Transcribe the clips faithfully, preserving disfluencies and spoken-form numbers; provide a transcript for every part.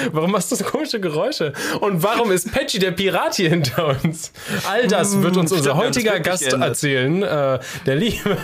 Warum machst du so komische Geräusche? Und warum ist Patchy der Pirat hier hinter uns? All das wird uns unser heutiger Gast erzählen. Äh, der liebe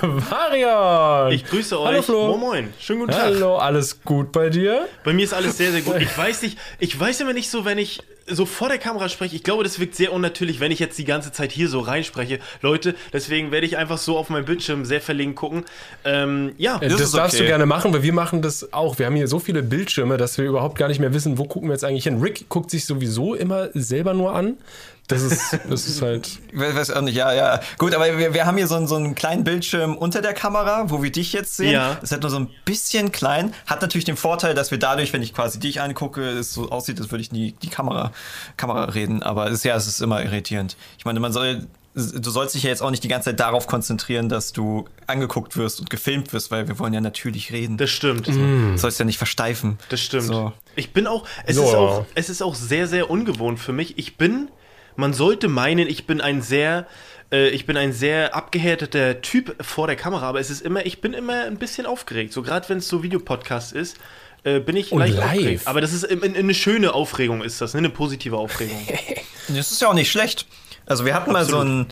Marion. Ich grüße euch. Hallo Flo. Moin, moin. Schönen guten Tag. Hallo, alles gut bei dir? Bei mir ist alles sehr, sehr gut. Ich weiß nicht, ich weiß immer nicht so, wenn ich so vor der Kamera spreche, ich glaube, das wirkt sehr unnatürlich, wenn ich jetzt die ganze Zeit hier so reinspreche. Leute, deswegen werde ich einfach so auf meinem Bildschirm sehr verlegen gucken. Ähm, ja, das, das darfst okay. du gerne machen, weil wir machen das auch. Wir haben hier so viele Bildschirme, dass wir überhaupt gar nicht mehr wissen, wo gucken wir jetzt eigentlich hin. Rick guckt sich sowieso immer selber nur an. Das ist, das ist halt... Ich weiß auch nicht, ja, ja. Gut, aber wir, wir haben hier so einen, so einen kleinen Bildschirm unter der Kamera, wo wir dich jetzt sehen. Ja. Das ist halt nur so ein bisschen klein. Hat natürlich den Vorteil, dass wir dadurch, wenn ich quasi dich angucke, es so aussieht, als würde ich nie die Kamera, Kamera reden. Aber es ist, ja, es ist immer irritierend. Ich meine, man soll... Du sollst dich ja jetzt auch nicht die ganze Zeit darauf konzentrieren, dass du angeguckt wirst und gefilmt wirst, weil wir wollen ja natürlich reden. Das stimmt. Also, mm. Du sollst ja nicht versteifen. Das stimmt. So. Ich bin auch es, so. ist auch... es ist auch sehr, sehr ungewohnt für mich. Ich bin... Man sollte meinen, ich bin ein sehr, äh, ich bin ein sehr abgehärteter Typ vor der Kamera, aber es ist immer, ich bin immer ein bisschen aufgeregt. So gerade wenn es so Videopodcast ist, äh, bin ich und leicht live. aufgeregt. Aber das ist in, in, eine schöne Aufregung, ist das, ne? Eine positive Aufregung. Das ist ja auch nicht schlecht. Also wir hatten Absolut. mal so einen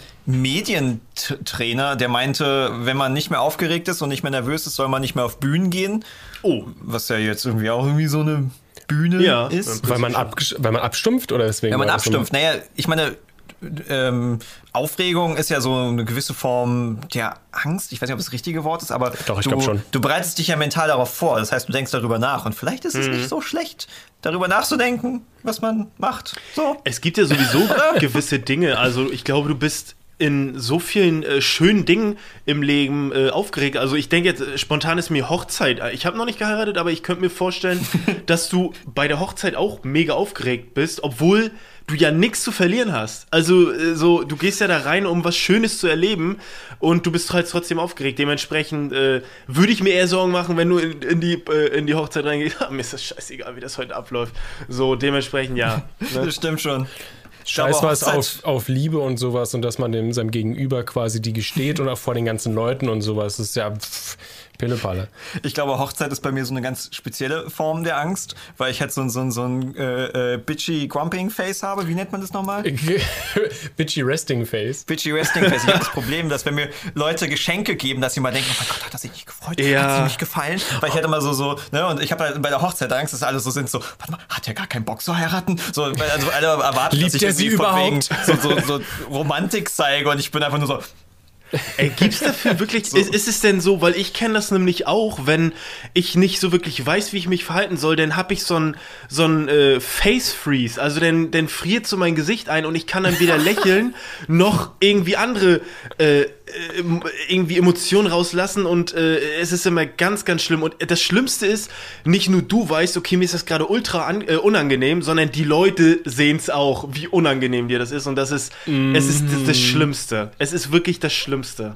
Medientrainer, der meinte, wenn man nicht mehr aufgeregt ist und nicht mehr nervös ist, soll man nicht mehr auf Bühnen gehen. Oh, was ja jetzt irgendwie auch irgendwie so eine Bühne ja, ist. Weil man, abgesch- weil man abstumpft oder deswegen? Wenn man abstumpft. Naja, ich meine, ähm, Aufregung ist ja so eine gewisse Form der Angst. Ich weiß nicht, ob das das richtige Wort ist, aber Doch, ich du, glaub schon. du bereitest dich ja mental darauf vor. Das heißt, du denkst darüber nach. Und vielleicht ist es mhm. nicht so schlecht, darüber nachzudenken, was man macht. So. Es gibt ja sowieso gewisse Dinge. Also ich glaube, du bist in so vielen äh, schönen Dingen im Leben äh, aufgeregt. Also ich denke jetzt, äh, spontan ist mir Hochzeit. Ich habe noch nicht geheiratet, aber ich könnte mir vorstellen, dass du bei der Hochzeit auch mega aufgeregt bist, obwohl du ja nichts zu verlieren hast. Also äh, so, du gehst ja da rein, um was Schönes zu erleben und du bist halt trotzdem aufgeregt. Dementsprechend äh, würde ich mir eher Sorgen machen, wenn du in, in, die, äh, in die Hochzeit reingehst. Mir ist das scheißegal, wie das heute abläuft. So, dementsprechend ja. Ne? Das stimmt schon. Scheiß was auf, auf Liebe und sowas und dass man dem seinem Gegenüber quasi die gesteht und auch vor den ganzen Leuten und sowas. Das ist ja pff, Pillepalle. Ich glaube, Hochzeit ist bei mir so eine ganz spezielle Form der Angst, weil ich halt so, so, so ein äh, äh, bitchy Grumping Face habe. Wie nennt man das nochmal? Bitchy Resting Face. Bitchy Resting Face. Ich habe das Problem, dass wenn mir Leute Geschenke geben, dass sie mal denken, oh mein Gott, hat das sich nicht gefreut? Ja. Hat sie nicht gefallen? Weil ich hätte immer so, so, ne, und ich habe halt bei der Hochzeit Angst, dass alle so sind, so, warte mal, hat der gar keinen Bock zu heiraten? So, also alle erwarten, Liebt dass ich sie überhaupt so, so, so Romantik zeige und ich bin einfach nur so... Ey, gibt's dafür wirklich, so. ist, ist es denn so, weil ich kenne das nämlich auch, wenn ich nicht so wirklich weiß, wie ich mich verhalten soll, dann hab ich so ein so ein äh, Face Freeze, also dann, dann friert so mein Gesicht ein und ich kann dann weder lächeln, noch irgendwie andere äh, irgendwie Emotionen rauslassen und äh, es ist immer ganz, ganz schlimm und das Schlimmste ist, nicht nur du weißt, okay, mir ist das gerade ultra an, äh, unangenehm, sondern die Leute sehen's auch, wie unangenehm dir das ist und das ist, mm. es ist das, das Schlimmste, es ist wirklich das Schlimmste.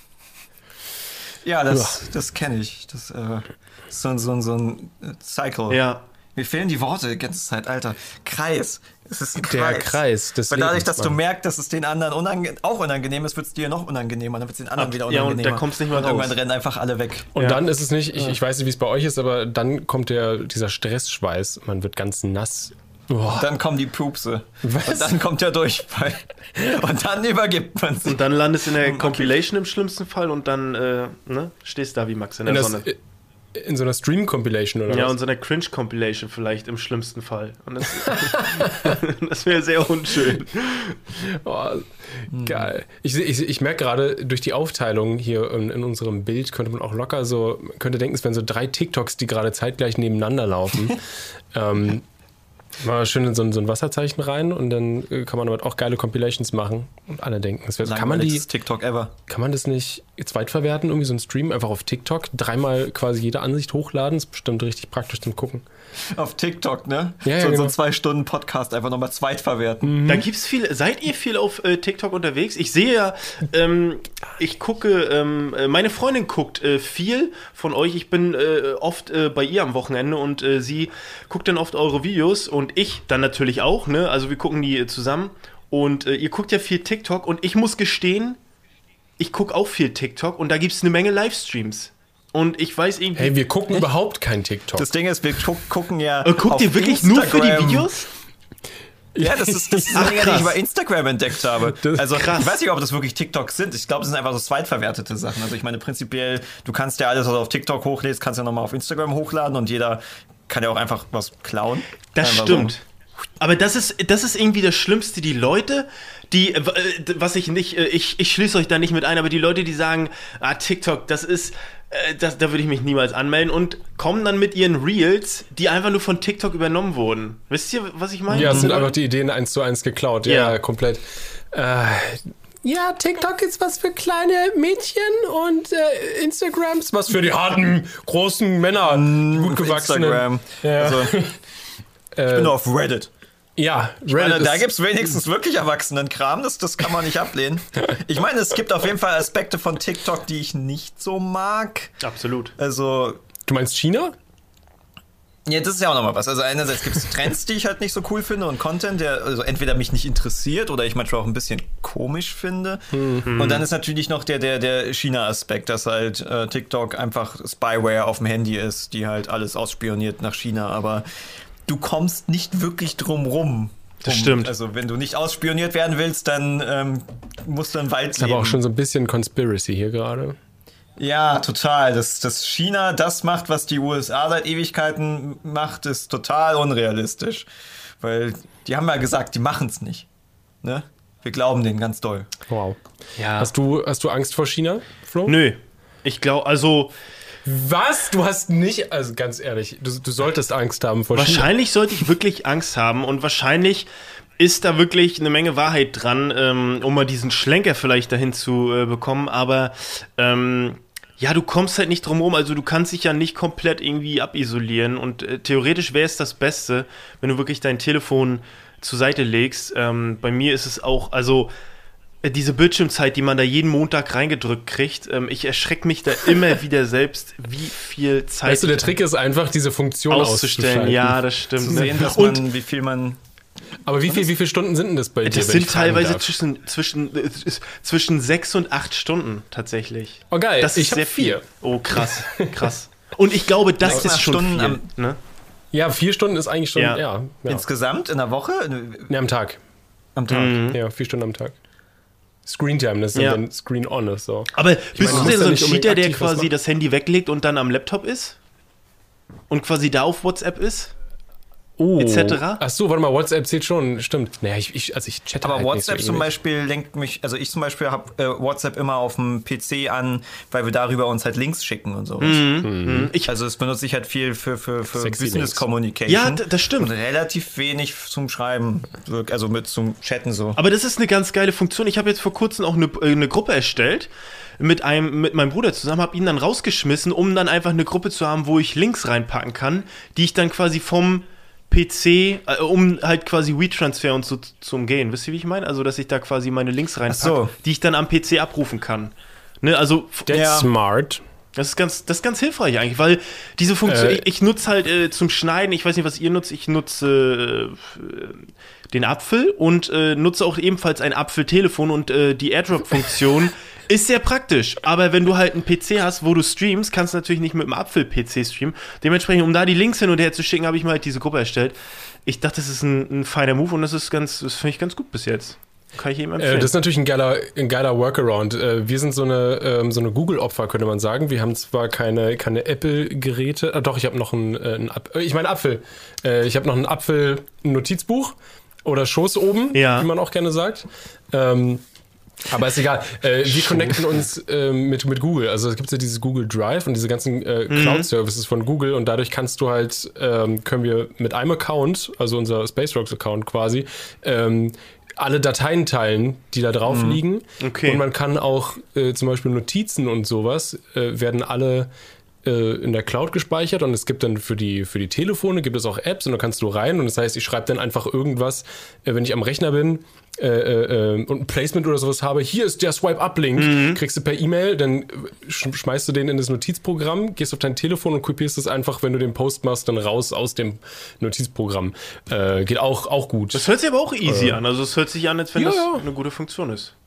Ja, das, ja. das kenne ich, das äh, ist so, so, so ein Cycle. Ja. Mir fehlen die Worte die ganze Zeit, Alter. Kreis. Es ist ein Kreis. Der Kreis des Weil dadurch, Lebens, dass Mann. du merkst, dass es den anderen unange- auch unangenehm ist, wird es dir noch unangenehmer. Dann wird es den anderen Ab, wieder ja, unangenehmer. und da kommst nicht mehr und raus. irgendwann rennen einfach alle weg. Und Ja. dann ist es nicht, ich, ich weiß nicht, wie es bei euch ist, aber dann kommt der, dieser Stressschweiß, man wird ganz nass. Oh. Und dann kommen die Pupse. Was? Und dann kommt der Durchfall. Und dann übergibt man sich. Und dann landest du in der Compilation im schlimmsten Fall und dann äh, ne, stehst da wie Max in der in, Sonne. das, in so einer Stream-Compilation oder Ja, was? und so einer Cringe-Compilation vielleicht im schlimmsten Fall. Und das, das wäre sehr unschön. Oh, geil. Ich, ich, ich merke gerade, durch die Aufteilung hier in, in unserem Bild könnte man auch locker so, könnte denken, es wären so drei TikToks, die gerade zeitgleich nebeneinander laufen. ähm, mal schön in so ein, so ein Wasserzeichen rein und dann kann man damit auch geile Compilations machen und alle denken, das wär, kann man die TikTok ever. Kann man das nicht zweitverwerten, irgendwie so ein Stream einfach auf TikTok, dreimal quasi jede Ansicht hochladen, ist bestimmt richtig praktisch zum Gucken. Auf TikTok, ne? Ja, ja, so, genau. so zwei Stunden Podcast einfach nochmal zweitverwerten. Mhm. Da gibt's viel. Seid ihr viel auf äh, TikTok unterwegs? Ich sehe ja, ähm, ich gucke, ähm, meine Freundin guckt äh, viel von euch. Ich bin äh, oft äh, bei ihr am Wochenende und äh, sie guckt dann oft eure Videos und ich dann natürlich auch, ne? Also wir gucken die äh, zusammen und äh, ihr guckt ja viel TikTok und ich muss gestehen, ich gucke auch viel TikTok und da gibt's eine Menge Livestreams. und ich weiß irgendwie... Hey, wir gucken überhaupt kein TikTok. Das Ding ist, wir gu- gucken ja äh, Guckt ihr wirklich Instagram. Nur für die Videos? Ja, das ist das, Ach, Dinge, die ich über Instagram entdeckt habe. Das also krass. ich weiß nicht, ob das wirklich TikToks sind. Ich glaube, das sind einfach so zweitverwertete Sachen. Also ich meine, prinzipiell, du kannst ja alles, was du auf TikTok hochlädst, kannst ja nochmal auf Instagram hochladen und jeder kann ja auch einfach was klauen. Das einfach stimmt. So. Aber das ist, das ist irgendwie das Schlimmste. Die Leute, die, äh, was ich nicht, äh, ich, ich schließe euch da nicht mit ein, aber die Leute, die sagen, ah, TikTok, das ist, äh, das, da würde ich mich niemals anmelden und kommen dann mit ihren Reels, die einfach nur von TikTok übernommen wurden. Wisst ihr, was ich meine? Ja, es sind einfach die Ideen eins zu eins geklaut. Ja, Ja. komplett. Äh, ja, TikTok ist was für kleine Mädchen und äh, Instagram ist was für die harten, großen Männer, die gut gewachsenen. Instagram. Ja. Also, ich bin nur auf Reddit. Ja, Ich meine, Reddit da ist- gibt es wenigstens wirklich Erwachsenen-Kram, das, das kann man nicht ablehnen. Ich meine, es gibt auf jeden Fall Aspekte von TikTok, die ich nicht so mag. Absolut. Also, Du meinst China? ja, das ist ja auch nochmal was. Also einerseits gibt es Trends, die ich halt nicht so cool finde und Content, der also entweder mich nicht interessiert oder ich manchmal auch ein bisschen komisch finde. Mhm. Und dann ist natürlich noch der, der, der China-Aspekt, dass halt äh, TikTok einfach Spyware auf dem Handy ist, die halt alles ausspioniert nach China, aber du kommst nicht wirklich drum rum. Das stimmt. Also wenn du nicht ausspioniert werden willst, dann ähm, musst du im Wald Ist leben. aber auch schon so ein bisschen Conspiracy hier gerade. Ja, total. Dass, dass China das macht, was die U S A seit Ewigkeiten macht, ist total unrealistisch. Weil die haben ja gesagt, die machen es nicht. Ne? Wir glauben denen ganz doll. Wow. Ja. Hast du, hast du Angst vor China, Flo? Nö. Ich glaube, also Was? Du hast nicht, also ganz ehrlich, du, du solltest Angst haben vor China. wahrscheinlich sollte ich wirklich Angst haben und wahrscheinlich ist da wirklich eine Menge Wahrheit dran, ähm, um mal diesen Schlenker vielleicht dahin zu äh, bekommen, aber ähm, ja, du kommst halt nicht drum rum, also du kannst dich ja nicht komplett irgendwie abisolieren und äh, theoretisch wäre es das Beste, wenn du wirklich dein Telefon zur Seite legst. Ähm, bei mir ist es auch, also äh, diese Bildschirmzeit, die man da jeden Montag reingedrückt kriegt, ähm, ich erschrecke mich da immer wieder selbst, wie viel Zeit Weißt du, der ich Trick ist einfach, diese Funktion auszustellen. auszuschalten. Ja, das stimmt. Zu ne? sehen, dass Und man, wie viel man. Aber wie viel, wie viele Stunden sind denn das bei dir? das wenn ich sind fragen teilweise darf? zwischen, zwischen, äh, zwischen sechs und acht Stunden tatsächlich. Oh geil, Das ich ist hab sehr vier. viel. Oh, krass, krass. Und ich glaube, das Sechs, ist acht schon Stunden viel. am- ne? Ja, vier Stunden ist eigentlich schon, Ja. ja. ja, Insgesamt in der Woche? Nee, am Tag. Am Tag. Ja, vier Stunden am Tag. Screentime, das ist Ja. dann Screen on ist so. Aber bist meine, du du denn musst so ja ein nicht unbedingt Cheater, der aktiv was quasi machen. das Handy weglegt und dann am Laptop ist? Und quasi da auf WhatsApp ist? Oh. et cetera? Ach so, warte mal, WhatsApp zählt schon, stimmt. Naja, ich, ich, also ich chatte Aber halt WhatsApp nicht so zum ewig. Beispiel lenkt mich, also ich zum Beispiel habe äh, WhatsApp immer auf dem P C an, weil wir darüber uns halt Links schicken und sowas. Mhm. Ich, Also das benutze ich halt viel für, für, für Sexy Business Links. Communication. Ja, d- das stimmt. Und relativ wenig zum Schreiben, also mit zum Chatten so. Aber das ist eine ganz geile Funktion. Ich habe jetzt vor kurzem auch eine, äh, eine Gruppe erstellt mit einem mit meinem Bruder zusammen, habe ihn dann rausgeschmissen, um dann einfach eine Gruppe zu haben, wo ich Links reinpacken kann, die ich dann quasi vom P C, äh, um halt quasi WeTransfer und so zu umgehen. Wisst ihr, wie ich meine? Also, dass ich da quasi meine Links reinpacke, so. die ich dann am P C abrufen kann. Ne, also That's Ja. smart. das ist ganz, das ist ganz hilfreich eigentlich, weil diese Funktion, Äh, ich, ich nutze halt äh, zum Schneiden, ich weiß nicht, was ihr nutzt, ich nutze äh, den Apfel und äh, nutze auch ebenfalls ein Apfeltelefon und äh, die AirDrop-Funktion ist sehr praktisch. Aber wenn du halt einen P C hast, wo du streamst, kannst du natürlich nicht mit dem Apfel-P C streamen. Dementsprechend, um da die Links hin und her zu schicken, habe ich mir halt diese Gruppe erstellt. Ich dachte, das ist ein, ein feiner Move und das ist ganz, das finde ich ganz gut bis jetzt. Kann ich jedem empfehlen. Äh, das ist natürlich ein geiler, ein geiler Workaround. Äh, wir sind so eine, ähm, so eine Google-Opfer, könnte man sagen. Wir haben zwar keine, keine Apple-Geräte. Ah, doch, ich habe noch ein, äh, ein Ap- äh, ich meine Apfel. Äh, ich habe noch ein Apfel-Notizbuch oder Schoß oben, Ja. wie man auch gerne sagt. Ähm, aber ist egal. Äh, wir connecten uns ähm, mit, mit Google. Also es gibt ja dieses Google Drive und diese ganzen äh, Cloud-Services von Google und dadurch kannst du halt, ähm, können wir mit einem Account, also unser Space Rocks Account quasi, ähm, alle Dateien teilen, die da drauf liegen. Okay. Und man kann auch äh, zum Beispiel Notizen und sowas, äh, werden alle äh, in der Cloud gespeichert und es gibt dann für die, für die Telefone gibt es auch Apps und da kannst du rein und das heißt, ich schreibe dann einfach irgendwas, äh, wenn ich am Rechner bin, äh, äh, und ein Placement oder sowas habe, hier ist der Swipe-Up-Link, Mhm. kriegst du per E-Mail, dann sch schmeißt du den in das Notizprogramm, gehst auf dein Telefon und kopierst es einfach, wenn du den Post machst, dann raus aus dem Notizprogramm. Äh, geht auch, auch gut. das hört sich aber auch easy an. Also es hört sich an, als wenn ja, das ja. eine gute Funktion ist.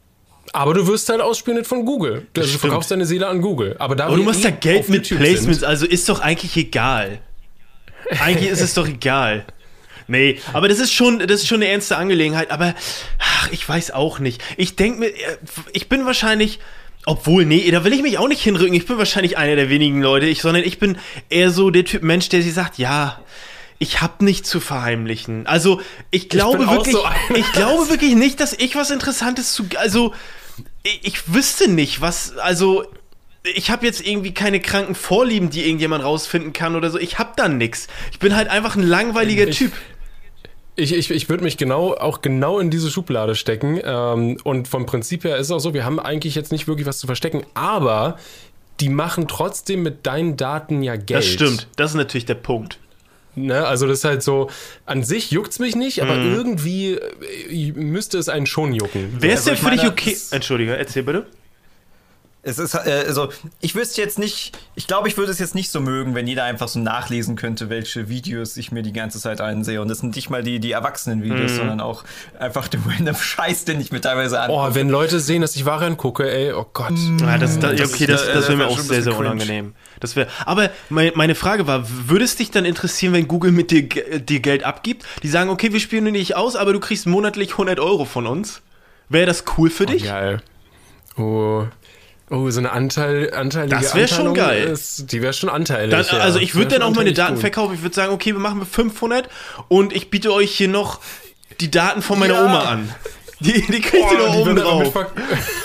Aber du wirst halt ausspioniert von Google. Also du stimmt. verkaufst deine Seele an Google. Aber, da Aber wir du machst eh ja Geld auf mit YouTube Placements, sind- also ist doch eigentlich egal. Eigentlich ist es doch egal. Nee, aber das ist schon, das ist schon eine ernste Angelegenheit. Aber ach, ich weiß auch nicht. Ich denke mir, ich bin wahrscheinlich, obwohl, nee, da will ich mich auch nicht hinrücken. Ich bin wahrscheinlich einer der wenigen Leute, ich, sondern ich bin eher so der Typ Mensch, der sich sagt, ja, ich hab nichts zu verheimlichen. Also ich glaube bin auch wirklich, so einer. ich glaube wirklich nicht, dass ich was Interessantes zu, also ich, ich wüsste nicht, was, also ich habe jetzt irgendwie keine kranken Vorlieben, die irgendjemand rausfinden kann oder so. Ich hab da nix. Ich bin halt einfach ein langweiliger Ich- Typ. Ich, ich, ich würde mich genau auch genau in diese Schublade stecken. Ähm, und vom Prinzip her ist es auch so, wir haben eigentlich jetzt nicht wirklich was zu verstecken, aber die machen trotzdem mit deinen Daten ja Geld. Das stimmt. Das ist natürlich der Punkt. Ne? Also das ist halt so, an sich juckt's mich nicht, aber irgendwie äh, müsste es einen schon jucken. Wäre es Also denn ich für dich meine, okay? es- Entschuldige, erzähl bitte. Es ist, äh, also, ich wüsste jetzt nicht, ich glaube, ich würde es jetzt nicht so mögen, wenn jeder einfach so nachlesen könnte, welche Videos ich mir die ganze Zeit ansehe. Und das sind nicht mal die, die Erwachsenen-Videos, Mhm. sondern auch einfach der random Scheiß, den ich mir teilweise angucke. Oh, wenn Leute sehen, dass ich Varian gucke, ey, oh Gott. Ja, das, das, ja, okay, das, ist, äh, das wäre mir das auch schon ein sehr, sehr bisschen cringe. unangenehm. Das wär, aber meine, meine Frage war, würde es dich dann interessieren, wenn Google mit dir, ge- dir Geld abgibt? Die sagen, okay, wir spielen dich aus, aber du kriegst monatlich hundert Euro von uns. Wäre das cool für dich? Geil. Oh. Oh, so eine Anteil, anteilige Das wär schon Anteilung geil. Ist, die wäre schon anteilig. Dann, ja. also ich würde Wär dann auch schon meine anteilig Daten gut. verkaufen. Ich würde sagen, okay, wir machen fünfhundert und ich biete euch hier noch die Daten von meiner Ja. Oma an. Die, die kriegt Oh, ihr noch die oben wird aber drauf. mitver-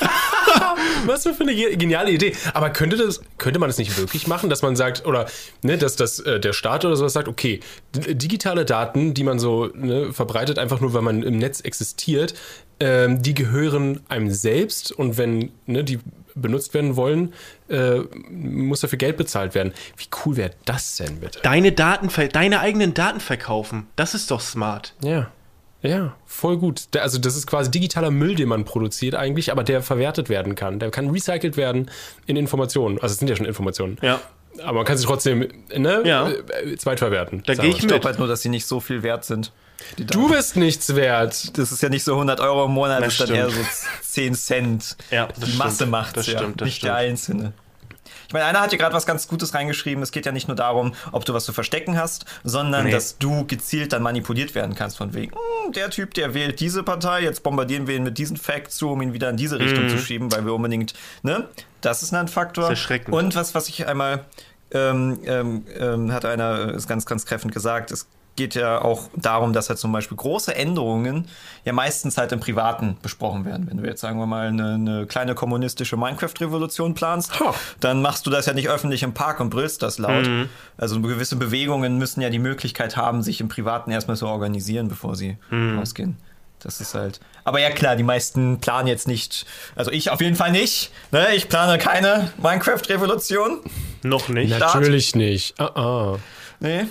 Was für eine ge- geniale Idee. Aber könnte, das, könnte man das nicht wirklich machen, dass man sagt, oder ne, dass, dass äh, der Staat oder sowas sagt, okay, d- digitale Daten, die man so ne, verbreitet, einfach nur, weil man im Netz existiert, ähm, die gehören einem selbst und wenn ne, die benutzt werden wollen, äh, muss dafür Geld bezahlt werden. Wie cool wäre das denn bitte? Deine Daten, ver- deine eigenen Daten verkaufen. Das ist doch smart. Ja. Ja, voll gut. Der, also das ist quasi digitaler Müll, den man produziert eigentlich, aber der verwertet werden kann. Der kann recycelt werden in Informationen. Also es sind ja schon Informationen. Ja. Aber man kann sie trotzdem ne, Ja. äh, zweitverwerten. Da sagen gehe wir. ich Ich glaube mit. halt nur, dass sie nicht so viel wert sind. Die Du bist nichts wert. Das ist ja nicht so hundert Euro im Monat, Das das ist dann eher stimmt. so zehn Cent. Ja, das die stimmt. Masse macht Das ja, stimmt, das nicht stimmt. der Einzelne. Ich meine, einer hat hier gerade was ganz Gutes reingeschrieben. Es geht ja nicht nur darum, ob du was zu verstecken hast, sondern Nee. dass du gezielt dann manipuliert werden kannst von wegen, "Hm, der Typ, der wählt diese Partei, jetzt bombardieren wir ihn mit diesen Facts zu, um ihn wieder in diese Richtung zu schieben, weil wir unbedingt, ne? Das ist ein Faktor. Das ist erschreckend. Und was, was ich einmal, ähm, ähm, ähm, hat einer, ist ganz, ganz treffend gesagt, es geht ja auch darum, dass halt zum Beispiel große Änderungen ja meistens halt im Privaten besprochen werden. Wenn du jetzt, sagen wir mal, eine, eine kleine kommunistische Minecraft-Revolution planst, Ha. dann machst du das ja nicht öffentlich im Park und brüllst das laut. Also gewisse Bewegungen müssen ja die Möglichkeit haben, sich im Privaten erstmal zu organisieren, bevor sie rausgehen. Das ist halt. Aber ja klar, die meisten planen jetzt nicht, also ich auf jeden Fall nicht. Ne? Ich plane keine Minecraft-Revolution. Noch nicht. Natürlich nicht. Ah, ah. Nee.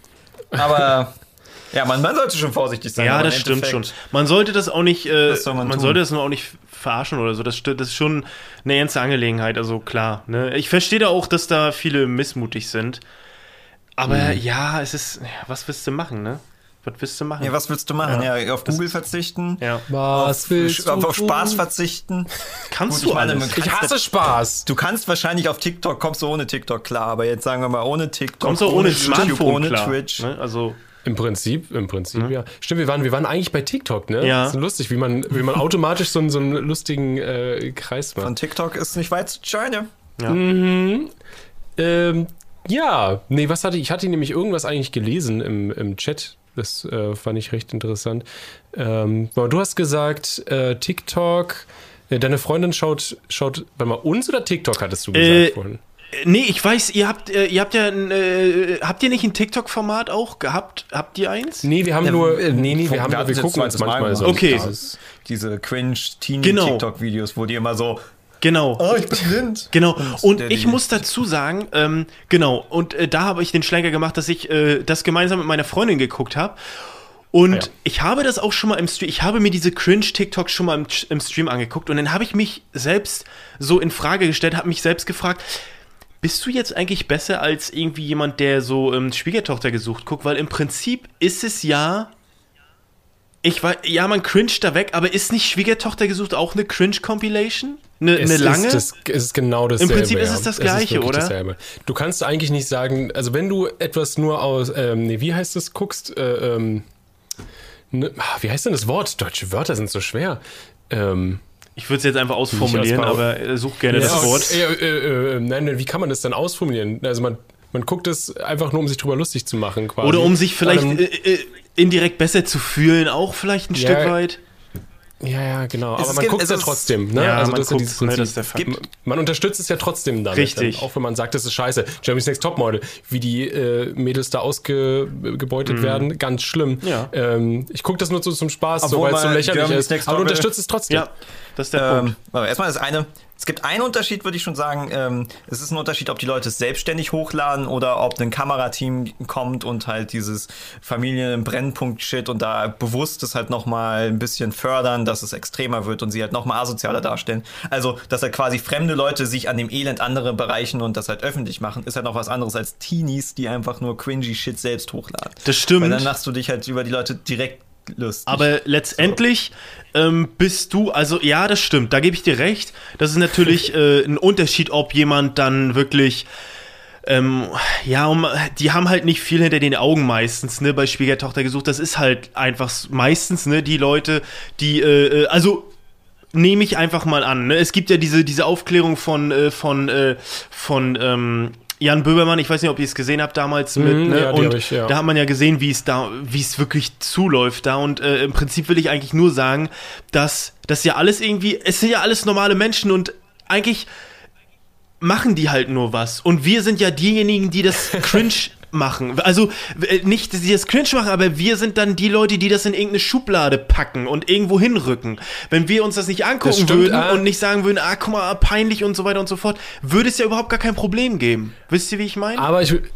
Aber ja, man, man sollte schon vorsichtig sein. Ja, aber das im stimmt schon. Endeffekt- Man sollte das auch nicht, äh, Was soll man man tun? sollte das nur auch nicht verarschen oder so. Das, st- das ist schon eine ernste Angelegenheit, also klar. Ne? Ich verstehe da auch, dass da viele missmutig sind. Aber Mhm. ja, es ist, ja, was willst du machen, ne? Was willst du machen? Ja, was willst du machen? Ja, auf Google verzichten. Ja. Was willst auf, du auf tun? Spaß verzichten. Kannst Gut, du ich meine, alles. man Ich hasse Spaß. Du kannst wahrscheinlich auf TikTok, kommst du ohne TikTok klar, aber jetzt sagen wir mal ohne TikTok, Kommst du auch ohne YouTube, Smartphone ohne klar. Twitch. Ne? Also, Im Prinzip, im Prinzip, ja. Stimmt, wir waren, wir waren eigentlich bei TikTok, ne? Ja. Das ist lustig, wie man, wie man automatisch so einen, so einen lustigen äh, Kreis macht. Von TikTok ist nicht weit zu China. Ähm, ja, nee, was hatte ich? Ich hatte nämlich irgendwas eigentlich gelesen im, im Chat. Das äh, fand ich recht interessant. Ähm, aber du hast gesagt, äh, TikTok, äh, deine Freundin schaut, schaut, warte mal, uns oder TikTok hattest du gesagt Äh, vorhin? nee, ich weiß, ihr habt, äh, ihr habt ja, ein, äh, habt ihr nicht ein TikTok-Format auch gehabt? Habt ihr eins? Nee, wir haben nur, äh, nee, nee, wir, haben, hatten wir jetzt gucken uns zweites Mal manchmal so. gemacht. Okay. Dieses, diese Genau. Cringe-Teenie-TikTok-Videos, wo die immer so, Genau. oh, ich bin blind. Genau, und der ich die- muss dazu sagen, ähm, genau, und äh, da habe ich den Schlenker gemacht, dass ich äh, das gemeinsam mit meiner Freundin geguckt habe. Und Ah, ja. ich habe das auch schon mal im Stream, ich habe mir diese Cringe-TikToks schon mal im, im Stream angeguckt und dann habe ich mich selbst so in Frage gestellt, habe mich selbst gefragt, bist du jetzt eigentlich besser als irgendwie jemand, der so ähm, Schwiegertochter gesucht guckt? Weil im Prinzip ist es ja Ich weiß, ja, man cringet da weg, aber ist nicht Schwiegertochter gesucht auch eine Cringe-Compilation? Eine, eine lange? Ist das, es ist genau dasselbe. Im Prinzip ist es das Gleiche, es ist oder? Dasselbe. Du kannst eigentlich nicht sagen, also wenn du etwas nur aus, ähm, nee, wie heißt das, guckst, äh, ähm, ne, wie heißt denn das Wort? Deutsche Wörter sind so schwer. Ähm, ich würde es jetzt einfach ausformulieren, aber äh, such gerne ja, das Wort. Äh, äh, äh, nein, wie kann man das dann ausformulieren? Also man, man guckt es einfach nur, um sich drüber lustig zu machen, quasi. Oder um sich vielleicht ähm, äh, äh, indirekt besser zu fühlen, auch vielleicht ein ja, Stück weit. Ja, ja, genau. Es Aber man gibt- guckt es ja ist- trotzdem. Ne? Ja, also man das ist ja guckt, dieses ne, Prinzip. das ist der Fakt. Man- Man unterstützt es ja trotzdem damit. Richtig. Dann, auch wenn man sagt, das ist scheiße. Jeremy's Next Topmodel, wie die äh, Mädels da ausgebeutet werden, ganz schlimm. Ja. Ähm, ich gucke das nur so zum Spaß, so, Obwohl weil es so mal lächerlich Germany's ist. Next Aber du Topmodel- unterstützt es trotzdem. Ja, das ist der Punkt. Ähm, aber erstmal das eine, es gibt einen Unterschied, würde ich schon sagen. Ähm, es ist ein Unterschied, ob die Leute es selbstständig hochladen oder ob ein Kamerateam kommt und halt dieses Familien-Brennpunkt-Shit und da bewusst es halt nochmal ein bisschen fördern, dass es extremer wird und sie halt nochmal asozialer darstellen. Also, dass halt quasi fremde Leute sich an dem Elend andere bereichen und das halt öffentlich machen, ist halt noch was anderes als Teenies, die einfach nur cringy Shit selbst hochladen. Das stimmt. Weil dann machst du dich halt über die Leute direkt lustig. Aber letztendlich ähm, bist du, also ja, das stimmt, da gebe ich dir recht. Das ist natürlich äh, ein Unterschied, ob jemand dann wirklich, ähm, ja, um, die haben halt nicht viel hinter den Augen meistens, ne, bei Schwiegertochter gesucht. Das ist halt einfach meistens, ne, die Leute, die, äh, also nehme ich einfach mal an, ne? Es gibt ja diese, diese Aufklärung von, äh, von, äh, von, ähm, Jan Böhmermann, ich weiß nicht, ob ihr es gesehen habt damals mit, Mhm, ne? ja, die und hab ich, ja. da hat man ja gesehen, wie es da, wie es wirklich zuläuft da und äh, im Prinzip will ich eigentlich nur sagen, dass das ja alles irgendwie, es sind ja alles normale Menschen und eigentlich machen die halt nur was und wir sind ja diejenigen, die das cringe machen. Also äh, nicht, dass die das cringe machen, aber wir sind dann die Leute, die das in irgendeine Schublade packen und irgendwo hinrücken. Wenn wir uns das nicht angucken Das stimmt, würden ah. und nicht sagen würden, ah, guck mal, peinlich und so weiter und so fort, würde es ja überhaupt gar kein Problem geben. Wisst ihr, wie ich meine? Aber ich, äh,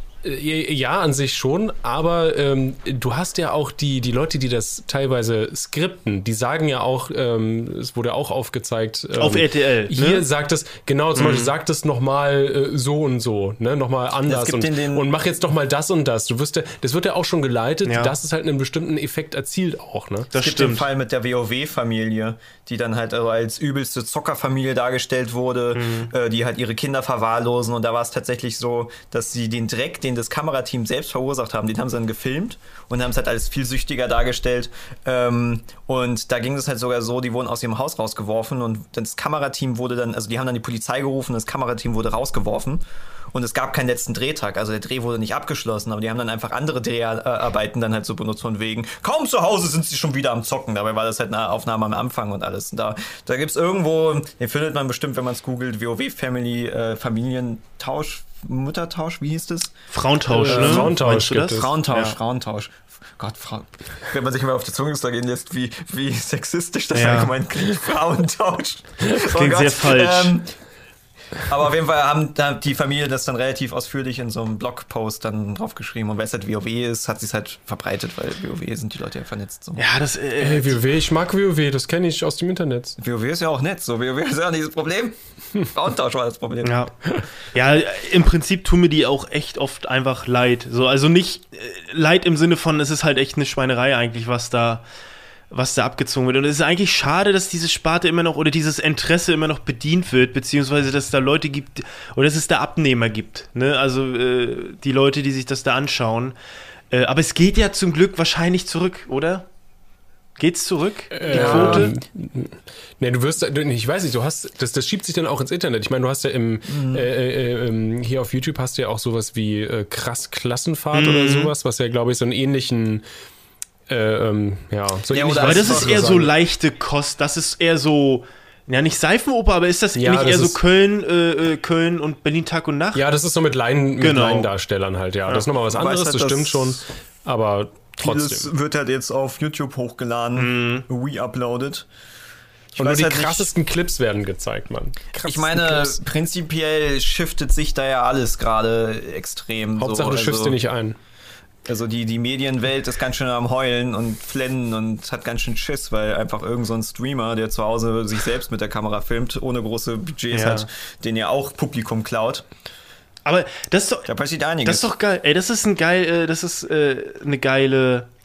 ja, an sich schon, aber ähm, du hast ja auch die, die Leute, die das teilweise skripten, die sagen ja auch, ähm, es wurde auch aufgezeigt. Ähm, Auf R T L, Hier ne? sagt es, genau, zum Beispiel sagt es nochmal äh, so und so, ne, nochmal anders gibt und, den- den- und mach jetzt doch mal das und das. Du wirst ja, das wird ja auch schon geleitet, Ja. dass es halt einen bestimmten Effekt erzielt auch, ne? Das Es gibt den stimmt. Fall mit der WoW-Familie, die dann halt also als übelste Zockerfamilie dargestellt wurde, Mhm. äh, die halt ihre Kinder verwahrlosen. Und da war es tatsächlich so, dass sie den Dreck, den das Kamerateam selbst verursacht haben, den haben sie dann gefilmt und haben es halt alles viel süchtiger dargestellt. Ähm, und da ging es halt sogar so, die wurden aus ihrem Haus rausgeworfen und das Kamerateam wurde dann, also die haben dann die Polizei gerufen, das Kamerateam wurde rausgeworfen. Und es gab keinen letzten Drehtag, also der Dreh wurde nicht abgeschlossen, aber die haben dann einfach andere Dreharbeiten dann halt so benutzt von wegen, kaum zu Hause sind sie schon wieder am Zocken. Dabei war das halt eine Aufnahme am Anfang und alles. Und da, da gibt's irgendwo, den findet man bestimmt, wenn man es googelt, WoW-Family, äh, Familientausch, Muttertausch, wie hieß das? Frauentausch, Äh, ne? Frauentausch Meinst du gibt das? es. Frauentausch, Ja. Frauentausch. Gott, Frau, wenn man sich mal auf die Zunge gehen lässt, wie, wie sexistisch das Ja. allgemein klingt, Frauentausch. Das klingt sehr falsch. Ähm, aber auf jeden Fall haben da die Familie das dann relativ ausführlich in so einem Blogpost dann draufgeschrieben. Und weil es halt WoW ist, hat sie es halt verbreitet, weil WoW sind die Leute ja vernetzt. So. Ja, das, äh, Hey, WoW, ich mag WoW, das kenne ich aus dem Internet. WoW ist ja auch nett, so WoW ist ja nicht das Problem. Frauentausch war das Problem. Ja. Ja, im Prinzip tun mir die auch echt oft einfach leid. So, also nicht äh, leid im Sinne von, es ist halt echt eine Schweinerei eigentlich, was da, was da abgezogen wird. Und es ist eigentlich schade, dass diese Sparte immer noch oder dieses Interesse immer noch bedient wird, beziehungsweise dass es da Leute gibt oder dass es da Abnehmer gibt. Ne? Also äh, die Leute, die sich das da anschauen. Äh, aber es geht ja zum Glück wahrscheinlich zurück, oder? Geht's zurück? Die Quote? Ne, du wirst, du- ich weiß nicht, du hast, das, das schiebt sich dann auch ins Internet. Ich meine, du hast ja im, Mhm. äh, äh, ähm, hier auf YouTube hast du ja auch sowas wie äh, krass Klassenfahrt oder Mhm. sowas, was ja, glaube ich, so einen ähnlichen, äh, ähm, ja, so Ja, ähnlich oder Aber das das ist ist eher so sagen. leichte Kost, das ist eher so, ja nicht Seifenoper, aber ist das Ja, nicht das eher so ist- Köln, äh, äh, Köln und Berlin Tag und Nacht? Ja, das ist so mit Laien, mit Genau. Laiendarstellern halt, ja. Das ist nochmal was Wobei anderes, es halt das stimmt das- schon, aber trotzdem. Das wird halt jetzt auf YouTube hochgeladen, re-uploaded. Ich Und nur weiß die halt nicht- krassesten Clips werden gezeigt, Mann. Ich meine, Clips. prinzipiell shiftet sich da ja alles gerade extrem. Hauptsache, so. du schiffst also, dir nicht ein. Also die, die Medienwelt ist ganz schön am Heulen und flennen und hat ganz schön Schiss, weil einfach irgend so ein Streamer, der zu Hause sich selbst mit der Kamera filmt, ohne große Budgets Ja. hat, den ja auch Publikum klaut. Aber das ist doch, Da passiert einiges. das ist doch geil. Ey, das ist ein geil, äh, das ist äh, eine geile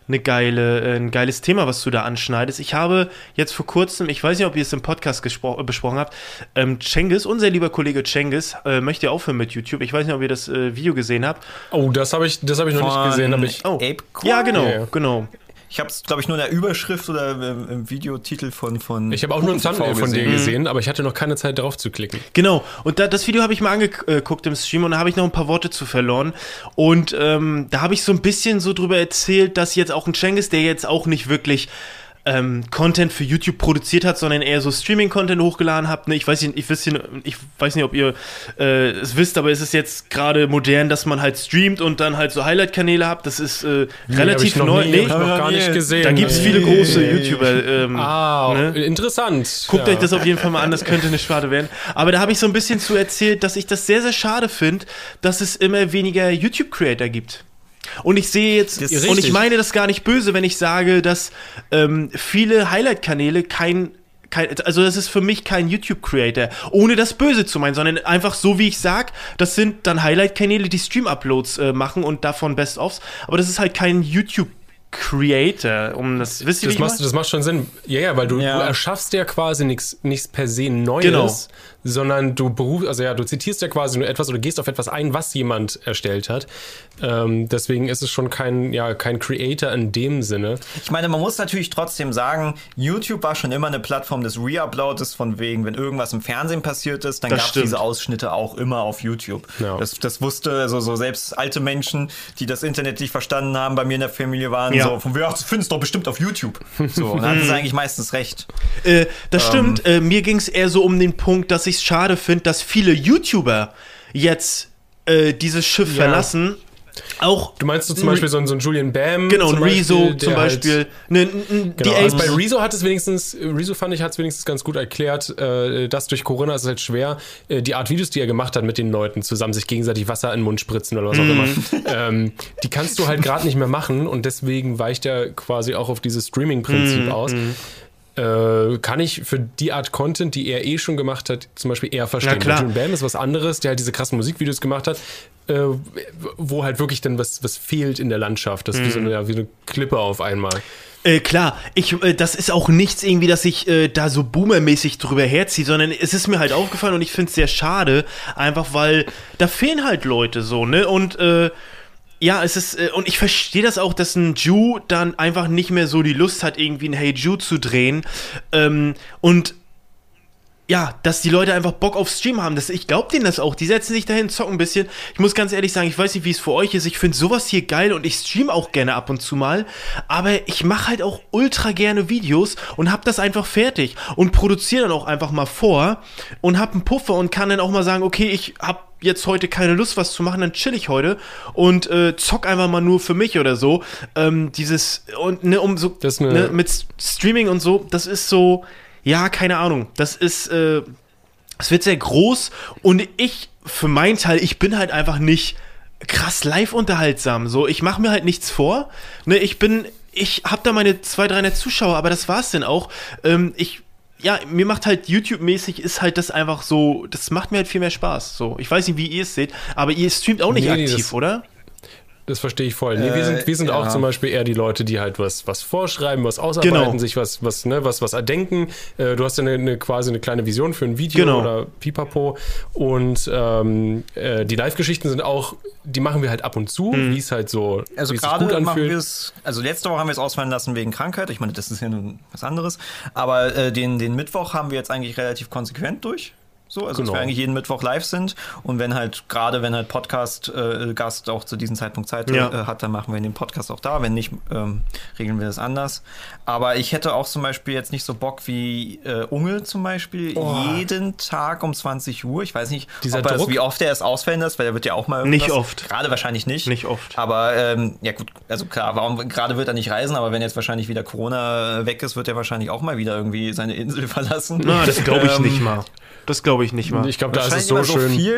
eine geile, äh, ein geiles Thema, was du da anschneidest. Ich habe jetzt vor kurzem, ich weiß nicht, ob ihr es im Podcast gespro- besprochen habt, ähm, Cengiz, unser lieber Kollege Cengiz, äh, möchte ja aufhören mit YouTube. Ich weiß nicht, ob ihr das äh, Video gesehen habt. Oh, das habe ich, das hab ich noch Von nicht gesehen. Hab ich, Oh. Apecoin? Ja, genau, Ja, ja. genau. Ich habe es, glaube ich, nur in der Überschrift oder im, im Videotitel von von. ich habe auch nur ein Thumbnail von dir gesehen. gesehen, aber ich hatte noch keine Zeit, drauf zu klicken. Genau, und da, das Video habe ich mal angeguckt im Stream und da habe ich noch ein paar Worte zu verloren. Und ähm, da habe ich so ein bisschen so drüber erzählt, dass jetzt auch ein Cengiz, der jetzt auch nicht wirklich ähm, Content für YouTube produziert hat, sondern eher so Streaming-Content hochgeladen hat. Ne? Ich weiß nicht, ich, weiß nicht, ich weiß nicht, ob ihr äh, es wisst, aber es ist jetzt gerade modern, dass man halt streamt und dann halt so Highlight-Kanäle habt. Das ist äh, relativ nee, neu. Nie, Nee, hab ich noch gar nicht gesehen. da gibt es viele große YouTuber. Ähm, Ah, ne? interessant. Guckt ja. euch das auf jeden Fall mal an, das könnte eine Schade werden. Aber da habe ich so ein bisschen zu erzählt, dass ich das sehr, sehr schade finde, dass es immer weniger YouTube-Creator gibt. Und ich sehe jetzt, Das und ist ich richtig. meine das gar nicht böse, wenn ich sage, dass ähm, viele Highlight-Kanäle kein, kein, also das ist für mich kein YouTube-Creator, ohne das böse zu meinen, sondern einfach so, wie ich sag, das sind dann Highlight-Kanäle, die Stream-Uploads äh, machen und davon Best-ofs, aber das ist halt kein YouTube Creator, um das, wisst ihr, Das, wie machst, ich mein? das macht schon Sinn. Ja, ja, weil du, Ja. du erschaffst ja quasi nichts nichts per se Neues, Genau. sondern du beruf, also ja, du zitierst ja quasi nur etwas oder gehst auf etwas ein, was jemand erstellt hat. Ähm, deswegen ist es schon kein, ja, kein Creator in dem Sinne. Ich meine, man muss natürlich trotzdem sagen, YouTube war schon immer eine Plattform des Reuploads, von wegen, wenn irgendwas im Fernsehen passiert ist, dann Das gab es stimmt. diese Ausschnitte auch immer auf YouTube. Ja. Das, das wusste, also so selbst alte Menschen, die das Internet nicht verstanden haben, bei mir in der Familie waren Ja. so, von wegen, ach, das findest du doch bestimmt auf YouTube. So, und dann hatten sie eigentlich meistens recht. Äh, das stimmt. Äh, mir ging es eher so um den Punkt, dass ich es schade finde, dass viele YouTuber jetzt äh, dieses Schiff Ja. verlassen. Auch Du meinst so zum Beispiel so ein, so ein Julian Bam? genau, ein zum Beispiel, Rezo der zum Beispiel. Halt, Ne, n- n- die Genau, also bei Apes. Rezo hat es wenigstens, Rezo fand ich, hat es wenigstens ganz gut erklärt, äh, dass durch Corona ist es halt schwer, äh, die Art Videos, die er gemacht hat mit den Leuten zusammen, sich gegenseitig Wasser in den Mund spritzen oder was auch Mhm. immer, ähm, die kannst du halt gerade nicht mehr machen und deswegen weicht er quasi auch auf dieses Streaming-Prinzip Mhm. aus. Äh, kann ich für die Art Content, die er eh schon gemacht hat, zum Beispiel eher verstehen. Na klar. Julian Bam ist was anderes, der halt diese krassen Musikvideos gemacht hat, äh, wo halt wirklich dann was, was fehlt in der Landschaft. Das ist wie, so eine, ja, wie eine Klippe auf einmal. Äh, klar, ich, äh, das ist auch nichts irgendwie, dass ich äh, da so boomermäßig drüber herziehe, sondern es ist mir halt aufgefallen und ich finde es sehr schade, einfach weil da fehlen halt Leute so, ne? Und äh, ja, es ist, äh, und ich verstehe das auch, dass ein Ju dann einfach nicht mehr so die Lust hat, irgendwie ein Hey Ju zu drehen. Ähm, und ja, dass die Leute einfach Bock auf Stream haben. Das, ich glaube denen das auch. Die setzen sich dahin, zocken ein bisschen. Ich muss ganz ehrlich sagen, ich weiß nicht, wie es für euch ist. Ich finde sowas hier geil und ich stream auch gerne ab und zu mal. Aber ich mache halt auch ultra gerne Videos und hab das einfach fertig. Und produziere dann auch einfach mal vor und hab einen Puffer und kann dann auch mal sagen, okay, ich hab jetzt heute keine Lust, was zu machen, dann chill ich heute und äh, zock einfach mal nur für mich oder so. Ähm, dieses, und ne, um so, Das ist eine- ne, mit Streaming und so, das ist so, ja, keine Ahnung. Das ist, äh, es wird sehr groß und ich, für meinen Teil, ich bin halt einfach nicht krass live unterhaltsam. So, ich mache mir halt nichts vor. Ne, ich bin, ich habe da meine zweihundert, dreihundert Zuschauer, aber das war's denn auch. Ähm, ich, ja, mir macht halt YouTube-mäßig ist halt das einfach so, das macht mir halt viel mehr Spaß. So, ich weiß nicht, wie ihr es seht, aber ihr streamt auch nicht Nee, nee, aktiv, das- oder? Das verstehe ich voll. Nee, wir Äh, sind, wir sind ja. auch zum Beispiel eher die Leute, die halt was, was vorschreiben, was ausarbeiten, Genau. sich was, was, ne, was, was erdenken. Äh, du hast ja eine, eine, quasi eine kleine Vision für ein Video Genau. oder Pipapo. Und ähm, äh, die Live-Geschichten sind auch, die machen wir halt ab und zu, wie es halt so Also wie es sich gerade gut machen anfühlt. wir es, also letzte Woche haben wir es ausfallen lassen wegen Krankheit. Ich meine, das ist ja nun was anderes. Aber äh, den, den Mittwoch haben wir jetzt eigentlich relativ konsequent durch. So, also Genau. dass wir eigentlich jeden Mittwoch live sind. Und wenn halt, gerade wenn halt Podcast-Gast auch zu diesem Zeitpunkt Zeit Ja. äh, hat, dann machen wir den Podcast auch da. Wenn nicht, ähm, regeln wir das anders. Aber ich hätte auch zum Beispiel jetzt nicht so Bock wie äh, Unge zum Beispiel, jeden Tag um zwanzig Uhr. Ich weiß nicht, Dieser ob er das, Druck? wie oft er es ausfällen lässt, weil er wird ja auch mal Nicht irgendwas- oft. Gerade wahrscheinlich nicht. Nicht oft. Aber ähm, ja gut, also klar, warum gerade wird er nicht reisen, aber wenn jetzt wahrscheinlich wieder Corona weg ist, wird er wahrscheinlich auch mal wieder irgendwie seine Insel verlassen. Na, das glaube ich Ähm, nicht mal. Das glaube ich nicht mal. Ich glaube, da ist es wahrscheinlich so immer schön. so viel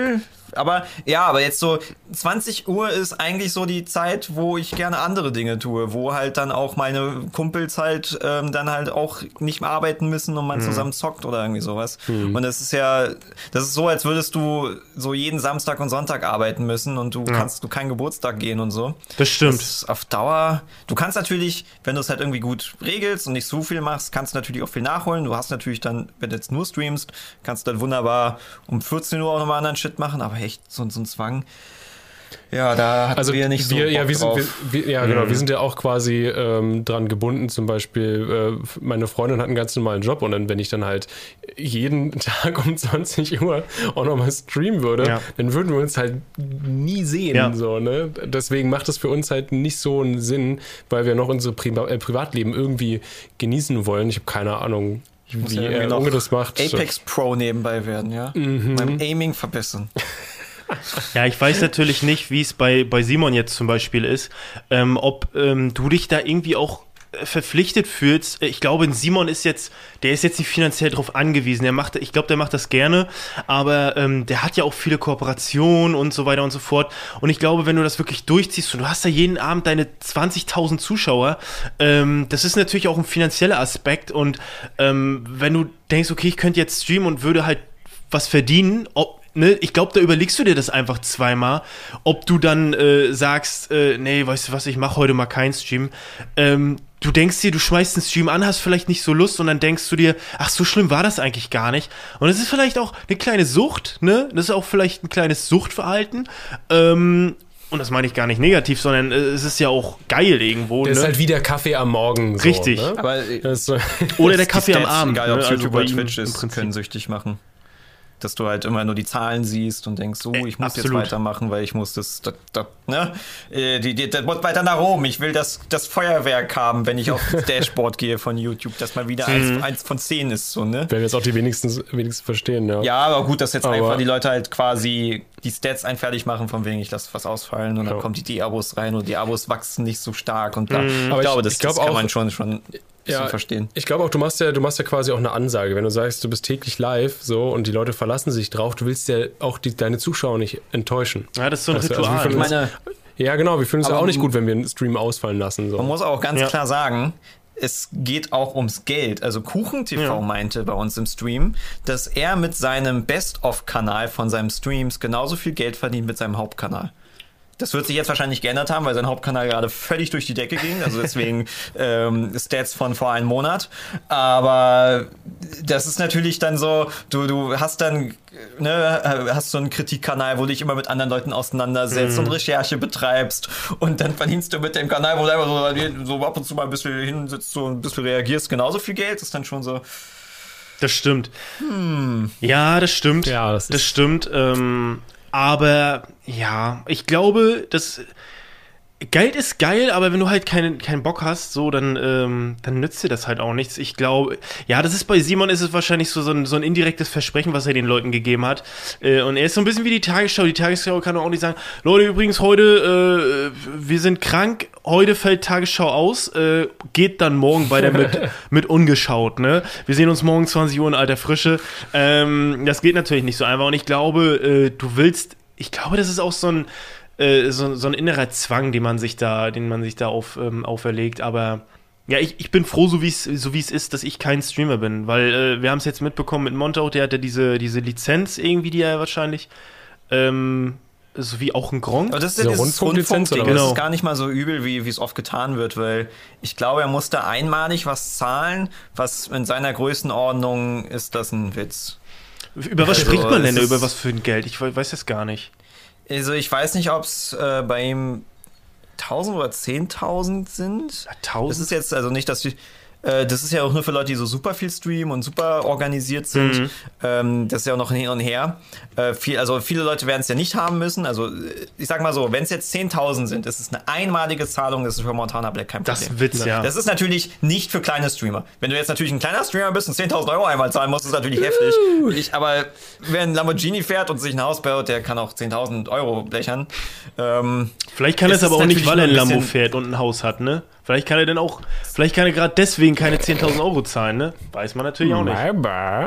Aber ja, aber jetzt so zwanzig Uhr ist eigentlich so die Zeit, wo ich gerne andere Dinge tue, wo halt dann auch meine Kumpels halt ähm, dann halt auch nicht mehr arbeiten müssen und man mhm. zusammen zockt oder irgendwie sowas. Mhm. Und das ist ja, das ist so, als würdest du so jeden Samstag und Sonntag arbeiten müssen und du ja. kannst du keinen Geburtstag gehen und so. Das stimmt. Das ist auf Dauer, du kannst natürlich, wenn du es halt irgendwie gut regelst und nicht so viel machst, kannst du natürlich auch viel nachholen. Du hast natürlich dann, wenn du jetzt nur streamst, kannst du dann wunderbar um vierzehn Uhr auch nochmal anderen Shit machen, aber echt so, so ein Zwang. Ja, da hatten also wir nicht so wir, Bock ja, wir drauf. sind, wir, wir, ja, genau. Mhm. Wir sind ja auch quasi ähm, dran gebunden. Zum Beispiel, äh, meine Freundin hat einen ganz normalen Job und dann, wenn ich dann halt jeden Tag um zwanzig Uhr auch nochmal streamen würde, ja. dann würden wir uns halt nie sehen. Ja. So, ne? Deswegen macht es für uns halt nicht so einen Sinn, weil wir noch unser Pri- äh, Privatleben irgendwie genießen wollen. Ich habe keine Ahnung, wie ja er Unge das macht. Apex Pro nebenbei werden, ja? Mhm. Beim Aiming verbessern. Ja, ich weiß natürlich nicht, wie es bei, bei Simon jetzt zum Beispiel ist, ähm, ob ähm, du dich da irgendwie auch äh, verpflichtet fühlst. Ich glaube, Simon ist jetzt, der ist jetzt nicht finanziell drauf angewiesen. Er macht, ich glaube, der macht das gerne, aber ähm, der hat ja auch viele Kooperationen und so weiter und so fort. Und ich glaube, wenn du das wirklich durchziehst und du hast da jeden Abend deine zwanzigtausend Zuschauer, ähm, das ist natürlich auch ein finanzieller Aspekt. Und ähm, wenn du denkst, okay, ich könnte jetzt streamen und würde halt was verdienen, ob Ne, ich glaube, da überlegst du dir das einfach zweimal, ob du dann äh, sagst, äh, nee, weißt du was, ich mache heute mal keinen Stream. Ähm, du denkst dir, du schmeißt einen Stream an, hast vielleicht nicht so Lust und dann denkst du dir, ach, so schlimm war das eigentlich gar nicht. Und es ist vielleicht auch eine kleine Sucht, ne? Das ist auch vielleicht ein kleines Suchtverhalten. Ähm, und das meine ich gar nicht negativ, sondern äh, es ist ja auch geil irgendwo. Das ne? ist halt wie der Kaffee am Morgen. So, Richtig. Ne? Aber, das, oder der Kaffee am Stats, Abend. Egal, ob ne? es YouTube also oder Twitch ist, können süchtig machen. Dass du halt immer nur die Zahlen siehst und denkst, so, ich muss Absolut. jetzt weitermachen, weil ich muss das, das, das ne, die, die, das muss weiter nach oben. Ich will das, das Feuerwerk haben, wenn ich auf das Dashboard gehe von YouTube, dass mal wieder eins, mhm. eins von zehn ist, so, ne? Werden jetzt auch die wenigsten, wenigsten verstehen, ja. Ja, aber gut, dass jetzt aber einfach die Leute halt quasi die Stats einfertig machen, von wegen ich lasse was ausfallen und dann ja. kommen die D-Abos rein und die Abos wachsen nicht so stark und bla. Mhm. Ich aber glaube, ich, das, ich glaub das kann auch, man schon, schon ja, verstehen. Ich glaube auch, du machst ja, du machst ja quasi auch eine Ansage. Wenn du sagst, du bist täglich live so und die Leute verlassen sich drauf, du willst ja auch die, deine Zuschauer nicht enttäuschen. Ja, das ist so ein also, Ritual. Also ich meine, ja, genau, wir fühlen es ja auch nicht gut, wenn wir einen Stream ausfallen lassen. So. Man muss auch ganz ja. klar sagen, es geht auch ums Geld. Also KuchenTV ja. meinte bei uns im Stream, dass er mit seinem Best-of-Kanal von seinem Streams genauso viel Geld verdient mit seinem Hauptkanal. Das wird sich jetzt wahrscheinlich geändert haben, weil sein Hauptkanal gerade völlig durch die Decke ging. Also deswegen ähm, Stats von vor einem Monat. Aber das ist natürlich dann so, du, du hast dann, ne, hast so einen Kritikkanal, wo du dich immer mit anderen Leuten auseinandersetzt mhm. und Recherche betreibst. Und dann verdienst du mit dem Kanal, wo du einfach so, so ab und zu mal ein bisschen hinsitzt, so ein bisschen reagierst, genauso viel Geld. Das ist dann schon so. Das stimmt. Hm. Ja, das stimmt. Ja, das, das stimmt. Ähm, aber ja, ich glaube, das Geld ist geil, aber wenn du halt keinen keinen Bock hast, so, dann, ähm, dann nützt dir das halt auch nichts. Ich glaube, ja, das ist bei Simon ist es wahrscheinlich so, so, ein, so ein indirektes Versprechen, was er den Leuten gegeben hat. Äh, und er ist so ein bisschen wie die Tagesschau. Die Tagesschau kann auch nicht sagen, Leute, übrigens heute, äh, wir sind krank, heute fällt Tagesschau aus, äh, geht dann morgen weiter mit, mit ungeschaut, ne? Wir sehen uns morgen zwanzig Uhr in alter Frische. Ähm, das geht natürlich nicht so einfach. Und ich glaube, äh, du willst, ich glaube, das ist auch so ein So, so ein innerer Zwang, den man sich da, den man sich da auf, ähm, auferlegt. Aber ja, ich, ich bin froh, so wie es so wie es ist, dass ich kein Streamer bin. Weil äh, wir haben es jetzt mitbekommen mit Monte auch, der hat ja diese, diese Lizenz irgendwie, die er wahrscheinlich ähm, so wie auch ein Gronk. Aber das ist ja dieses Rundfunklizenz, Rundfunk, oder das was? ist gar nicht mal so übel, wie es oft getan wird, weil ich glaube, er musste einmalig was zahlen, was in seiner Größenordnung ist das ein Witz. Über was Also, spricht man denn? es Über ist- was für ein Geld? Ich we- weiß das gar nicht. Also ich weiß nicht, ob es äh, bei ihm tausend oder zehntausend sind. tausend? Das ist jetzt also nicht, dass die... Äh, das ist ja auch nur für Leute, die so super viel streamen und super organisiert sind. Mhm. Ähm, das ist ja auch noch ein Hin und Her. Äh, viel, also viele Leute werden es ja nicht haben müssen. Also äh, ich sag mal so, wenn es jetzt zehntausend sind, ist es eine einmalige Zahlung, das ist für Montana Black kein Das Problem. ist Witz, ja. Das ist natürlich nicht für kleine Streamer. Wenn du jetzt natürlich ein kleiner Streamer bist und zehntausend Euro einmal zahlen musst, ist natürlich heftig. Ich, aber wer ein Lamborghini fährt und sich ein Haus baut, der kann auch zehntausend Euro blechern. Ähm, Vielleicht kann er es es aber ist auch nicht, natürlich weil er ein nur ein Lambo bisschen- fährt und ein Haus hat, ne? Vielleicht kann er denn auch, vielleicht kann er gerade deswegen keine zehntausend Euro zahlen, ne? Weiß man natürlich auch nicht. Aber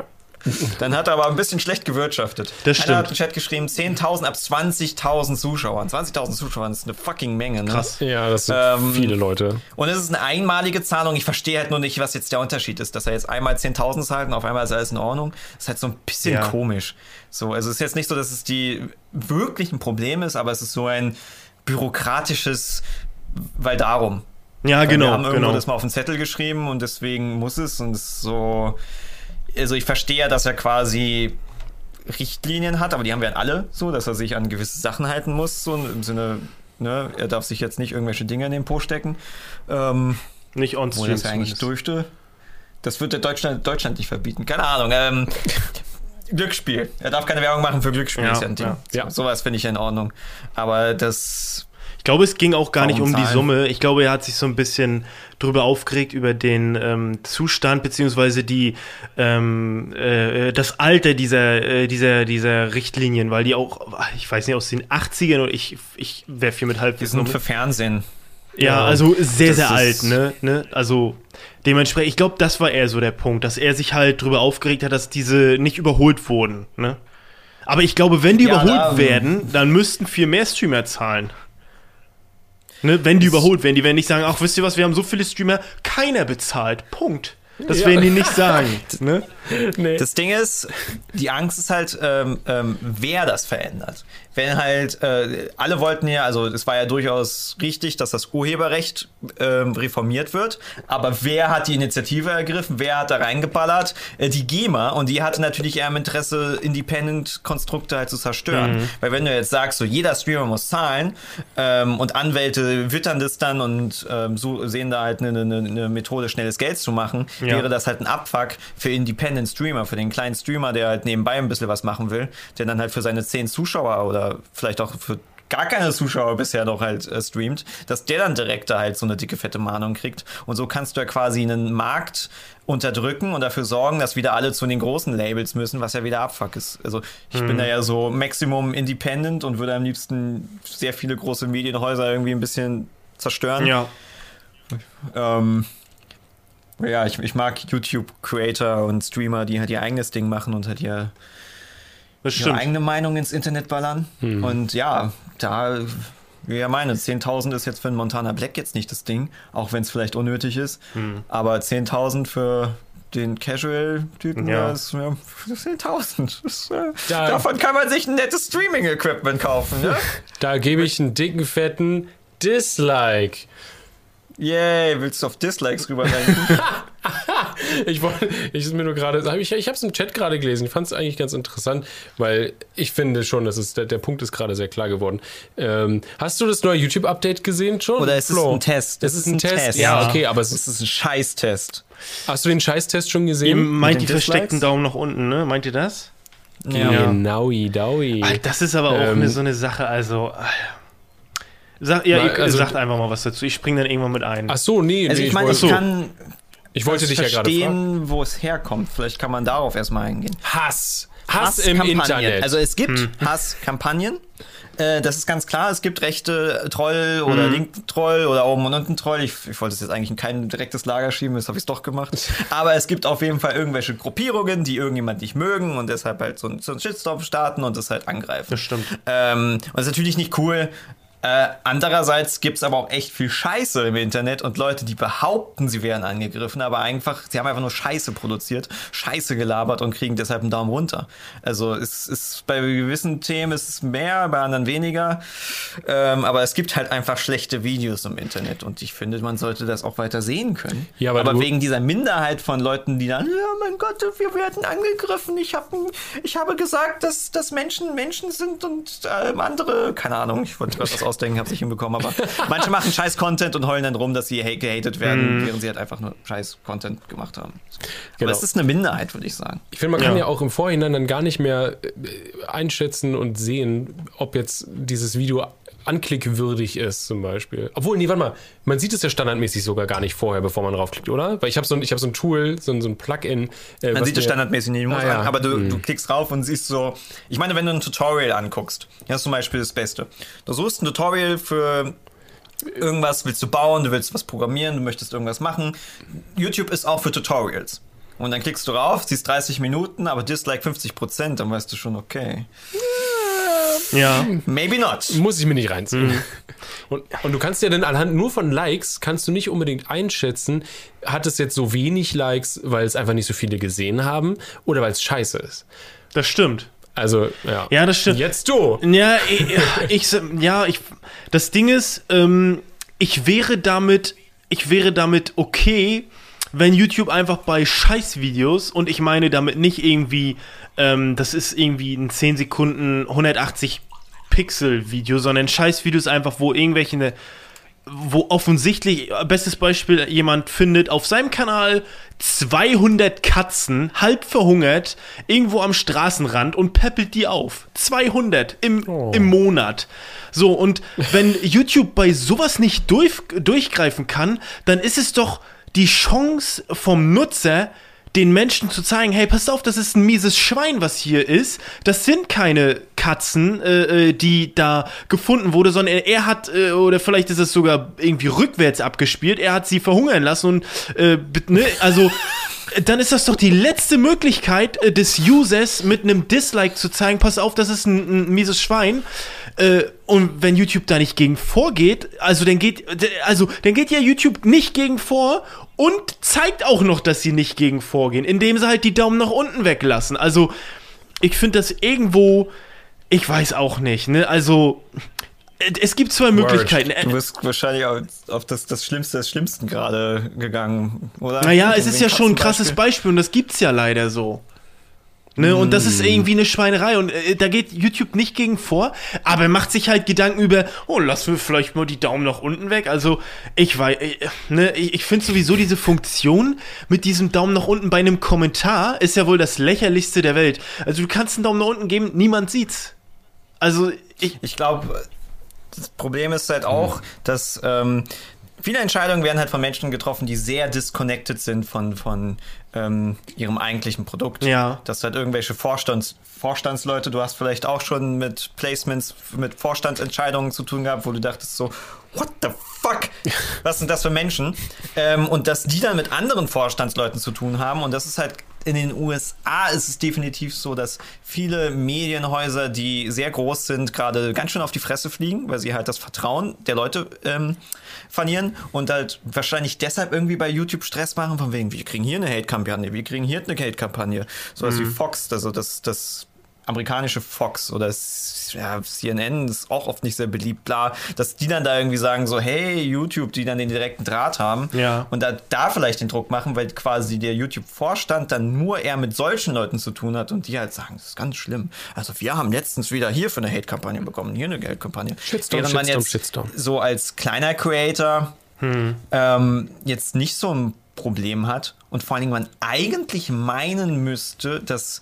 Dann hat er aber ein bisschen schlecht gewirtschaftet. Das stimmt. Einer hat im Chat geschrieben, zehntausend ab zwanzigtausend Zuschauern. zwanzigtausend Zuschauern ist eine fucking Menge, ne? Krass. Ja, das sind Ähm, viele Leute. Und es ist eine einmalige Zahlung. Ich verstehe halt nur nicht, was jetzt der Unterschied ist, dass er jetzt einmal zehntausend zahlt und auf einmal ist alles in Ordnung. Das ist halt so ein bisschen Ja. komisch. So, also es ist jetzt nicht so, dass es die wirklich ein Problem ist, aber es ist so ein bürokratisches, weil darum. Ja, Weil genau. Wir haben irgendwo genau. das mal auf den Zettel geschrieben und deswegen muss es und es ist so. Also ich verstehe ja, dass er quasi Richtlinien hat, aber die haben wir alle so, dass er sich an gewisse Sachen halten muss, so im Sinne, ne, er darf sich jetzt nicht irgendwelche Dinge in den Po stecken. Ähm, Nicht wo on-stream das ja eigentlich zumindest. dürfte. Das wird der Deutschland, Deutschland nicht verbieten. Keine Ahnung. Ähm, Glücksspiel. Er darf keine Werbung machen für Glücksspiel. Ja, ist ja ein Ding. ja. So, Ja. sowas finde ich ja in Ordnung. Aber das. Ich glaube, es ging auch gar nicht um die Zahlen. Summe. Ich glaube, er hat sich so ein bisschen drüber aufgeregt über den ähm, Zustand beziehungsweise die ähm, äh, das Alter dieser äh, dieser dieser Richtlinien, weil die auch, ich weiß nicht, aus den achtzigern oder ich ich werfe hier mit Die Halbwissen um. sind für Fernsehen. Ja, Ja, also sehr, das sehr alt, ist- ne? ne? Also dementsprechend, ich glaube, das war eher so der Punkt, dass er sich halt drüber aufgeregt hat, dass diese nicht überholt wurden, ne? Aber ich glaube, wenn die Ja, überholt da- werden, dann müssten viel mehr Streamer zahlen. Ne? Wenn die Das- überholt werden, die werden nicht sagen, ach, wisst ihr was, wir haben so viele Streamer, keiner bezahlt, Punkt. Das Ja. werden die nicht sagen, ne? Nee. Das Ding ist, die Angst ist halt, ähm, ähm, wer das verändert. Wenn halt, äh, alle wollten ja, also es war ja durchaus richtig, dass das Urheberrecht ähm, reformiert wird, aber wer hat die Initiative ergriffen, wer hat da reingeballert? Äh, die GEMA, und die hatte natürlich eher im Interesse, Independent-Konstrukte halt zu zerstören. Mhm. Weil wenn du jetzt sagst, so jeder Streamer muss zahlen ähm, und Anwälte wittern das dann und ähm, so sehen da halt eine, eine, eine Methode, schnelles Geld zu machen, Ja. wäre das halt ein Abfuck für Independent Streamer, für den kleinen Streamer, der halt nebenbei ein bisschen was machen will, der dann halt für seine zehn Zuschauer oder vielleicht auch für gar keine Zuschauer bisher noch halt äh, streamt, dass der dann direkt da halt so eine dicke, fette Mahnung kriegt. Und so kannst du ja quasi einen Markt unterdrücken und dafür sorgen, dass wieder alle zu den großen Labels müssen, was ja wieder Abfuck ist. Also ich bin da ja so Maximum Independent und würde am liebsten sehr viele große Medienhäuser irgendwie ein bisschen zerstören. Ja. Ähm, ja, ich, ich mag YouTube-Creator und Streamer, die halt ihr eigenes Ding machen und halt ihr, Das ihre stimmt. eigene Meinung ins Internet ballern. Und ja, da, wie ihr meine, zehntausend ist jetzt für einen Montana Black jetzt nicht das Ding, auch wenn es vielleicht unnötig ist. Aber zehntausend für den Casual-Typen, Ja. ja. ist ja, zehntausend. Das, äh, Da- davon kann man sich ein nettes Streaming-Equipment kaufen, ne? Da gebe ich einen dicken, fetten Dislike. Yay, willst du auf Dislikes rüberlenken? Ich wollte, ich ist mir nur gerade, ich, ich habe es im Chat gerade gelesen. Ich fand es eigentlich ganz interessant, weil ich finde schon, dass es der, der Punkt ist gerade sehr klar geworden. Ähm, hast du das neue YouTube-Update gesehen schon? Oder ist es Flo? ein Test? Es ist ein Test. Ja, okay, aber es Es ist. ist ein Scheiß-Test. Hast du den Scheißtest schon Ihr gesehen? meint die den versteckten Dislikes? Daumen nach unten, ne? Meint ihr das? Ja. Genaui, daui. Alter, das ist aber auch Ähm, eine, so eine Sache, also. äh, Sag, ja, Weil, ihr also- sagt einfach mal was dazu. Ich spring dann irgendwann mit ein. Ach so, nee, Also nee, ich meine, ich wollte, kann ich wollte das dich ja gerade fragen. verstehen, wo es herkommt. Vielleicht kann man darauf erstmal eingehen. Hass. Hass im Hasskampagnen. Internet. Also es gibt Hasskampagnen. Äh, das ist ganz klar. Es gibt rechte Troll oder linken Troll oder oben und unten Troll. Ich, ich wollte es jetzt eigentlich in kein direktes Lager schieben, das habe ich doch gemacht. Aber es gibt auf jeden Fall irgendwelche Gruppierungen, die irgendjemand nicht mögen und deshalb halt so, ein- so einen Shitstorm starten und das halt angreifen. Das stimmt. Ähm, und das ist natürlich nicht cool. Äh, andererseits gibt es aber auch echt viel Scheiße im Internet und Leute, die behaupten, sie wären angegriffen, aber einfach, sie haben einfach nur Scheiße produziert, Scheiße gelabert und kriegen deshalb einen Daumen runter. Also es ist bei gewissen Themen ist es mehr, bei anderen weniger. Ähm, aber es gibt halt einfach schlechte Videos im Internet und ich finde, man sollte das auch weiter sehen können. Ja, aber aber du- wegen dieser Minderheit von Leuten, die dann, ja mein Gott, wir werden angegriffen, ich, hab, ich habe gesagt, dass, dass Menschen Menschen sind und ähm, andere, keine Ahnung, ich wollte gerade was ausdenken, hab's nicht hinbekommen, aber manche machen scheiß Content und heulen dann rum, dass sie hate- gehatet werden, während sie halt einfach nur scheiß Content gemacht haben. Genau. Aber es ist eine Minderheit, würde ich sagen. Ich finde, man kann Ja. ja auch im Vorhinein dann gar nicht mehr äh, einschätzen und sehen, ob jetzt dieses Video anklickwürdig ist, zum Beispiel. Obwohl, nee, warte mal, man sieht es ja standardmäßig sogar gar nicht vorher, bevor man draufklickt, oder? Weil ich habe so, ein- ich hab so ein Tool, so ein, so ein Plugin. Äh, Man was sieht es mir- standardmäßig nicht, muss Ah, ja. an, aber du, du klickst drauf und siehst so, ich meine, wenn du ein Tutorial anguckst, das ist zum Beispiel das Beste. Du suchst ein Tutorial für irgendwas, willst du bauen, du willst was programmieren, du möchtest irgendwas machen. YouTube ist auch für Tutorials. Und dann klickst du rauf, siehst dreißig Minuten, aber Dislike fünfzig Prozent, dann weißt du schon, okay. Ja. Maybe not. Muss ich mir nicht reinziehen. Mhm. Und, und du kannst ja dann anhand nur von Likes, kannst du nicht unbedingt einschätzen, hat es jetzt so wenig Likes, weil es einfach nicht so viele gesehen haben oder weil es scheiße ist. Das stimmt. Also, ja. Ja, das stimmt. Jetzt du. Ja, ich, ich ja, ich, das Ding ist, ähm, ich wäre damit, ich wäre damit okay, wenn YouTube einfach bei Scheißvideos, und ich meine damit nicht irgendwie, ähm, das ist irgendwie ein zehn Sekunden hundertachtzig Pixel Video, sondern Scheißvideos einfach, wo irgendwelche, ne, wo offensichtlich, bestes Beispiel, jemand findet auf seinem Kanal zweihundert Katzen, halb verhungert, irgendwo am Straßenrand und peppelt die auf. zweihundert im, oh. im Monat. So, und wenn YouTube bei sowas nicht durch, durchgreifen kann, dann ist es doch die Chance vom Nutzer, den Menschen zu zeigen, hey, pass auf, das ist ein mieses Schwein, was hier ist. Das sind keine Katzen, äh, die da gefunden wurde, sondern er hat, äh, oder vielleicht ist es sogar irgendwie rückwärts abgespielt, er hat sie verhungern lassen und, äh, ne, also, dann ist das doch die letzte Möglichkeit äh, des Users mit einem Dislike zu zeigen, pass auf, das ist ein, ein mieses Schwein. Äh, und wenn YouTube da nicht gegen vorgeht, also dann geht, also dann geht ja YouTube nicht gegen vor und zeigt auch noch, dass sie nicht gegen vorgehen, indem sie halt die Daumen nach unten weglassen. Also ich finde das irgendwo, ich weiß auch nicht, ne? Also es gibt zwei Möglichkeiten. Du bist wahrscheinlich auf, auf das, das Schlimmste des Schlimmsten gerade gegangen, oder? Naja, es ist ja schon ein krasses Beispiel. Beispiel und das gibt's ja leider so. Ne, und das ist irgendwie eine Schweinerei und äh, da geht YouTube nicht gegen vor, aber er macht sich halt Gedanken über, oh, lassen wir vielleicht mal die Daumen nach unten weg. Also ich weiß, äh, ne, ich, ich finde sowieso diese Funktion mit diesem Daumen nach unten bei einem Kommentar ist ja wohl das lächerlichste der Welt. Also du kannst einen Daumen nach unten geben, niemand sieht's. Also ich... Ich glaube, das Problem ist halt auch, mhm. dass ähm, viele Entscheidungen werden halt von Menschen getroffen, die sehr disconnected sind von, von ähm, ihrem eigentlichen Produkt. Ja. Das halt irgendwelche Vorstands, Vorstandsleute, du hast vielleicht auch schon mit Placements, mit Vorstandsentscheidungen zu tun gehabt, wo du dachtest so, what the fuck? Was sind das für Menschen? ähm, und dass die dann mit anderen Vorstandsleuten zu tun haben und das ist halt in den U S A ist es definitiv so, dass viele Medienhäuser, die sehr groß sind, gerade ganz schön auf die Fresse fliegen, weil sie halt das Vertrauen der Leute ähm, verlieren und halt wahrscheinlich deshalb irgendwie bei YouTube Stress machen, von wegen, wir kriegen hier eine Hate-Kampagne, wir kriegen hier eine Hate-Kampagne. Sowas mhm. wie Fox, also das, das amerikanische Fox oder ja, C N N ist auch oft nicht sehr beliebt, bla, dass die dann da irgendwie sagen so, hey, YouTube, die dann den direkten Draht haben ja. und da, da vielleicht den Druck machen, weil quasi der YouTube-Vorstand dann nur eher mit solchen Leuten zu tun hat und die halt sagen, das ist ganz schlimm. Also wir haben letztens wieder hier für eine Hate-Kampagne bekommen, hier eine Hate-Kampagne. Shitstorm, Während man Shitstorm, jetzt Shitstorm. so als kleiner Creator hm. ähm, jetzt nicht so ein Problem hat und vor allen Dingen man eigentlich meinen müsste, dass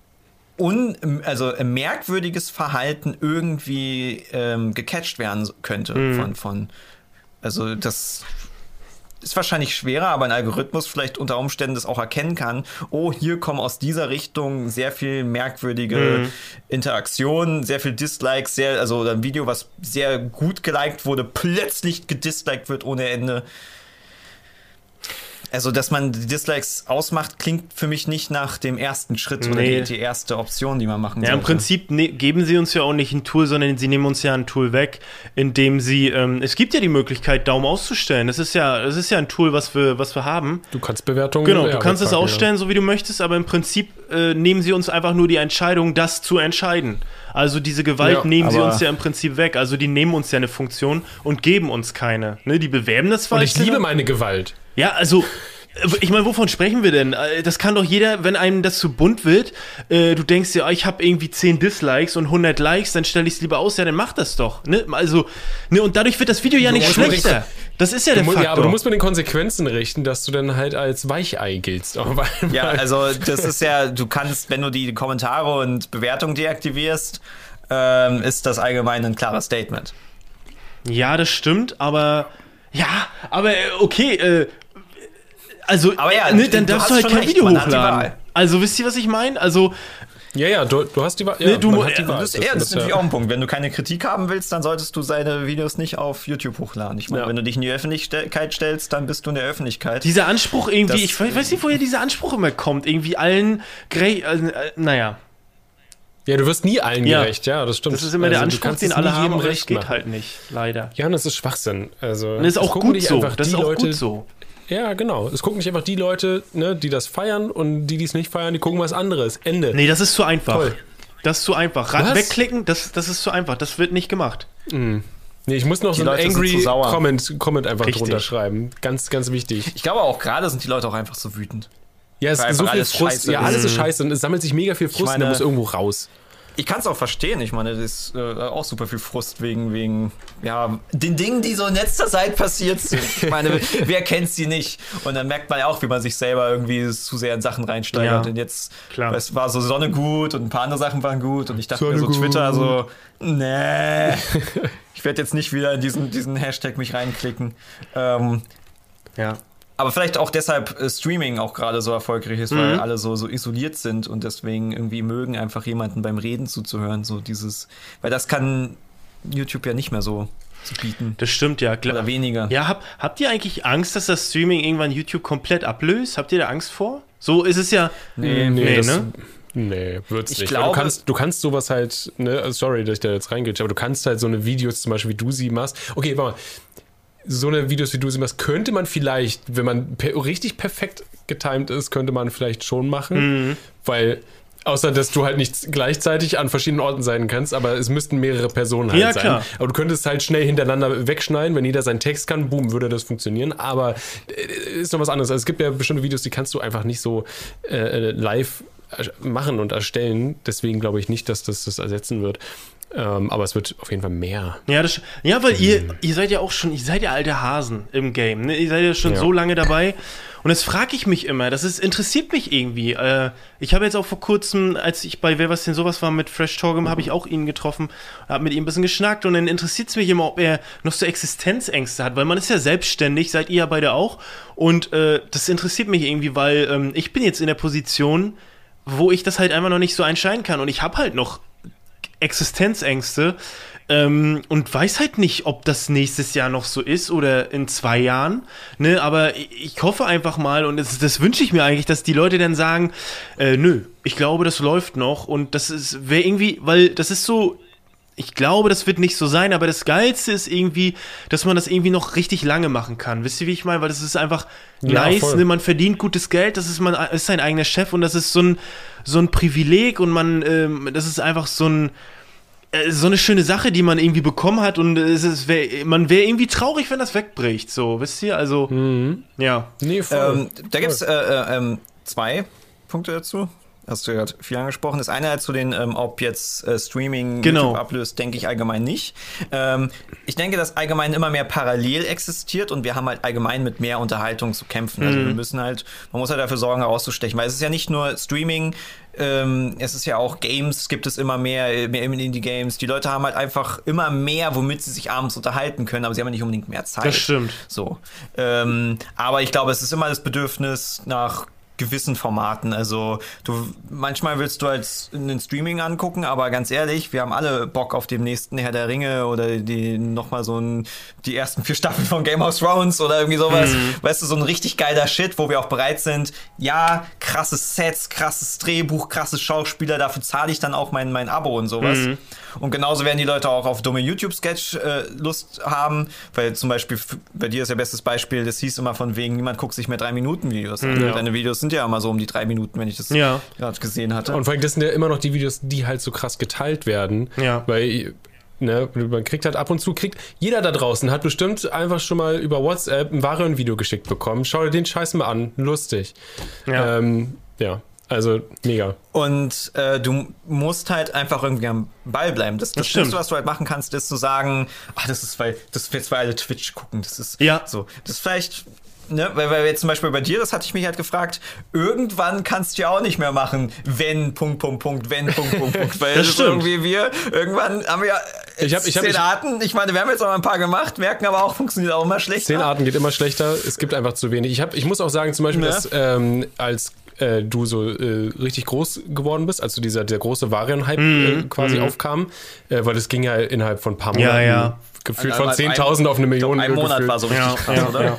un, also ein merkwürdiges Verhalten irgendwie ähm, gecatcht werden könnte mhm. von, von, also das ist wahrscheinlich schwerer, aber ein Algorithmus vielleicht unter Umständen das auch erkennen kann, oh, hier kommen aus dieser Richtung sehr viel merkwürdige mhm. Interaktionen, sehr viel Dislikes, sehr, also ein Video, was sehr gut geliked wurde, plötzlich gedisliked wird ohne Ende. Also, dass man die Dislikes ausmacht, klingt für mich nicht nach dem ersten Schritt nee. oder die, die erste Option, die man machen ja, sollte. Im Prinzip ne, geben sie uns ja auch nicht ein Tool, sondern sie nehmen uns ja ein Tool weg, indem sie, ähm, es gibt ja die Möglichkeit, Daumen auszustellen. Das ist ja, das ist ja ein Tool, was wir, was wir haben. Du kannst Bewertungen... Genau, du kannst es ausstellen, ja. so wie du möchtest, aber im Prinzip äh, nehmen sie uns einfach nur die Entscheidung, das zu entscheiden. Also diese Gewalt ja, nehmen sie uns ja im Prinzip weg. Also die nehmen uns ja eine Funktion und geben uns keine. Ne? Die bewerben das falsch. Und ich liebe meine Gewalt. Ja, also, ich meine, wovon sprechen wir denn? Das kann doch jeder, wenn einem das zu bunt wird, äh, du denkst dir, ich habe irgendwie zehn Dislikes und hundert Likes, dann stelle ich es lieber aus, ja, dann mach das doch. Ne? Also, ne, und dadurch wird das Video ja nicht schlechter. Das ist ja der Faktor. Ja, aber du musst mit den Konsequenzen richten, dass du dann halt als Weichei giltst. Ja, also das ist ja, du kannst, wenn du die Kommentare und Bewertungen deaktivierst, ähm, ist das allgemein ein klares Statement. Ja, das stimmt, aber ja, aber okay, äh, also, aber ja, ne, dann darfst du halt kein Video hochladen. Also, wisst ihr, was ich meine? Also, Ja, ja, du, du hast die Wahl. Nee, Ja, du man mu- hat die ja, Wahl. Das, ja, das ist natürlich auch ein Punkt. Wenn du keine Kritik haben willst, dann solltest du seine Videos nicht auf YouTube hochladen. Ich meine, Ja. wenn du dich in die Öffentlichkeit stellst, dann bist du in der Öffentlichkeit. Dieser Anspruch irgendwie, Das- ich weiß nicht, woher dieser Anspruch immer kommt. Irgendwie allen, gere- äh, äh, naja, Ja, du wirst nie allen Ja. gerecht, ja, das stimmt. das ist immer der Also, du Anspruch, kannst den es alle nie haben, jedem aber das recht geht machen. halt nicht, leider. Ja, und das ist Schwachsinn. Also, Und das ist es auch gucken gut nicht so. einfach Das die ist auch Leute, gut so. Ja, genau. Es gucken nicht einfach die Leute, ne, die das feiern und die, die es nicht feiern, die gucken was anderes. Ende. Nee, das ist zu einfach. Toll. Das ist zu einfach. Rad Was? wegklicken, das, das ist zu einfach. Das wird nicht gemacht. Nee, ich muss noch Die so einen Leute sind angry zu sauer. Comment, Comment einfach Richtig. drunter schreiben. Ganz, ganz wichtig. Ich glaube auch gerade sind die Leute auch einfach so wütend. Ja, es Weil ist so einfach viel alles Frust. scheiße Ja, ist. alles ist scheiße und es sammelt sich mega viel Frust und meine- der muss irgendwo raus. Ich kann es auch verstehen. Ich meine, das ist äh, auch super viel Frust wegen, wegen ja, den Dingen, die so in letzter Zeit passiert sind. Ich meine, wer kennt sie nicht? Und dann merkt man ja auch, wie man sich selber irgendwie zu sehr in Sachen reinsteigert. Ja, und jetzt, klar. es war so Sonne gut und ein paar andere Sachen waren gut. Und ich dachte Sonne mir so gut. Twitter so, nee, ich werde jetzt nicht wieder in diesen, diesen Hashtag mich reinklicken. Ähm, Ja. Aber vielleicht auch deshalb äh, Streaming auch gerade so erfolgreich ist, weil alle so, so isoliert sind und deswegen irgendwie mögen, einfach jemanden beim Reden zuzuhören. So dieses, weil das kann YouTube ja nicht mehr so, so bieten. Das stimmt, ja. Klar. Oder weniger. Ja, hab, habt ihr eigentlich Angst, dass das Streaming irgendwann YouTube komplett ablöst? Habt ihr da Angst vor? So ist es ja. Nee, nee, das, ne? Nee, wird's Ich nicht. glaube- Weil du, kannst, du kannst sowas halt, ne, also sorry, dass ich da jetzt reingehe, aber du kannst halt so eine Videos zum Beispiel, wie du sie machst. Okay, warte mal. So eine Videos, wie du sie machst, könnte man vielleicht, wenn man per richtig perfekt getimed ist, könnte man vielleicht schon machen. Mhm. Weil, außer dass du halt nicht gleichzeitig an verschiedenen Orten sein kannst, aber es müssten mehrere Personen halt Ja, sein. klar. Aber du könntest halt schnell hintereinander wegschneiden, wenn jeder seinen Text kann, boom, würde das funktionieren. Aber äh, ist noch was anderes. Also es gibt ja bestimmte Videos, die kannst du einfach nicht so äh, live machen und erstellen. Deswegen glaube ich nicht, dass das das ersetzen wird. Ähm, aber es wird auf jeden Fall mehr. Ja, das, ja, weil ihr, ihr seid ja auch schon, ihr seid ja alte Hasen im Game, ne? Ihr seid ja schon Ja. so lange dabei. Und das frage ich mich immer, das ist, interessiert mich irgendwie. Äh, ich habe jetzt auch vor kurzem, als ich bei Wer was denn sowas war mit Fresh Torgum, habe ich auch ihn getroffen, habe mit ihm ein bisschen geschnackt und dann interessiert es mich immer, ob er noch so Existenzängste hat, weil man ist ja selbstständig, seid ihr ja beide auch. Und äh, das interessiert mich irgendwie, weil ähm, ich bin jetzt in der Position, wo ich das halt einfach noch nicht so entscheiden kann und ich habe halt noch Existenzängste ähm, und weiß halt nicht, ob das nächstes Jahr noch so ist oder in zwei Jahren, ne, aber ich, ich hoffe einfach mal und das, das wünsche ich mir eigentlich, dass die Leute dann sagen, äh, nö, ich glaube, das läuft noch und das ist, wäre irgendwie, weil das ist so, ich glaube, das wird nicht so sein, aber das Geilste ist irgendwie, dass man das irgendwie noch richtig lange machen kann. Wisst ihr, wie ich meine? Weil das ist einfach Ja, nice, voll. ne? Man verdient gutes Geld, das ist man ist sein eigener Chef und das ist so ein, so ein Privileg und man, ähm, das ist einfach so ein, äh, so eine schöne Sache, die man irgendwie bekommen hat und es ist, wär, man wäre irgendwie traurig, wenn das wegbricht, so, wisst ihr? Also, ja. Nee, voll. Ähm, da gibt es äh, äh, ähm, zwei Punkte dazu. Hast du ja gerade viel angesprochen. Das eine halt zu den, ähm, ob jetzt äh, Streaming Genau. YouTube ablöst, denke ich allgemein nicht. Ähm, ich denke, dass allgemein immer mehr parallel existiert und wir haben halt allgemein mit mehr Unterhaltung zu kämpfen. Also wir müssen halt, man muss halt dafür sorgen, herauszustechen, weil es ist ja nicht nur Streaming, ähm, es ist ja auch Games, gibt es immer mehr, mehr Indie-Games. Die Leute haben halt einfach immer mehr, womit sie sich abends unterhalten können, aber sie haben ja nicht unbedingt mehr Zeit. Das stimmt. So. Ähm, aber ich glaube, es ist immer das Bedürfnis nach gewissen Formaten. Also du manchmal willst du halt einen Streaming angucken, aber ganz ehrlich, wir haben alle Bock auf dem nächsten Herr der Ringe oder die nochmal so ein, die ersten vier Staffeln von Game of Thrones oder irgendwie sowas. Mhm. Weißt du, so ein richtig geiler Shit, wo wir auch bereit sind, ja, krasse Sets, krasses Drehbuch, krasse Schauspieler, dafür zahle ich dann auch mein, mein Abo und sowas. Mhm. Und genauso werden die Leute auch auf dumme YouTube-Sketch äh, Lust haben, weil zum Beispiel, f- bei dir ist ja bestes Beispiel, das hieß immer von wegen, niemand guckt sich mehr drei Minuten Videos an. Ja. Deine Videos sind ja immer so um die drei Minuten, wenn ich das Ja. gerade gesehen hatte. Und vor allem, das sind ja immer noch die Videos, die halt so krass geteilt werden. Ja. Weil, ne, man kriegt halt ab und zu, kriegt, jeder da draußen hat bestimmt einfach schon mal über WhatsApp ein Varian-Video geschickt bekommen. Schau dir den Scheiß mal an. Lustig. Ja. Ähm, ja. Also, mega. Und äh, du musst halt einfach irgendwie am Ball bleiben. Das, das, Das stimmt. Schlimmste, was du halt machen kannst, ist zu sagen, ach, das ist, weil, das ist jetzt, weil alle Twitch gucken. Das ist Ja. so. Das ist vielleicht, ne, weil, weil jetzt zum Beispiel bei dir, das hatte ich mich halt gefragt, irgendwann kannst du ja auch nicht mehr machen, wenn, Punkt, Punkt, Punkt, wenn, Punkt, Punkt, Punkt. Weil Das ist stimmt. irgendwie wir, irgendwann haben wir ja Ich hab- ich hab- zehn ich- Arten. Ich meine, wir haben jetzt auch mal ein paar gemacht, merken aber auch, funktioniert auch immer schlechter. Zehn Arten geht immer schlechter. Es gibt einfach zu wenig. Ich, hab, ich muss auch sagen, zum Beispiel, Ja. dass ähm, als äh, du so äh, richtig groß geworden bist, als so dieser der große Varian-Hype mm, äh, quasi mm. aufkam, äh, weil das ging ja innerhalb von ein paar Monaten ja, ja. gefühlt also, von zehntausend auf eine Million. Ein Monat gefühlt. War so richtig ja, krass, ja, oder? Ja.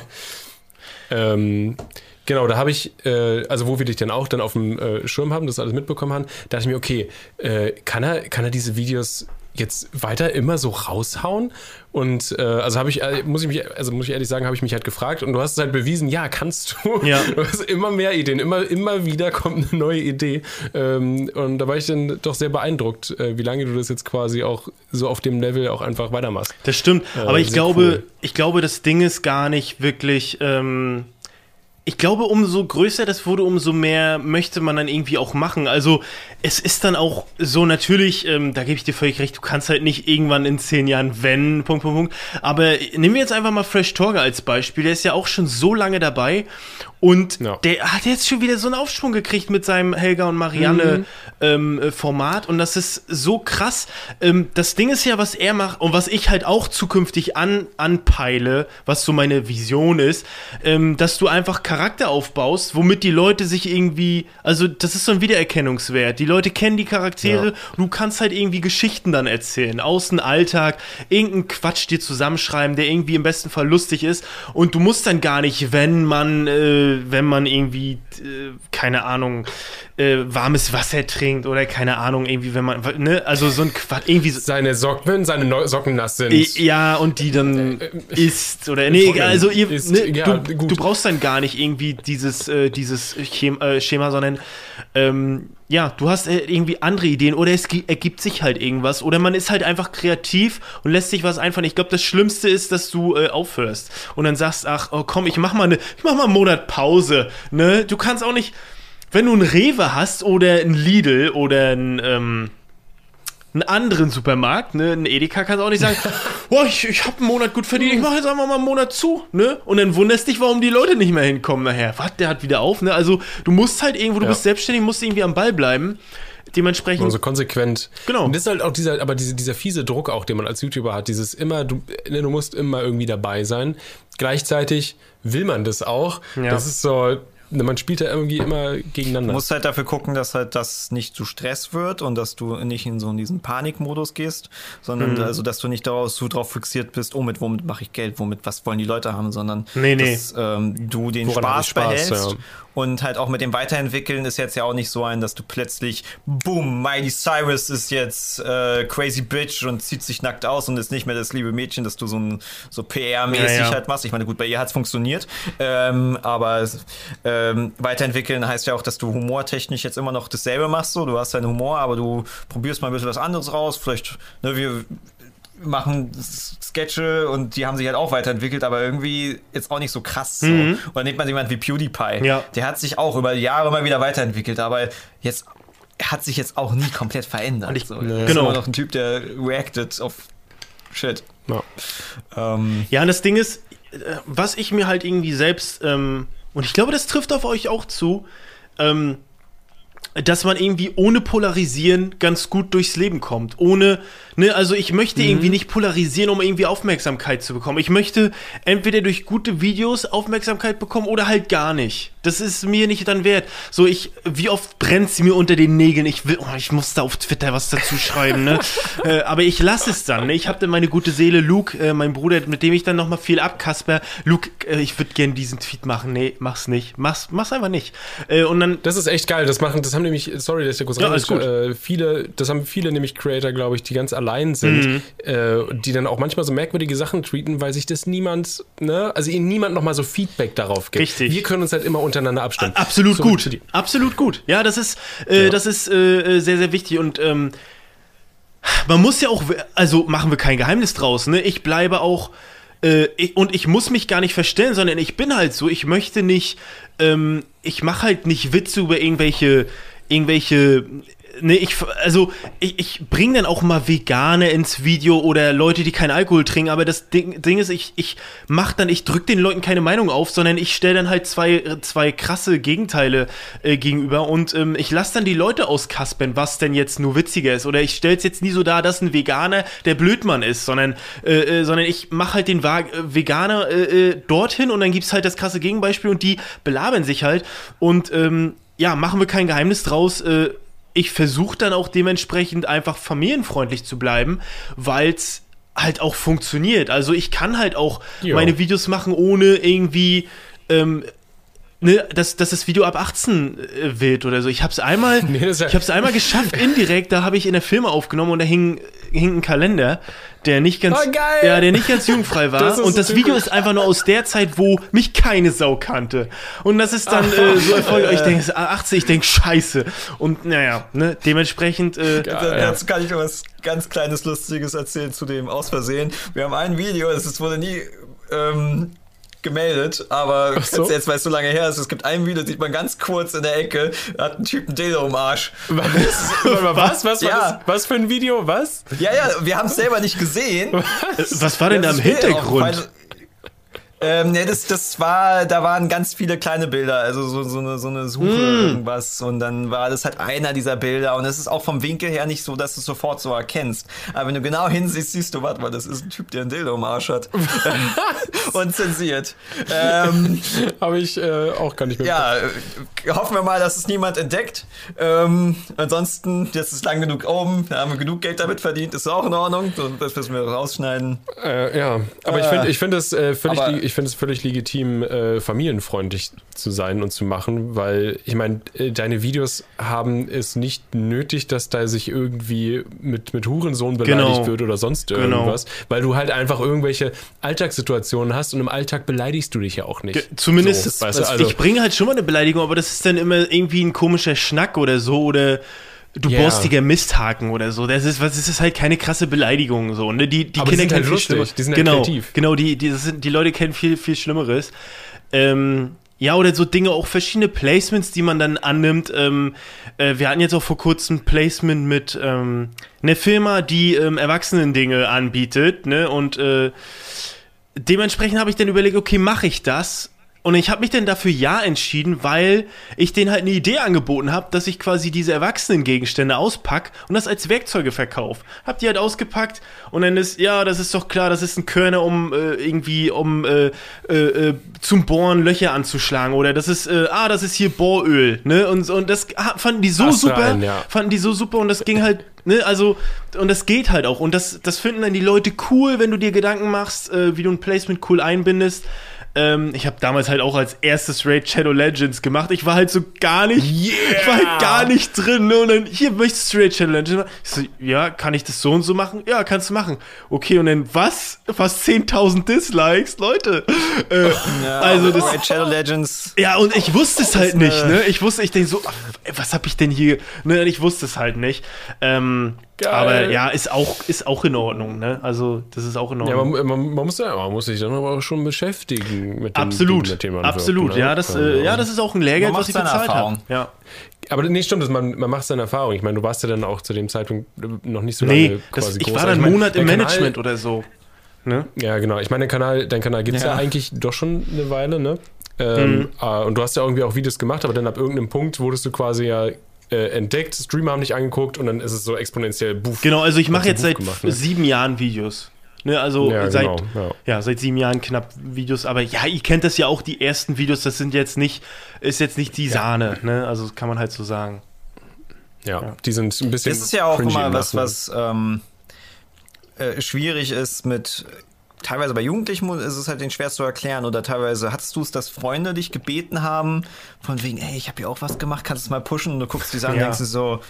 ähm, Genau, da habe ich, äh, also wo wir dich dann auch dann auf dem äh, Schirm haben, das alles mitbekommen haben, dachte ich mir, okay, äh, kann er, kann er diese Videos jetzt weiter immer so raushauen? Und äh, also habe ich, äh, muss ich mich, also muss ich ehrlich sagen, habe ich mich halt gefragt und du hast es halt bewiesen, ja, kannst du. Ja. Du hast immer mehr Ideen, immer, immer wieder kommt eine neue Idee. Ähm, und da war ich dann doch sehr beeindruckt, äh, wie lange du das jetzt quasi auch so auf dem Level auch einfach weitermachst. Das stimmt, äh, aber ich glaube, cool. ich glaube, das Ding ist gar nicht wirklich, ähm ich glaube, umso größer das wurde, umso mehr möchte man dann irgendwie auch machen. Also es ist dann auch so natürlich, ähm, da gebe ich dir völlig recht, du kannst halt nicht irgendwann in zehn Jahren wenn, Punkt, Punkt, Punkt. Aber nehmen wir jetzt einfach mal Fresh Torge als Beispiel, der ist ja auch schon so lange dabei und ja. der hat jetzt schon wieder so einen Aufschwung gekriegt mit seinem Helga und Marianne mhm. ähm, Format und das ist so krass. Ähm, das Ding ist ja, was er macht und was ich halt auch zukünftig an, anpeile, was so meine Vision ist, ähm, dass du einfach Charakter aufbaust, womit die Leute sich irgendwie, also das ist so ein Wiedererkennungswert. Die Leute kennen die Charaktere, ja. du kannst halt irgendwie Geschichten dann erzählen, aus dem Alltag, irgendeinen Quatsch dir zusammenschreiben, der irgendwie im besten Fall lustig ist und du musst dann gar nicht, wenn man, äh, wenn man irgendwie, äh, keine Ahnung, äh, warmes Wasser trinkt oder keine Ahnung, irgendwie, wenn man, ne, also so ein Quatsch, irgendwie so. Seine Socken, seine no- Socken nass sind. Ja, und die dann äh, isst oder, nee, egal, also ihr, ist, ne, ja, du, du brauchst dann gar nicht irgendwie dieses, äh, dieses Schema, äh, Schema, sondern, ähm, ja, du hast äh, irgendwie andere Ideen oder es gi- ergibt sich halt irgendwas oder man ist halt einfach kreativ und lässt sich was einfallen. Ich glaube, das Schlimmste ist, dass du äh, aufhörst und dann sagst, ach, oh, komm, ich mach mal eine, ich mach mal einen Monat Pause, ne? Du kannst auch nicht, wenn du einen Rewe hast oder einen Lidl oder einen, ähm, einen anderen Supermarkt, ne, einen Edeka, kannst du auch nicht sagen, boah, ich, ich habe einen Monat gut verdient, ich mache jetzt einfach mal einen Monat zu, ne? Und dann wunderst dich, warum die Leute nicht mehr hinkommen nachher. Was, der hat wieder auf, ne? Also du musst halt irgendwo, du ja. bist selbstständig, musst irgendwie am Ball bleiben. Dementsprechend. Also konsequent. Genau. Und das ist halt auch dieser, aber diese, dieser fiese Druck auch, den man als YouTuber hat, dieses immer, du, du musst immer irgendwie dabei sein. Gleichzeitig will man das auch. Ja. Das ist so, man spielt ja irgendwie immer gegeneinander. Du musst halt dafür gucken, dass halt das nicht zu Stress wird und dass du nicht in so in diesen Panikmodus gehst, sondern mhm. also, dass du nicht daraus so drauf fixiert bist, oh, mit womit mache ich Geld, womit, was wollen die Leute haben, sondern nee, nee. dass ähm, du den Woran Spaß, Spaß behältst. Ja. Und halt auch mit dem Weiterentwickeln ist jetzt ja auch nicht so ein, dass du plötzlich, boom, Miley Cyrus ist jetzt äh, crazy bitch und zieht sich nackt aus und ist nicht mehr das liebe Mädchen, dass du so ein so P R-mäßig ja, ja. halt machst. Ich meine, gut, bei ihr hat's funktioniert, ähm, aber ähm, weiterentwickeln heißt ja auch, dass du humortechnisch jetzt immer noch dasselbe machst. So, du hast deinen Humor, aber du probierst mal ein bisschen was anderes raus. Vielleicht, ne, wir machen Sketche und die haben sich halt auch weiterentwickelt, aber irgendwie jetzt auch nicht so krass. So. Mhm. Oder nimmt man jemanden wie PewDiePie, ja. der hat sich auch über Jahre immer wieder weiterentwickelt, aber jetzt er hat sich jetzt auch nie komplett verändert. Und ich, so. ne. Er ist genau. immer noch ein Typ, der reacted auf Shit. Ja, ähm. ja, und das Ding ist, was ich mir halt irgendwie selbst, ähm, und ich glaube, das trifft auf euch auch zu, ähm, dass man irgendwie ohne Polarisieren ganz gut durchs Leben kommt. Ohne, ne, also ich möchte mhm. irgendwie nicht polarisieren, um irgendwie Aufmerksamkeit zu bekommen. Ich möchte entweder durch gute Videos Aufmerksamkeit bekommen oder halt gar nicht. Das ist mir nicht dann wert. So, ich, wie oft brennt sie mir unter den Nägeln? Ich will, oh, ich muss da auf Twitter was dazu schreiben, ne? äh, aber ich lasse es dann, ne? Ich habe dann meine gute Seele, Luke, äh, mein Bruder, mit dem ich dann nochmal viel abkasper. Luke, äh, ich würde gerne diesen Tweet machen. Nee, mach's nicht. Mach's, mach's einfach nicht. Äh, und dann. Das ist echt geil. Das machen, das haben nämlich, sorry, dass ich da kurz ja, alles gut. Äh, viele, das haben viele nämlich Creator, glaube ich, die ganz allein sind, mhm. äh, die dann auch manchmal so merkwürdige Sachen tweeten, weil sich das niemand, ne, also ihnen niemand nochmal so Feedback darauf gibt. Richtig. Wir können uns halt immer untereinander abstimmen. A- absolut so gut. Absolut gut. Ja, das ist, äh, ja. das ist äh, sehr, sehr wichtig und ähm, man muss ja auch, also machen wir kein Geheimnis draus, ne? Ich bleibe auch Äh, ich, und ich muss mich gar nicht verstellen, sondern ich bin halt so, ich möchte nicht, ähm, ich mache halt nicht Witze über irgendwelche, irgendwelche, ne, ich, also, ich, ich bringe dann auch mal Veganer ins Video oder Leute, die keinen Alkohol trinken, aber das Ding, Ding ist, ich, ich mach dann, ich drück den Leuten keine Meinung auf, sondern ich stelle dann halt zwei, zwei krasse Gegenteile äh, gegenüber und ähm, ich lasse dann die Leute auskaspern, was denn jetzt nur witziger ist oder ich stell's jetzt nie so dar, dass ein Veganer der Blödmann ist, sondern, äh, äh, sondern ich mache halt den Va- äh, Veganer äh, äh, dorthin und dann gibt's halt das krasse Gegenbeispiel und die belabern sich halt und, ähm, ja, machen wir kein Geheimnis draus, äh, ich versuche dann auch dementsprechend einfach familienfreundlich zu bleiben, weil es halt auch funktioniert. Also ich kann halt auch jo. meine Videos machen, ohne irgendwie, ähm, ne, dass, dass das Video ab achtzehn äh, wird oder so. Ich hab's einmal, nee, ja ich hab's einmal geschafft, indirekt, da habe ich in der Filme aufgenommen und da hing, hing ein Kalender, der nicht ganz, oh, geil. ja, der nicht ganz jugendfrei war. Das und das Video ist einfach nur aus der Zeit, wo mich keine Sau kannte. Und das ist dann äh, so erfolgreich. Ich denke, achtzig, ich denke, scheiße. Und naja, ne, dementsprechend. Äh, Dazu kann ich noch was ganz kleines, Lustiges erzählen zu dem aus Versehen. Wir haben ein Video, es wurde nie ähm, gemeldet, aber so? jetzt, weil es so lange her ist, es gibt ein Video, sieht man ganz kurz in der Ecke, hat ein Typ ein Dildo im Arsch. Was? Was? Was, ja. was, was für ein Video? Was? Ja, ja, wir haben es selber nicht gesehen. Was, was war denn da im Hintergrund? Ähm, ne, das, das war, da waren ganz viele kleine Bilder, also so, so eine, so eine Suche, mm. irgendwas, und dann war das halt einer dieser Bilder, und es ist auch vom Winkel her nicht so, dass du es sofort so erkennst. Aber wenn du genau hinsiehst, siehst du, warte mal, das ist ein Typ, der ein Dildo im Arsch hat. Und zensiert. Ähm, Habe ich äh, auch gar nicht mehr. Ja, äh, hoffen wir mal, dass es niemand entdeckt. Ähm, ansonsten, jetzt ist lang genug oben, da haben wir genug Geld damit verdient, ist auch in Ordnung, das müssen wir rausschneiden. Äh, ja, aber äh, ich finde ich find das äh, völlig ich finde es völlig legitim, äh, familienfreundlich zu sein und zu machen, weil ich meine, äh, deine Videos haben es nicht nötig, dass da sich irgendwie mit, mit Hurensohn beleidigt genau. wird oder sonst irgendwas, genau. weil du halt einfach irgendwelche Alltagssituationen hast und im Alltag beleidigst du dich ja auch nicht. Ge- zumindest, so, weißt du, also, ich bringe halt schon mal eine Beleidigung, aber das ist dann immer irgendwie ein komischer Schnack oder so, oder du yeah. borstiger Misthaken oder so. Das ist, das ist halt keine krasse Beleidigung. So, ne? Die, die aber Kinder die sind kennen halt lustig, viel die sind genau, halt kreativ. Genau, die, die, das sind, die Leute kennen viel, viel Schlimmeres. Ähm, ja, oder so Dinge, auch verschiedene Placements, die man dann annimmt. Ähm, äh, wir hatten jetzt auch vor kurzem ein Placement mit ähm, einer Firma, die ähm, Erwachsenen-Dinge anbietet. Ne? Und äh, dementsprechend habe ich dann überlegt, okay, mache ich das? Und ich habe mich dann dafür ja entschieden, weil ich denen halt eine Idee angeboten habe, dass ich quasi diese Erwachsenen-Gegenstände auspacke und das als Werkzeuge verkaufe. Hab die halt ausgepackt und dann ist, ja, das ist doch klar, das ist ein Körner, um äh, irgendwie, um äh, äh, zum Bohren Löcher anzuschlagen, oder das ist, äh, ah, das ist hier Bohröl, ne? Und, und das fanden die so Ach, super, rein, ja. fanden die so super und das ging halt, ne, also, und das geht halt auch und das, das finden dann die Leute cool, wenn du dir Gedanken machst, äh, wie du ein Placement cool einbindest. Ähm, ich habe damals halt auch als erstes Raid Shadow Legends gemacht. Ich war halt so gar nicht, yeah. ich war halt gar nicht drin. Ne? Und dann, hier, möchtest du Raid Shadow Legends machen? Ich so, ja, kann ich das so und so machen? Ja, kannst du machen. Okay, und dann, was? Fast zehntausend Dislikes, Leute. Äh, ja, also das, Raid Shadow Legends. Ja, und ich wusste es halt nicht, ne? Ich wusste, ich denke so, ach, was hab ich denn hier? Ne? Ich wusste es halt nicht. Ähm, Geil. Aber ja, ist auch, ist auch in Ordnung, ne? Also, das ist auch in Ordnung. Ja, man, man, man, muss, ja, man muss sich dann aber auch schon beschäftigen mit dem, absolut, mit dem man absolut, wirkt, ne? ja, das, äh, ja, das ist auch ein Lehrgeld, was ich bezahlt habe. Ja. Aber nee, stimmt, das, man, man macht seine Erfahrung. Ich meine, du warst ja dann auch zu dem Zeitpunkt noch nicht so nee, lange quasi das, ich groß. war dann einen Monat im Management Kanal, oder so. Ne? Ja, genau. Ich meine, dein Kanal, dein Kanal gibt es ja. ja eigentlich doch schon eine Weile, ne? Ähm, mhm. äh, und du hast ja irgendwie auch Videos gemacht, aber dann ab irgendeinem Punkt wurdest du quasi ja Äh, entdeckt, Streamer haben dich angeguckt und dann ist es so exponentiell buff. Genau, also ich mache jetzt seit gemacht, ne? sieben Jahren Videos. Ne, also ja, seit, genau, ja. ja, seit sieben Jahren knapp Videos, aber ja, ihr kennt das ja auch, die ersten Videos, das sind jetzt nicht, ist jetzt nicht die Sahne, ja. ne? Also kann man halt so sagen. Ja, ja, die sind ein bisschen. Das ist ja auch immer was, was ähm, äh, schwierig ist mit. Teilweise bei Jugendlichen ist es halt den schwer zu erklären, oder teilweise hattest du es, dass Freunde dich gebeten haben, von wegen, ey, ich habe hier auch was gemacht, kannst du es mal pushen, und du guckst die Sachen und ja. denkst du so,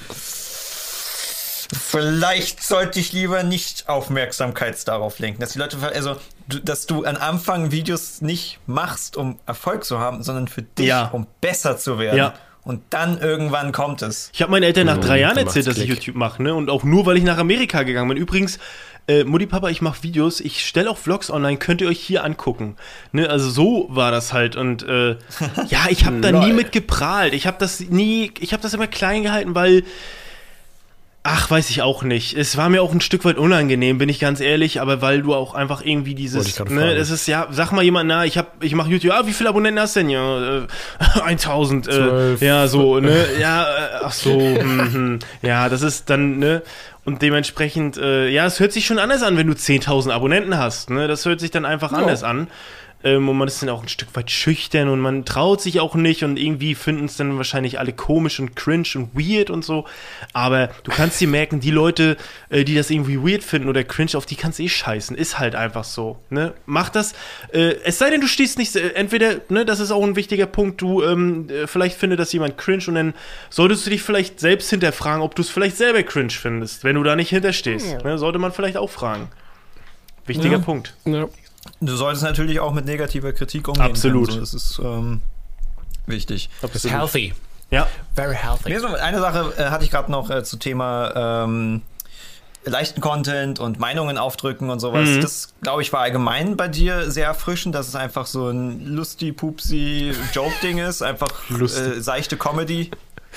vielleicht sollte ich lieber nicht Aufmerksamkeit darauf lenken, dass die Leute, also, dass du am Anfang Videos nicht machst, um Erfolg zu haben, sondern für dich, ja. um besser zu werden. Ja. Und dann irgendwann kommt es. Ich habe meinen Eltern nach drei Jahren erzählt, dass Klick. ich YouTube mache, ne? Und auch nur, weil ich nach Amerika gegangen bin. Übrigens, äh, Mutti, Papa, ich mache Videos, ich stelle auch Vlogs online, könnt ihr euch hier angucken. Ne? Also so war das halt. Und äh, ja, ich habe da nie mit geprahlt. Ich habe das nie, ich habe das immer klein gehalten, weil, ach, weiß ich auch nicht. Es war mir auch ein Stück weit unangenehm, bin ich ganz ehrlich, aber weil du auch einfach irgendwie dieses, ne, das ist ja, sag mal jemand, na, ich hab, ich mache YouTube, ah, wie viele Abonnenten hast du denn? Ja, äh, tausend, äh, ja, so, ne, ja, äh, ach so, hm, hm, ja, das ist dann, ne, und dementsprechend, äh, ja, es hört sich schon anders an, wenn du zehntausend Abonnenten hast, ne, das hört sich dann einfach ja. anders an. ähm, und man ist dann auch ein Stück weit schüchtern und man traut sich auch nicht und irgendwie finden es dann wahrscheinlich alle komisch und cringe und weird und so, aber du kannst dir merken, die Leute, äh, die das irgendwie weird finden oder cringe, auf die kannst du eh scheißen, ist halt einfach so, ne, mach das, äh, es sei denn, du stehst nicht, äh, entweder, ne, das ist auch ein wichtiger Punkt, du, ähm, äh, vielleicht findet das jemand cringe und dann solltest du dich vielleicht selbst hinterfragen, ob du es vielleicht selber cringe findest, wenn du da nicht hinterstehst, ja. ne, sollte man vielleicht auch fragen. Wichtiger ja. Punkt. Ja. Du solltest natürlich auch mit negativer Kritik umgehen. Absolut. Können, so. Das ist ähm, wichtig. Absolut. Healthy. Ja. Very healthy. Eine Sache äh, hatte ich gerade noch äh, zu Thema ähm, leichten Content und Meinungen aufdrücken und sowas. Mhm. Das, glaube ich, war allgemein bei dir sehr erfrischend, dass es einfach so ein lusty-pupsi-Joke-Ding ist. Einfach äh, seichte Comedy.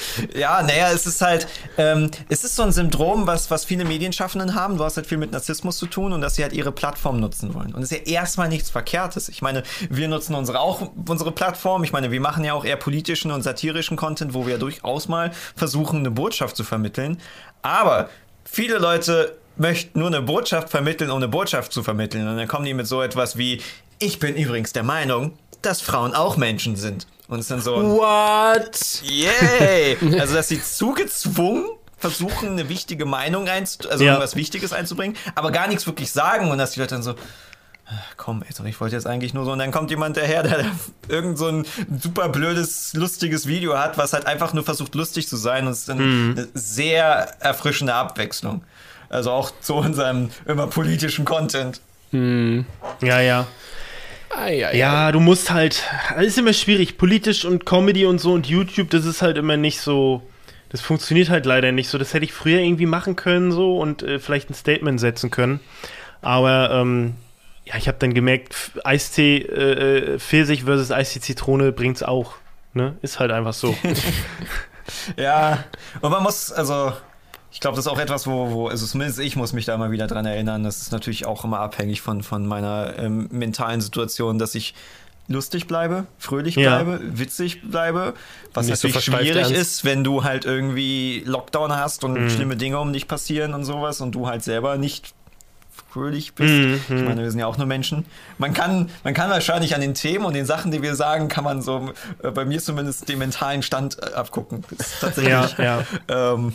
Ja, naja, es ist halt, ähm, es ist so ein Syndrom, was, was viele Medienschaffenden haben. Du hast halt viel mit Narzissmus zu tun und dass sie halt ihre Plattform nutzen wollen. Und es ist ja erstmal nichts Verkehrtes. Ich meine, wir nutzen unsere auch unsere Plattform. Ich meine, wir machen ja auch eher politischen und satirischen Content, wo wir durchaus mal versuchen, eine Botschaft zu vermitteln. Aber viele Leute möchten nur eine Botschaft vermitteln, um eine Botschaft zu vermitteln. Und dann kommen die mit so etwas wie, ich bin übrigens der Meinung, dass Frauen auch Menschen sind. Und es ist dann so, what? Yay! Also, dass sie zugezwungen versuchen, eine wichtige Meinung einzubringen, also ja. irgendwas Wichtiges einzubringen, aber gar nichts wirklich sagen und dass die Leute dann so, komm, ey, ich wollte jetzt eigentlich nur so, und dann kommt jemand daher, der irgend so ein super blödes, lustiges Video hat, was halt einfach nur versucht, lustig zu sein, und es ist dann mhm. eine sehr erfrischende Abwechslung. Also auch zu unserem immer politischen Content. Mhm. Ja, ja. Ai, ai, ja, ai. du musst halt, das ist immer schwierig, politisch und Comedy und so und YouTube, das ist halt immer nicht so, das funktioniert halt leider nicht so, das hätte ich früher irgendwie machen können so und äh, vielleicht ein Statement setzen können, aber ähm, ja, ich habe dann gemerkt, Eistee äh, Pfirsich versus Eistee Zitrone bringt's auch, ne, ist halt einfach so. Ja, und man muss, also ich glaube, das ist auch etwas, wo, wo, also zumindest ich muss mich da immer wieder dran erinnern. Das ist natürlich auch immer abhängig von, von meiner ähm, mentalen Situation, dass ich lustig bleibe, fröhlich bleibe, ja. witzig bleibe. Was Nicht natürlich so schwierig ernst. ist, wenn du halt irgendwie Lockdown hast und mhm. schlimme Dinge um dich passieren und sowas und du halt selber nicht fröhlich bist. Mhm. Ich meine, wir sind ja auch nur Menschen. Man kann, man kann wahrscheinlich an den Themen und den Sachen, die wir sagen, kann man so, äh, bei mir zumindest, den mentalen Stand äh, abgucken. Das ist tatsächlich. Ja, ja. Ähm,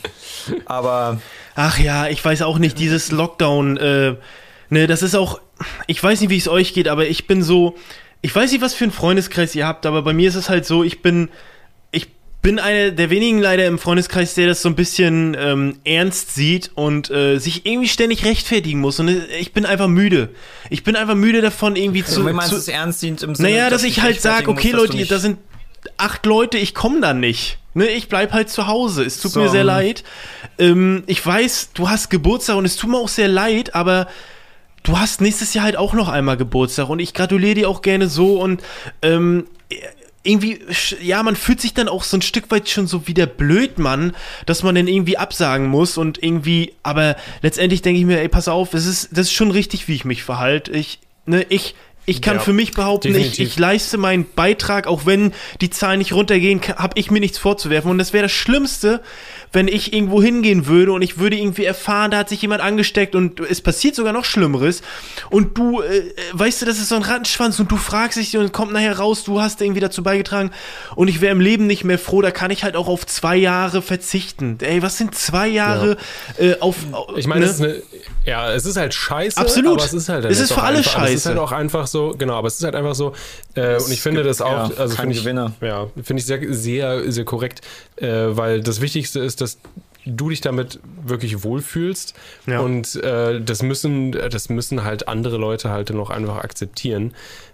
aber. Ach ja, ich weiß auch nicht, dieses Lockdown, äh, ne, das ist auch, ich weiß nicht, wie es euch geht, aber ich bin so, ich weiß nicht, was für einen Freundeskreis ihr habt, aber bei mir ist es halt so, ich bin, ich bin einer der wenigen leider im Freundeskreis, der das so ein bisschen ähm, ernst sieht und äh, sich irgendwie ständig rechtfertigen muss. Und ich bin einfach müde. Ich bin einfach müde davon, irgendwie also, zu. Wie meinst zu du es ernst sieht im Sinne, naja, dass, dass ich halt sage, okay, musst, Leute, da sind acht Leute, ich komme da nicht. Ne, ich bleib halt zu Hause. Es tut so. mir sehr leid. Ähm, ich weiß, du hast Geburtstag und es tut mir auch sehr leid, aber du hast nächstes Jahr halt auch noch einmal Geburtstag und ich gratuliere dir auch gerne so und ähm, irgendwie, ja, man fühlt sich dann auch so ein Stück weit schon so wie der Blödmann, dass man dann irgendwie absagen muss und irgendwie, aber letztendlich denke ich mir, ey, pass auf, es ist, das ist schon richtig, wie ich mich verhalte. Ich, ne, ich, ich kann ja, für mich behaupten, ich, ich leiste meinen Beitrag, auch wenn die Zahlen nicht runtergehen, habe ich mir nichts vorzuwerfen. Und das wäre das Schlimmste, wenn ich irgendwo hingehen würde und ich würde irgendwie erfahren, da hat sich jemand angesteckt und es passiert sogar noch Schlimmeres und du, äh, weißt du, das ist so ein Rattenschwanz und du fragst dich und kommt nachher raus, du hast irgendwie dazu beigetragen und ich wäre im Leben nicht mehr froh, da kann ich halt auch auf zwei Jahre verzichten. Ey, was sind zwei Jahre ja. äh, auf, auf... Ich meine, ne? es ist eine, ja, es ist halt scheiße, absolut. aber es ist halt... Es ist für alle einfach, scheiße. Es ist halt auch einfach so, genau, aber es ist halt einfach so, äh, und ich finde das auch, ja, also finde ich, Gewinner. ja, finde ich sehr, sehr, sehr korrekt, äh, weil das Wichtigste ist, dass du dich damit wirklich wohlfühlst ja. und äh, das müssen, das müssen halt andere Leute halt noch einfach akzeptieren.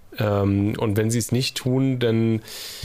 Ähm, und wenn sie es nicht tun, dann,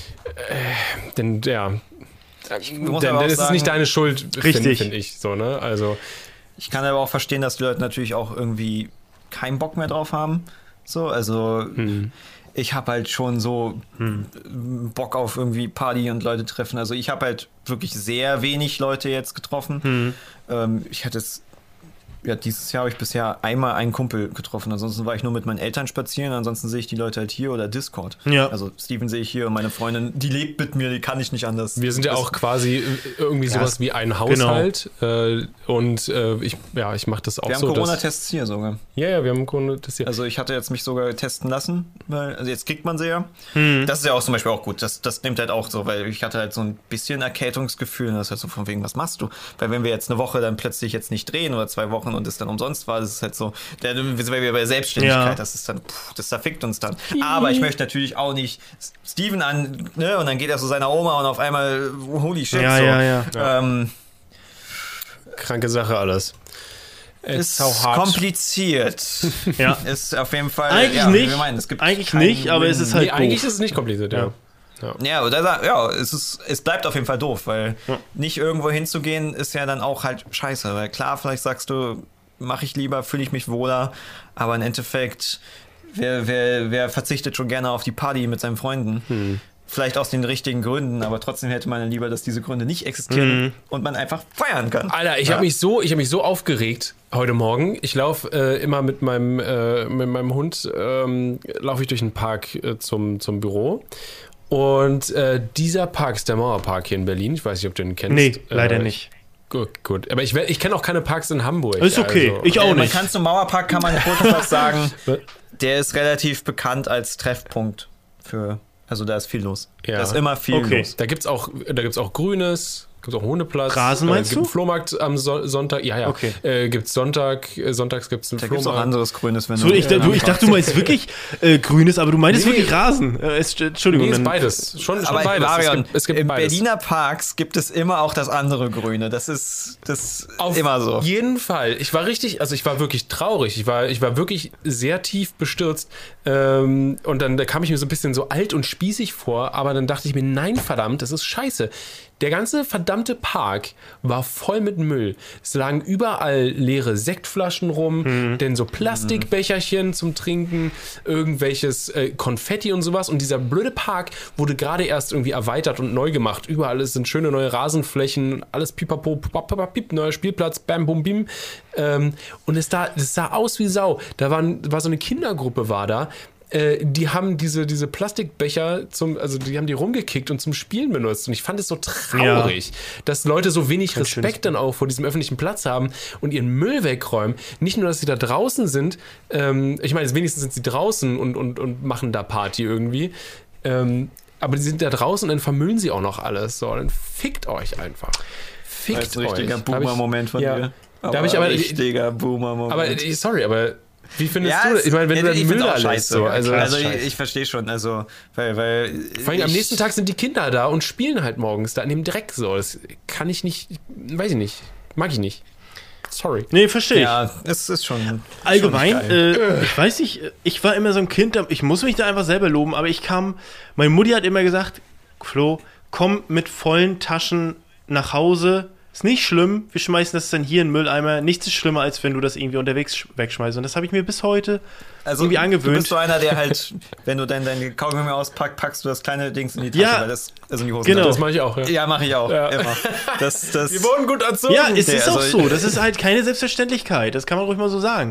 äh, dann ja, dann, dann ist es nicht deine Schuld, finde find ich. So, ne? Also, ich kann aber auch verstehen, dass die Leute natürlich auch irgendwie keinen Bock mehr drauf haben. So, also hm. ich habe halt schon so hm. Bock auf irgendwie Party und Leute treffen. Also ich habe halt wirklich sehr wenig Leute jetzt getroffen. Hm. Ähm, ich hatte es ja, dieses Jahr habe ich bisher einmal einen Kumpel getroffen. Ansonsten war ich nur mit meinen Eltern spazieren. Ansonsten sehe ich die Leute halt hier oder Discord. Ja. Also Steven sehe ich hier und meine Freundin, die lebt mit mir, die kann ich nicht anders. Wir sind ja Das- auch quasi irgendwie sowas wie ein Haushalt. Äh, und äh, ich, ja, ich mache das auch Wir haben so. dass- Corona-Tests hier sogar. Ja, ja, wir haben Corona-Tests hier. Also ich hatte jetzt mich sogar testen lassen, weil, also jetzt kriegt man sie ja. Hm. Das ist ja auch zum Beispiel auch gut. Das, das nimmt halt auch so, weil ich hatte halt so ein bisschen Erkältungsgefühl. Und das ist halt so von wegen, was machst du? Weil wenn wir jetzt eine Woche dann plötzlich jetzt nicht drehen oder zwei Wochen und es dann umsonst war, das ist halt so, da sind wir bei Selbstständigkeit, Ja. das ist dann, pff, das zerfickt uns dann. Aber ich möchte natürlich auch nicht Steven an, ne, und dann geht er zu seiner Oma und auf einmal, holy shit, Ja, so. ja, ja. Ähm, Kranke Sache alles. ist so hart. kompliziert. Ja. Ist auf jeden Fall, Eigentlich ja, nicht. wir meinen, es gibt Eigentlich keinen nicht, aber es Win. ist halt Nee, eigentlich doof. ist es nicht kompliziert, ja. ja. Ja, oder da, ja, es ist, es bleibt auf jeden Fall doof, weil Ja. nicht irgendwo hinzugehen ist ja dann auch halt scheiße, weil klar, vielleicht sagst du, mache ich lieber, fühle ich mich wohler, aber im Endeffekt, wer, wer, wer verzichtet schon gerne auf die Party mit seinen Freunden? Hm. Vielleicht aus den richtigen Gründen, aber trotzdem hätte man lieber, dass diese Gründe nicht existieren Mhm. und man einfach feiern kann. Alter, ich Ja. habe mich so, ich habe mich so aufgeregt heute Morgen. Ich laufe äh, immer mit meinem, äh, mit meinem Hund, ähm, laufe ich durch den Park äh, zum, zum Büro. Und äh, dieser Park ist der Mauerpark hier in Berlin. Ich weiß nicht, ob du den kennst. Nee, leider äh, nicht. Gut, gut. Aber ich, we- ich kenne auch keine Parks in Hamburg. Ist okay. Also, Ich auch Äh, man nicht. kann zum Mauerpark, kann man im Podcast sagen, der ist relativ bekannt als Treffpunkt für, also da ist viel los. Ja. Da ist immer viel Okay. los. Da gibt es auch, da gibt's auch Grünes, gibt auch einen Hundeplatz. Rasen meinst äh, gibt du? einen Flohmarkt am so Sonntag. Ja, ja. Okay. Äh, gibt es Sonntag, äh, sonntags gibt es einen Da gibt es auch Flohmarkt. anderes Grünes, wenn So, ich, äh, du, ich dachte, du meinst wirklich äh, Grünes, aber du meintest Nee. wirklich Rasen. Äh, es, Entschuldigung. Nee, ist dann- beides. Schon, schon Aber beides. Marion, es gibt, es gibt in beides. Berliner Parks gibt es immer auch das andere Grüne. Das ist das Auf immer so. jeden Fall. Ich war richtig, also ich war wirklich traurig. Ich war, ich war wirklich sehr tief bestürzt. Ähm, und dann da kam ich mir so ein bisschen so alt und spießig vor, aber dann dachte ich mir, nein, verdammt, das ist scheiße. Der ganze verdammte Park war voll mit Müll. Es lagen überall leere Sektflaschen rum, Mhm. denn so Plastikbecherchen zum Trinken, irgendwelches äh, Konfetti und sowas. Und dieser blöde Park wurde gerade erst irgendwie erweitert und neu gemacht. Überall sind schöne neue Rasenflächen, alles pipapo, pip, neuer Spielplatz, bam, bum, bim. Ähm, und es, da, es sah aus wie Sau. Da waren, war so eine Kindergruppe war da. Äh, die haben diese, diese Plastikbecher zum, also die haben die rumgekickt und zum Spielen benutzt. Und ich fand es so traurig, dass Leute so wenig Kein schönes Respekt dann auch vor diesem öffentlichen Platz haben und ihren Müll wegräumen. Nicht nur, dass sie da draußen sind, ähm, ich meine, wenigstens sind sie draußen und, und, und machen da Party irgendwie. Ähm, aber die sind da draußen und dann vermüllen sie auch noch alles. So, dann fickt euch einfach. Fickt Das ist ein richtiger euch. Da hab ich- Boomer-Moment von ja, dir. Da habe ich aber, richtiger Boomer-Moment. aber äh, sorry, aber wie findest ja, du das? Ich meine, wenn ja, du dann ich Müll find's da auch lässt, scheiße. so, also, also also ich, ich verstehe schon, also weil, weil vor allem am ich- nächsten Tag sind die Kinder da und spielen halt morgens da in dem Dreck so. Das kann ich nicht, weiß ich nicht, mag ich nicht. Sorry. Nee, verstehe ich. Ja, es ist schon Allgemein, schon nicht geil. äh, ich weiß nicht, ich war immer so ein Kind, ich muss mich da einfach selber loben, aber ich kam, meine Mutti hat immer gesagt, Flo, komm mit vollen Taschen nach Hause, ist nicht schlimm, wir schmeißen das dann hier in den Mülleimer, nichts ist schlimmer, als wenn du das irgendwie unterwegs sch- wegschmeißt und das habe ich mir bis heute Also irgendwie du angewöhnt. bist so einer, der halt, wenn du dein, dein Kaugummi auspackst, packst du das kleine Dings in die Tasche, Ja. weil das, also in die Hose. Genau. Das mache ich auch, ja. Ja, mache ich auch, Ja. immer. Das, das, Wir wurden gut erzogen. Ja, es Nee, ist auch also- so, das ist halt keine Selbstverständlichkeit, das kann man ruhig mal so sagen.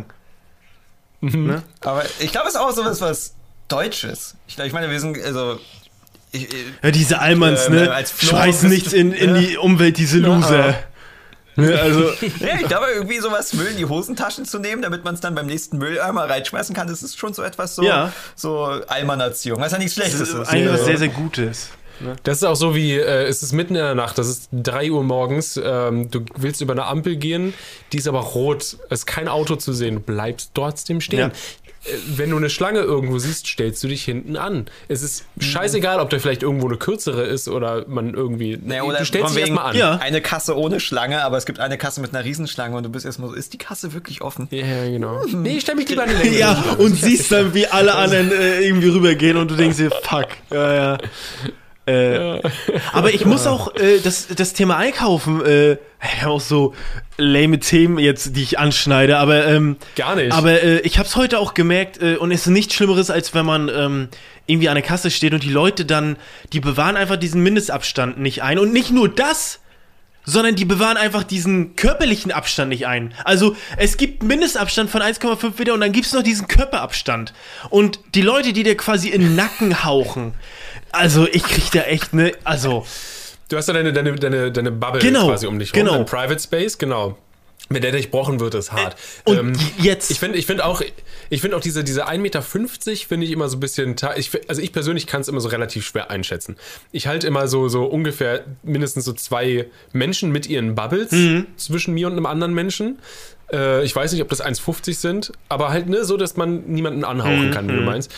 Ne? aber ich glaube, es ist auch so was, was Deutsches. Ich, glaub, ich meine, wir sind, also, ich, Ja, diese Allmanns, Äh, ne, als Flo schmeißen bist- nichts in, in die Umwelt, diese Loser. Ne, also, ja, ich glaube, irgendwie sowas Müll in die Hosentaschen zu nehmen, damit man es dann beim nächsten Mülleimer reinschmeißen kann, das ist schon so etwas so, Ja. so Allmannerziehung, was ja nichts das Schlechtes ist ist. eigentlich was Ja. sehr, sehr Gutes. Das ist auch so wie, äh, es ist mitten in der Nacht, das ist drei Uhr morgens, ähm, du willst über eine Ampel gehen, die ist aber rot, es ist kein Auto zu sehen, du bleibst trotzdem stehen. Ja. Äh, Wenn du eine Schlange irgendwo siehst, stellst du dich hinten an. Es ist scheißegal, ob da vielleicht irgendwo eine kürzere ist oder man irgendwie, Naja, oder du stellst von dich wegen erstmal an. Ja. eine Kasse ohne Schlange, aber es gibt eine Kasse mit einer Riesenschlange und du bist erstmal so, ist die Kasse wirklich offen? Ja, genau. Nee, ich stell mich lieber an die Länge. Ja, und siehst dann, wie alle anderen äh, irgendwie rübergehen und du denkst dir, fuck. Ja, ja. Äh, aber ich muss auch äh, das, das Thema Einkaufen, äh, ich habe auch so lame Themen jetzt, die ich anschneide, aber ähm, Gar nicht. Aber äh, ich habe es heute auch gemerkt äh, und es ist nichts Schlimmeres, als wenn man ähm, irgendwie an der Kasse steht und die Leute dann, die bewahren einfach diesen Mindestabstand nicht ein und nicht nur das, sondern die bewahren einfach diesen körperlichen Abstand nicht ein. Also es gibt einen Mindestabstand von eins Komma fünf Meter und dann gibt es noch diesen Körperabstand. Und die Leute, die dir quasi in den Nacken hauchen, also ich krieg da echt ne, also... Du hast ja deine, deine, deine, deine Bubble genau, quasi um dich rum, genau. dein Private Space, genau. Wenn der durchbrochen wird, ist hart. Und ähm, jetzt... Ich finde ich find auch, ich find auch diese, diese ein Meter fünfzig finde ich immer so ein bisschen... Ich, also ich persönlich kann es immer so relativ schwer einschätzen. Ich halte immer so, so ungefähr mindestens so zwei Menschen mit ihren Bubbles mhm. zwischen mir und einem anderen Menschen. Äh, ich weiß nicht, ob das eins Komma fünfzig sind, aber halt ne, so, dass man niemanden anhauchen mhm. kann, wie du meinst.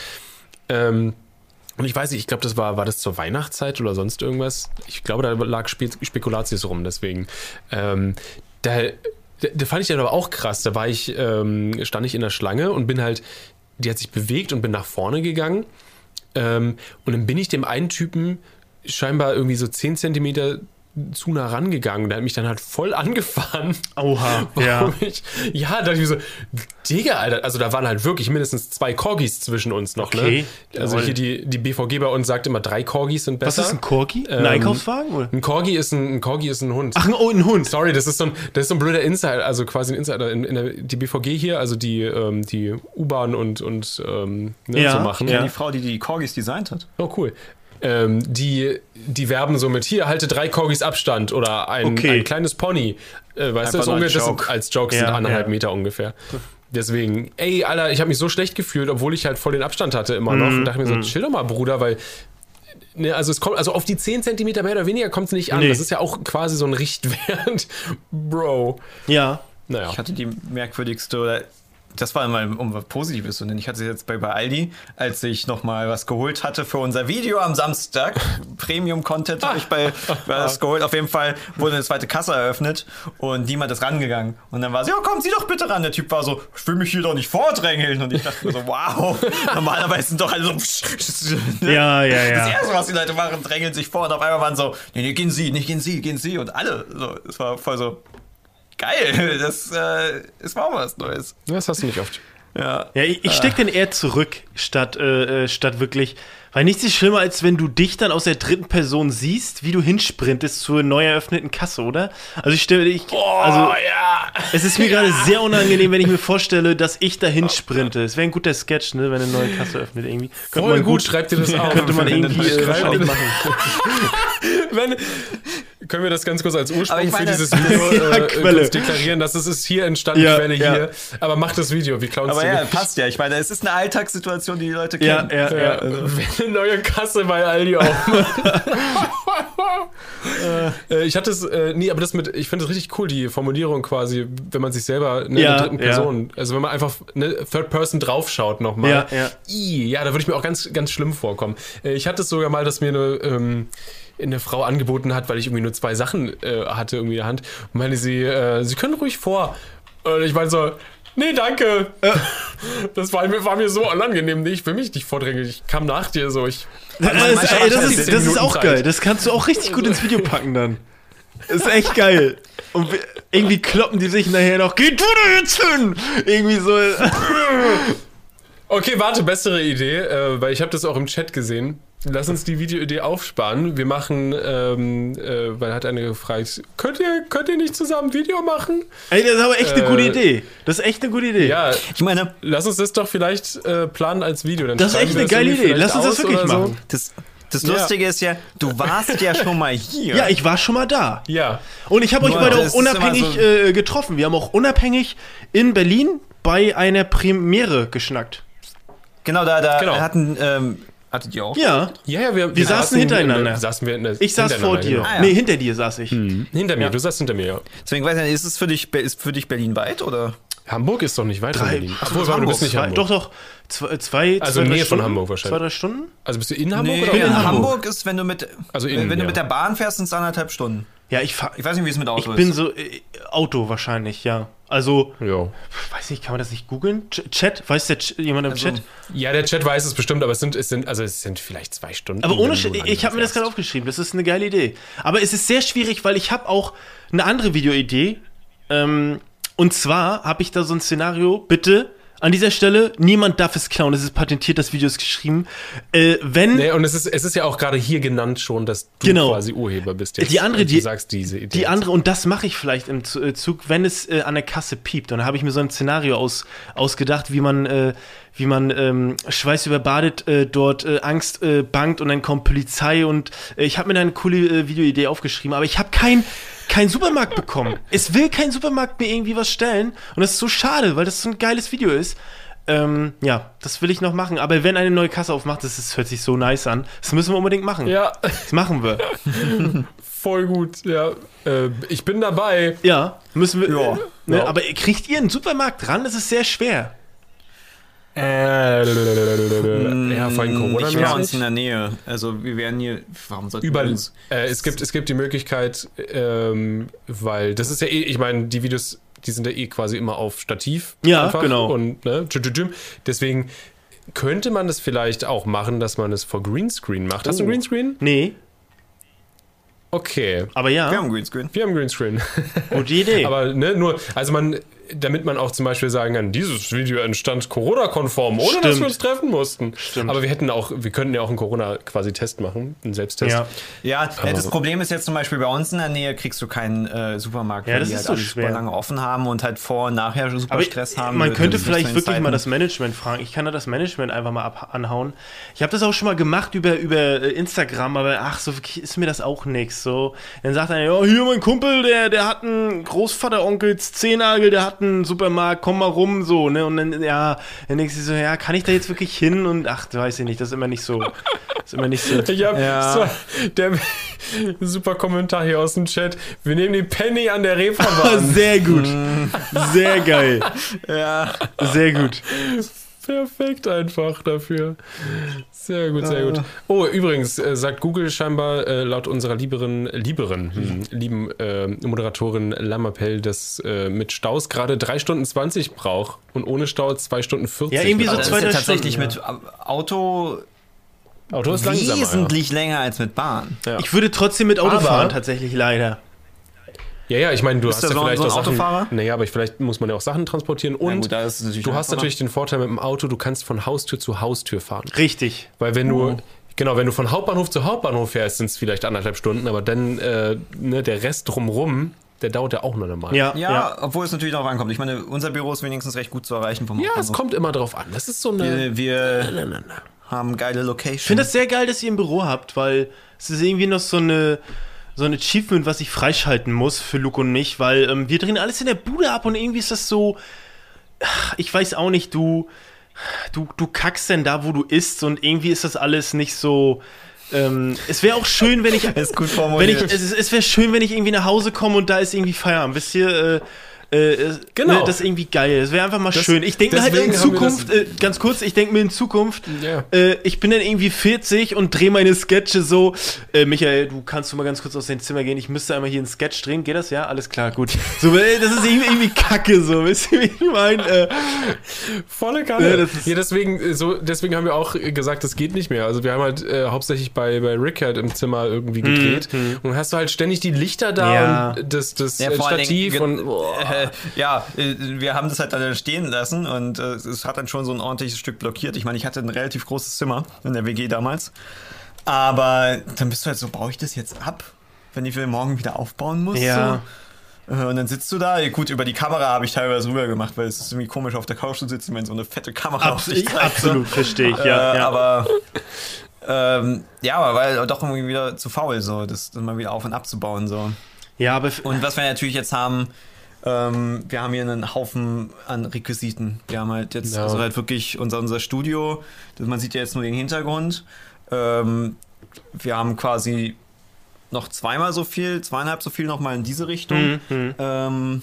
Ähm, und ich weiß nicht, ich glaube, das war, war das zur Weihnachtszeit oder sonst irgendwas? Ich glaube, da lag Spe- Spekulatius rum, deswegen. Ähm, da... Da fand ich dann aber auch krass. Da war ich, ähm, stand ich in der Schlange und bin halt, die hat sich bewegt und bin nach vorne gegangen. Ähm, und dann bin ich dem einen Typen scheinbar irgendwie so zehn Zentimeter zu nah rangegangen. Der hat mich dann halt voll angefahren. Oha, ja. Ich, ja, da dachte ich mir so, Digga, Alter, also da waren halt wirklich mindestens zwei Corgis zwischen uns noch, okay. ne? Also hier die, die B V G bei uns sagt immer, drei Corgis sind besser. Was ist ein Corgi? Ein ähm, Einkaufswagen? Oder? Ein Corgi ist ein, ein Corgi ist ein Hund. Ach, oh, ein Hund. Sorry, das ist so ein, das ist so ein blöder Insider, also quasi ein Insider. In, in der, die B V G hier, also die, ähm, die U-Bahn und, und ähm, ne, ja, so machen. Ja, die Frau, die die Corgis designt hat. Oh, cool. Ähm, die, die werben so mit, hier, halte drei Corgis Abstand oder ein, okay. ein kleines Pony. Äh, weißt du, das, ungefähr, das sind, als Jokes ja, sind anderthalb ja. Meter ungefähr. Deswegen, ey, Alter, ich habe mich so schlecht gefühlt, obwohl ich halt voll den Abstand hatte immer noch. Mm, und dachte mir so, mm. chill doch mal, Bruder, weil ne, also es kommt, also auf die zehn Zentimeter mehr oder weniger kommt es nicht an. Nee. Das ist ja auch quasi so ein Richtwert. Bro. Ja. Naja. Ich hatte die merkwürdigste, oder das war mal um was Positives, und ich hatte jetzt bei, bei Aldi, als ich nochmal was geholt hatte für unser Video am Samstag, Premium-Content habe ich bei was geholt, auf jeden Fall wurde eine zweite Kasse eröffnet und niemand ist rangegangen. Und dann war so, ja, kommen Sie doch bitte ran. Der Typ war so, ich will mich hier doch nicht vordrängeln. Und ich dachte mir so, wow, normalerweise sind doch alle so, ja, ja, ja. Das Erste, was die Leute machen, drängeln sich vor, und auf einmal waren so, nee, nee, gehen Sie, nicht gehen Sie, gehen Sie, und alle. So, es war voll so, geil, das äh, ist mal was Neues. Das hast du nicht oft. Ja, ja ich, ich stecke den eher zurück, statt, äh, statt wirklich, weil nichts ist schlimmer, als wenn du dich dann aus der dritten Person siehst, wie du hinsprintest zur neu eröffneten Kasse, oder? Also ich stelle, ich, Oh, also ja. es ist mir gerade sehr unangenehm, wenn ich mir vorstelle, dass ich dahin sprinte. Es wäre ein guter Sketch, ne, wenn eine neue Kasse öffnet irgendwie. Könnte Voll man gut, schreibt dir das auf. Könnte man irgendwie äh, wahrscheinlich machen. Wenn, können wir das ganz kurz als Ursprung für meine, dieses Video ja, äh, Quelle. kurz deklarieren, dass es ist hier entstanden, Ja, Quelle ja. hier. Aber mach das Video, wir klauen es aber dir ja, nicht. passt ja. Ich meine, es ist eine Alltagssituation, die die Leute Ja, kennen. ja, Ja, ja. also, wenn eine neue Kasse bei Aldi aufmacht. äh, ich hatte es, äh, nee, aber das mit, ich finde es richtig cool, die Formulierung quasi, wenn man sich selber ne, Ja, in der dritten ja. Person, also wenn man einfach eine Third Person draufschaut nochmal. Ja, ja. I, ja, da würde ich mir auch ganz, ganz schlimm vorkommen. Äh, ich hatte es sogar mal, dass mir eine, ähm, eine Frau angeboten hat, weil ich irgendwie nur zwei Sachen äh, hatte irgendwie in der Hand. Und meine sie, äh, sie können ruhig vor. Und ich meine so, nee, danke. Das war, war mir so unangenehm. Nee, ich will mich nicht vordrängeln. Ich kam nach dir so. Ich, Das, Also, ist, ey, das, ist, das ist auch Zeit. geil. Das kannst du auch richtig gut ins Video packen dann. Das ist echt geil. Und wir- irgendwie kloppen die sich nachher noch, geh du da jetzt hin! Irgendwie so. okay, warte, bessere Idee, äh, weil ich habe das auch im Chat gesehen. Lass uns die Videoidee aufsparen. Wir machen, ähm, äh, weil hat eine gefragt, könnt ihr, könnt ihr nicht zusammen ein Video machen? Ey, das ist aber echt eine Äh, gute Idee. Das ist echt eine gute Idee. Ja, Ich meine, lass uns das doch vielleicht äh, planen als Video. Dann Das ist schreiben echt wir eine geile irgendwie Idee. vielleicht Lass uns das aus wirklich oder so. machen. das, das Ja. Lustige ist ja, du warst ja schon mal hier. Ja, ich war schon mal da. Ja. Und ich habe euch Nur, beide das auch ist unabhängig immer so- äh, getroffen. Wir haben auch unabhängig in Berlin bei einer Premiere geschnackt. Genau, da, da Genau. hatten, ähm, hattet ihr auch? Ja. Ja, ja, wir, Wir saßen hintereinander. In, saßen wir in der, Ich saß vor hintereinander, dir. Genau. Ah, ja. Nee, hinter dir saß ich. Hinter mir, Ja. du saßt hinter mir, ja. Deswegen weiß ich nicht, ist es für dich, ist für dich Berlin weit, oder? Hamburg ist doch nicht weit von Drei- Berlin. Ach, Obwohl, warte, du bist nicht zwei, Hamburg. Doch, doch. Zwei, zwei, Also zwei, drei Nähe von Stunden? Hamburg wahrscheinlich. Zwei, drei Stunden? Also bist du in Hamburg Nee, oder? bin in Hamburg. Hamburg. ist, wenn du mit, Also wenn, innen, wenn du ja. mit der Bahn fährst, sind es anderthalb Stunden. Ja, ich fahr. Ich weiß nicht, wie es mit Auto Ich ist. bin so. Äh, Auto wahrscheinlich, ja. Also, Ja. weiß nicht, kann man das nicht googeln? Ch- Chat? Weiß der Ch- jemand im Also, Chat? Ja, der Chat weiß es bestimmt, aber es sind, es sind, also es sind vielleicht zwei Stunden. Aber ohne wenn Sch- du ich langsam habe mir das fährst. gerade aufgeschrieben. Das ist eine geile Idee. Aber es ist sehr schwierig, weil ich habe auch eine andere Videoidee. Ähm, und zwar habe ich da so ein Szenario, bitte, an dieser Stelle, niemand darf es klauen, es ist patentiert, das Video ist geschrieben. Äh, wenn... Nee, und es ist, es ist ja auch gerade hier genannt schon, dass du genau. quasi Urheber bist. Jetzt, die andere, du die, sagst diese Idee. Die andere, und das mache ich vielleicht im Zug, wenn es äh, an der Kasse piept. Und dann habe ich mir so ein Szenario aus, ausgedacht, wie man, äh, wie man ähm, schweißüberbadet äh, dort äh, Angst äh, bangt und dann kommt Polizei und äh, ich habe mir da eine coole äh, Videoidee aufgeschrieben, aber ich habe kein kein Supermarkt bekommen. Es will kein Supermarkt mir irgendwie was stellen und das ist so schade, weil das so ein geiles Video ist. Ähm, ja, das will ich noch machen. Aber wenn eine neue Kasse aufmacht, das, ist, hört sich so nice an. Das müssen wir unbedingt machen. Ja. Das machen wir. Voll gut, ja. Äh, ich bin dabei. Ja, müssen wir. Ja. Äh, ne, Ja. Aber kriegt ihr einen Supermarkt ran? Das ist sehr schwer. Äh, ja, vor allem Corona. Nicht bei uns in der Nähe. Also wir werden hier. Warum sollten Über, wir uns? äh, es, gibt, es gibt die Möglichkeit, ähm, weil das ist ja eh, ich meine, die Videos, die sind ja eh quasi immer auf Stativ. Ja, einfach genau. Und ne, tschü, tschü, tschü. Deswegen könnte man das vielleicht auch machen, dass man es vor Greenscreen macht. Hast du Oh. einen Greenscreen? Nee, Okay. aber ja. Wir haben Greenscreen. Wir haben Greenscreen. Gute Idee. Aber ne, nur, also man, damit man auch zum Beispiel sagen kann, dieses Video entstand Corona-konform, ohne dass Stimmt. wir uns treffen mussten. Stimmt. Aber wir hätten auch, wir könnten ja auch einen Corona-quasi-Test machen, einen Selbsttest. ja. Ja, äh, das Problem ist jetzt zum Beispiel bei uns in der Nähe kriegst du keinen äh, Supermarkt, Ja, weil das die ist halt so alle schwer. super lange offen haben und halt vor und nachher super Aber Stress haben. man mit- könnte mit vielleicht den wirklich Zeiten. mal das Management fragen. Ich kann da das Management einfach mal ab anhauen. Ich habe das auch schon mal gemacht über, über äh, Instagram, aber ach, so wirklich ist mir das auch nix. So, dann sagt einer, ja, hier mein Kumpel, der, der hat einen Großvateronkels Zehennagel, der hat einen Supermarkt, komm mal rum, so, ne? Und dann, ja, dann denkst du so, ja, kann ich da jetzt wirklich hin? Und ach, weiß ich nicht, das ist immer nicht so. Das ist immer nicht so. Ich hab Ja. so, der super Kommentar hier aus dem Chat. Wir nehmen die Penny an der Reeperbahn. Sehr gut. Sehr geil. Ja. Sehr gut. Perfekt einfach dafür. Sehr gut, sehr gut. Oh, übrigens, äh, sagt Google scheinbar äh, laut unserer lieberen, lieberen, hm, lieben äh, Moderatorin Lamapel, dass äh, mit Staus gerade drei Stunden zwanzig braucht und ohne Stau zwei Stunden vierzig. Ja, irgendwie so Das ist zwei, ja drei tatsächlich Stunden, mit Auto Auto ist langsamer. wesentlich länger als mit Bahn. Ja. Ich würde trotzdem mit Auto Aber- fahren, tatsächlich leider. Ja, ja, ich meine, du Bist hast du ja so- vielleicht so ein auch Sachen. Autofahrer? Naja, aber ich, vielleicht muss man ja auch Sachen transportieren und Ja, gut, da ist es natürlich du hast einfacher. natürlich den Vorteil mit dem Auto, du kannst von Haustür zu Haustür fahren. Richtig. Weil wenn du, genau, wenn du von Hauptbahnhof zu Hauptbahnhof fährst, sind es vielleicht anderthalb Stunden, aber dann äh, ne, der Rest drumrum, der dauert ja auch noch normal. Ja, Ja, ja. obwohl es natürlich darauf ankommt. Ich meine, unser Büro ist wenigstens recht gut zu erreichen vom Ja, es Hauptbahnhof. kommt immer drauf an. Das ist so eine. Wir, wir Na, na, na. haben geile Location. Ich finde das sehr geil, dass ihr ein Büro habt, weil es ist irgendwie noch so eine so ein Achievement, was ich freischalten muss für Luke und mich, weil ähm, wir drehen alles in der Bude ab und irgendwie ist das so, ach, ich weiß auch nicht, du, du, du kackst denn da, wo du isst und irgendwie ist das alles nicht so. Ähm, es wäre auch schön, wenn ich, ist gut wenn ich, formuliert. es, es wäre schön, wenn ich irgendwie nach Hause komme und da ist irgendwie Feierabend. Wisst ihr? Äh, äh, Genau. Ne, das ist irgendwie geil. Das wäre einfach mal Das- schön. Ich denke mir halt in deswegen haben wir Zukunft, äh, ganz kurz, ich denke mir in Zukunft, Ja. äh, ich bin dann irgendwie vierzig und drehe meine Sketche so. Äh, Michael, du kannst du mal ganz kurz aus dein Zimmer gehen. Ich müsste einmal hier einen Sketch drehen. Geht das? Ja, alles klar, gut. So, äh, das ist irgendwie, irgendwie Kacke, so. Wisst ihr, wie ich meine? Äh, Volle Kanne. Ja, Ja, das ist- deswegen, äh, so, deswegen haben wir auch gesagt, das geht nicht mehr. Also wir haben halt äh, hauptsächlich bei, bei Rick halt im Zimmer irgendwie gedreht. Und dann hast du halt ständig die Lichter da Ja. und das, das Ja, äh, vor allen Stativ Dingen, und. äh, ja, äh, wir haben das halt dann stehen lassen und äh, es hat dann schon so ein ordentliches Stück blockiert. Ich meine, ich hatte ein relativ großes Zimmer in der W G damals. Aber dann bist du halt so, baue ich das jetzt ab, wenn ich will morgen wieder aufbauen muss? Ja. So? Äh, Und dann sitzt du da. Gut, über die Kamera habe ich teilweise rüber gemacht, weil es ist irgendwie komisch, auf der Couch zu sitzen, wenn so eine fette Kamera auf sich zeigt. absolut, verstehe ich, ja. Äh, ja. Aber ähm, ja, aber weil doch irgendwie wieder zu faul, so das dann mal wieder auf und abzubauen. So. ja, aber f- Und was wir natürlich jetzt haben, ähm, wir haben hier einen Haufen an Requisiten. Wir haben halt jetzt Ja. also halt wirklich unser, unser Studio, das, man sieht ja jetzt nur den Hintergrund. Ähm, wir haben quasi noch zweimal so viel, zweieinhalb so viel nochmal in diese Richtung, Mhm. ähm,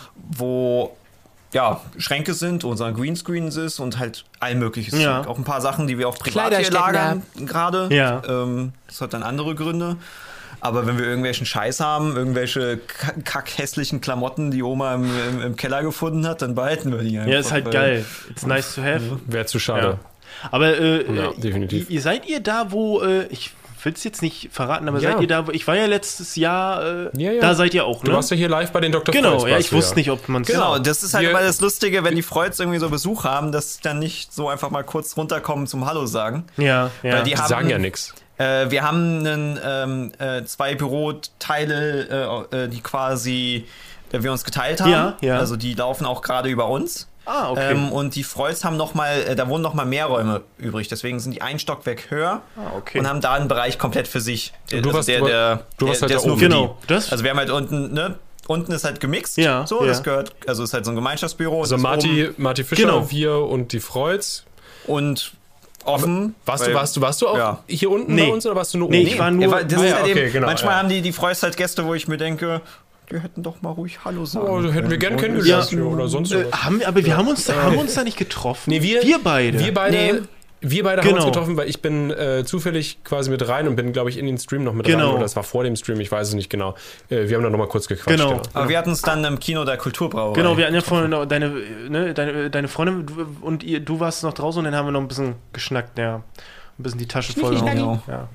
wo ja, Schränke sind, unser Greenscreen ist und halt all mögliches. Ja. Auch ein paar Sachen, die wir auch privat hier Kleiderständer. lagern gerade. Ja. Ähm, das hat dann andere Gründe. Aber wenn wir irgendwelchen Scheiß haben, irgendwelche k- kackhässlichen Klamotten, die Oma im, im, im Keller gefunden hat, dann behalten wir die einfach. ja, ist halt weil- geil. It's nice to have. Wäre zu schade. Ja. Aber äh, Ja, äh, definitiv. Ihr, ihr seid ihr da, wo äh, ich will es jetzt nicht verraten, aber Ja. seid ihr da, ich war ja letztes Jahr, äh, Ja, ja. da seid ihr auch, ne? Du warst ja hier live bei den Doktor Genau, Freud, ja, warst ich du wusste nicht, ob man es... Genau, das ist halt Wir- immer das Lustige, wenn die Freuds irgendwie so Besuch haben, dass dann nicht so einfach mal kurz runterkommen zum Hallo sagen. Ja, ja. Weil die Die haben, sagen ja nichts. Äh, wir haben einen, ähm, äh, zwei Büroteile, äh, äh, die quasi äh, wir uns geteilt haben. Ja, ja. Also die laufen auch gerade über uns. Ah, okay. Ähm, und die Freuds haben noch mal, äh, da wohnen noch mal mehr Räume übrig. Deswegen sind die ein Stockwerk höher Ah, okay. und haben da einen Bereich komplett für sich. Der, du also warst- der, du- der, du warst der, halt der da ist nur oben. für Genau, die. das- Also wir haben halt unten, ne? Unten ist halt gemixt. Ja, so, ja. das gehört, also ist halt so ein Gemeinschaftsbüro. Also und ist Marty, oben Marty Fischer, Genau. wir und die Freuds. und offen. Warst du, weil- warst du, warst du auch Ja. hier unten Nee. bei uns oder warst du nur Nee, oben? ich war nur- Ja, weil das Ah, ist ja, halt okay, eben, genau, manchmal ja. haben die, die Freuds halt Gäste, wo ich mir denke, die hätten doch mal ruhig Hallo sagen Oh, hätten wir gern können. kennengelernt oder sonst Äh, was. haben wir, aber wir haben uns, da, haben wir uns da nicht getroffen. Nee, wir, wir beide. Wir beide, Nee. wir beide haben Genau. uns getroffen, weil ich bin äh, zufällig quasi mit rein und bin, glaube ich, in den Stream noch mit Genau. rein. Oder das war vor dem Stream, ich weiß es nicht genau. Äh, wir haben da nochmal kurz gequatscht. Genau. Ja. Aber wir hatten es dann im Kino der Kulturbrauerei. Genau, wir hatten ja vorhin noch deine, ne, deine, deine Freundin du- und ihr, du warst noch draußen und dann haben wir noch ein bisschen geschnackt, ja. Ein bisschen die Tasche voll. Genau. Ja.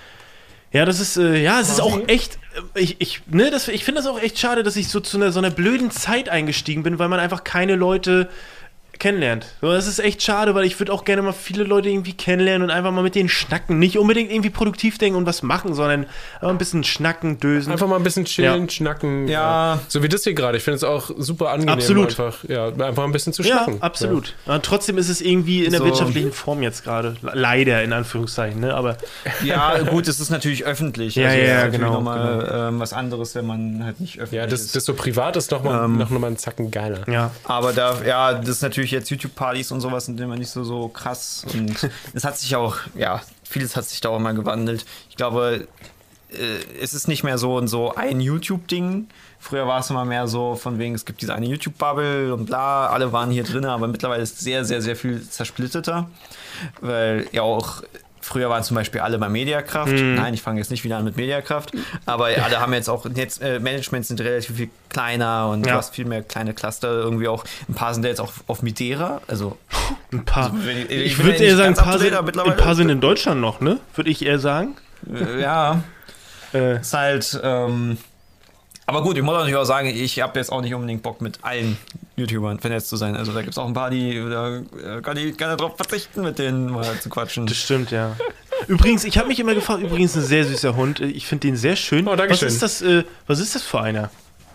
Ja, das ist, äh, ja, es ist auch echt, äh, ich, ich, ne, das, ich finde das auch echt schade, dass ich so zu einer, so einer blöden Zeit eingestiegen bin, weil man einfach keine Leute kennenlernt. So, das ist echt schade, weil ich würde auch gerne mal viele Leute irgendwie kennenlernen und einfach mal mit denen schnacken. Nicht unbedingt irgendwie produktiv denken und was machen, sondern einfach ein bisschen schnacken, dösen. Einfach mal ein bisschen chillen, Ja. schnacken. Ja. So wie das hier gerade. Ich finde es auch super angenehm, Absolut. einfach, ja, einfach ein bisschen zu Ja, schnacken. absolut. Und trotzdem ist es irgendwie in der So. wirtschaftlichen Form jetzt gerade. Leider, in Anführungszeichen, ne? Aber Ja, gut, es ist natürlich öffentlich. Ja, also ja, es ist ja, natürlich genau, nochmal ähm, was anderes, wenn man halt nicht öffentlich Ja, das, ist. das so privat ist nochmal Ähm. noch mal einen Zacken geiler. ja. Aber da, ja, das ist natürlich jetzt YouTube-Partys und sowas sind immer nicht so, so krass. Und es hat sich auch, ja, vieles hat sich da auch mal gewandelt. Ich glaube, äh, es ist nicht mehr so und so ein YouTube-Ding. Früher war es immer mehr so von wegen, es gibt diese eine YouTube-Bubble und bla, alle waren hier drin, aber mittlerweile ist sehr, sehr, sehr viel zersplitterter. Weil ja auch früher waren zum Beispiel alle bei Mediakraft. Nein, ich fange jetzt nicht wieder an mit Mediakraft. Aber alle haben jetzt auch, jetzt äh, Management sind relativ viel kleiner und Ja. du hast viel mehr kleine Cluster. Irgendwie auch, ein paar sind ja jetzt auch auf Midera. Also, Ein paar. wenn ich- Ich, ich bin würde ja eher nicht sagen, ein ganz paar, up to date, sind, aber mittlerweile- ein paar sind in Deutschland noch, ne? Würde ich eher sagen. äh, ja, Äh, ist halt, ähm, aber gut, ich muss natürlich auch sagen, ich habe jetzt auch nicht unbedingt Bock, mit allen YouTubern vernetzt zu sein. Also da gibt es auch ein paar, die, da äh, kann ich gerne drauf verzichten, mit denen mal zu quatschen. das stimmt, ja. Übrigens, ich habe mich immer gefragt, übrigens ein sehr süßer Hund. Ich finde den sehr schön. Oh, danke was schön. ist das, äh, was ist das für einer?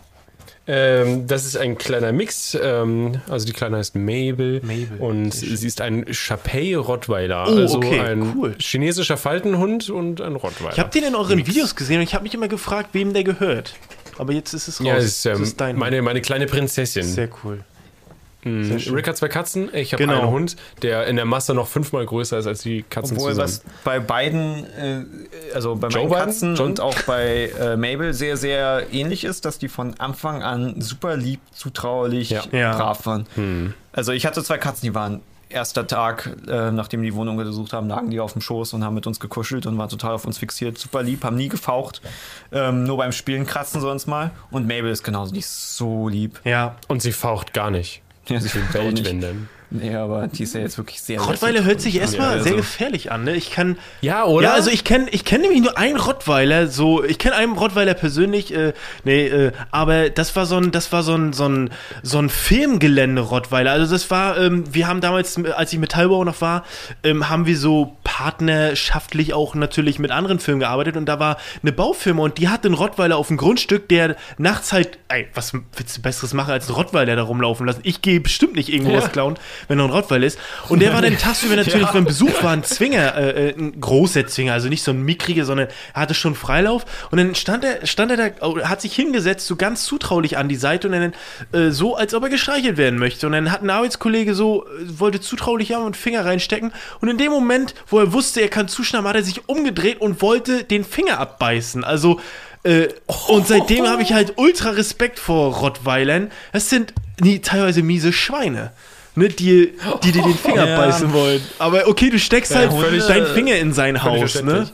Ähm, das ist ein kleiner Mix. Ähm, also die Kleine heißt Mabel. Mabel, Und sehr schön. sie ist ein Shapei-Rottweiler. Oh, also okay, ein cool. chinesischer Faltenhund und ein Rottweiler. Ich habe den in euren Videos gesehen und ich habe mich immer gefragt, wem der gehört. Aber jetzt ist es raus. ja, das ist, ähm, das ist dein meine, meine kleine Prinzessin. Sehr cool. Mhm. sehr schön. Rick hat zwei Katzen, ich habe Genau. einen Hund, der in der Masse noch fünfmal größer ist als die Katzen Obwohl, zusammen. was bei beiden, äh, also bei Joe meinen Biden? Katzen John? und auch bei äh, Mabel sehr, sehr ähnlich ist, dass die von Anfang an super lieb, zutraulich, Ja. Ja. brav waren. Hm. Also ich hatte zwei Katzen, die waren erster Tag, äh, nachdem die Wohnung gesucht haben, lagen die auf dem Schoß und haben mit uns gekuschelt und waren total auf uns fixiert, super lieb, haben nie gefaucht, ähm, nur beim Spielen kratzen sie uns mal. Und Mabel ist genauso, die ist so lieb. Ja. Und sie faucht gar nicht. Ja, sie Sie faucht bellt, nicht. wenn denn. Nee, aber die ist ja jetzt wirklich sehr Rottweiler hört sich erstmal Ja, also- sehr gefährlich an, ne? Ich kann. Ja, oder? Ja, also ich kenne ich kenn nämlich nur einen Rottweiler, so, ich kenne einen Rottweiler persönlich, äh, nee, äh, aber das war so ein, das war so ein, so ein, so ein Filmgelände-Rottweiler. Also das war, ähm, wir haben damals, als ich Metallbauer noch war, ähm, haben wir so partnerschaftlich auch natürlich mit anderen Firmen gearbeitet und da war eine Baufirma und die hatte einen Rottweiler auf dem Grundstück, der nachts halt, ey, was willst du Besseres machen als einen Rottweiler da rumlaufen lassen? Ich gehe bestimmt nicht irgendwo Ja. was klauen, wenn noch ein Rottweiler ist. Und der war dann tagsüber natürlich, Ja. wenn Besuch war, ein Zwinger, äh, ein großer Zwinger, also nicht so ein mickriger, sondern er hatte schon Freilauf. Und dann stand er, stand er da, oh, hat sich hingesetzt, so ganz zutraulich an die Seite und dann äh, so, als ob er gestreichelt werden möchte. Und dann hat ein Arbeitskollege so, äh, wollte zutraulich haben und Finger reinstecken. Und in dem Moment, wo er wusste, er kann zuschnappen, hat er sich umgedreht und wollte den Finger abbeißen. Also, äh, und seitdem habe ich halt ultra Respekt vor Rottweilern. Das sind nie, teilweise miese Schweine. Ne, die, die dir den Finger Ja. beißen wollen. Aber okay, du steckst halt Hunde- deinen Finger in sein Völlig Haus, ne? verständlich.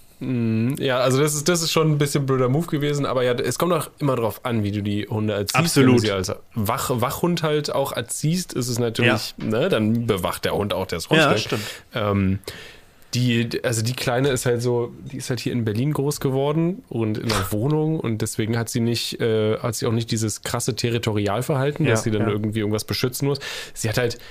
Mhm. Ja, also das ist, das ist schon ein bisschen blöder Move gewesen, aber ja, es kommt auch immer drauf an, wie du die Hunde erziehst. Absolut. Wenn du sie als Wach, Wachhund halt auch erziehst, ist es natürlich, ne, dann bewacht der Hund auch das Ja, Grundstück. stimmt. Ähm, die, also die Kleine ist halt so, die ist halt hier in Berlin groß geworden und in einer Wohnung und deswegen hat sie nicht, äh, hat sie auch nicht dieses krasse Territorialverhalten, Ja, dass sie dann ja. irgendwie irgendwas beschützen muss. Sie hat halt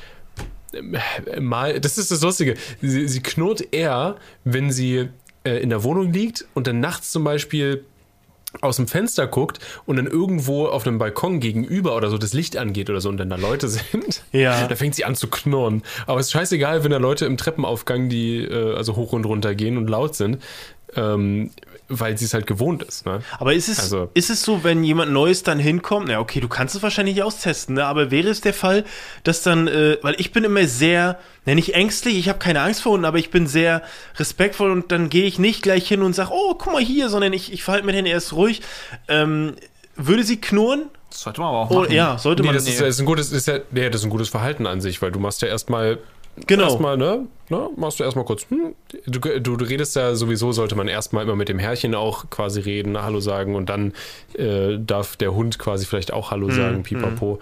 äh, mal, das ist das Lustige, sie, sie knurrt eher, wenn sie äh, in der Wohnung liegt und dann nachts zum Beispiel aus dem Fenster guckt und dann irgendwo auf einem Balkon gegenüber oder so das Licht angeht oder so und dann da Leute sind, Ja. da fängt sie an zu knurren. Aber es ist scheißegal, wenn da Leute im Treppenaufgang, die äh, also hoch und runter gehen und laut sind, ähm, weil sie es halt gewohnt ist. Ne? Aber ist es, Also- ist es so, wenn jemand Neues dann hinkommt, na okay, du kannst es wahrscheinlich nicht austesten, ne? Aber wäre es der Fall, dass dann, äh, weil ich bin immer sehr, ne, nicht ängstlich, ich habe keine Angst vor Hunden, aber ich bin sehr respektvoll und dann gehe ich nicht gleich hin und sage, oh, guck mal hier, sondern ich, ich verhalte mich dann erst ruhig. Ähm, würde sie knurren? Das sollte man aber auch Oh, machen. ja, sollte Nee, man. das ist, das ist ein gutes, ist ja, nee, das ist ein gutes Verhalten an sich, weil du machst ja erstmal Genau. Erstmal, ne? ne? Machst du erstmal kurz, hm, du, du, du redest ja sowieso, sollte man erstmal immer mit dem Herrchen auch quasi reden, Hallo sagen und dann äh, darf der Hund quasi vielleicht auch Hallo sagen, pipapo.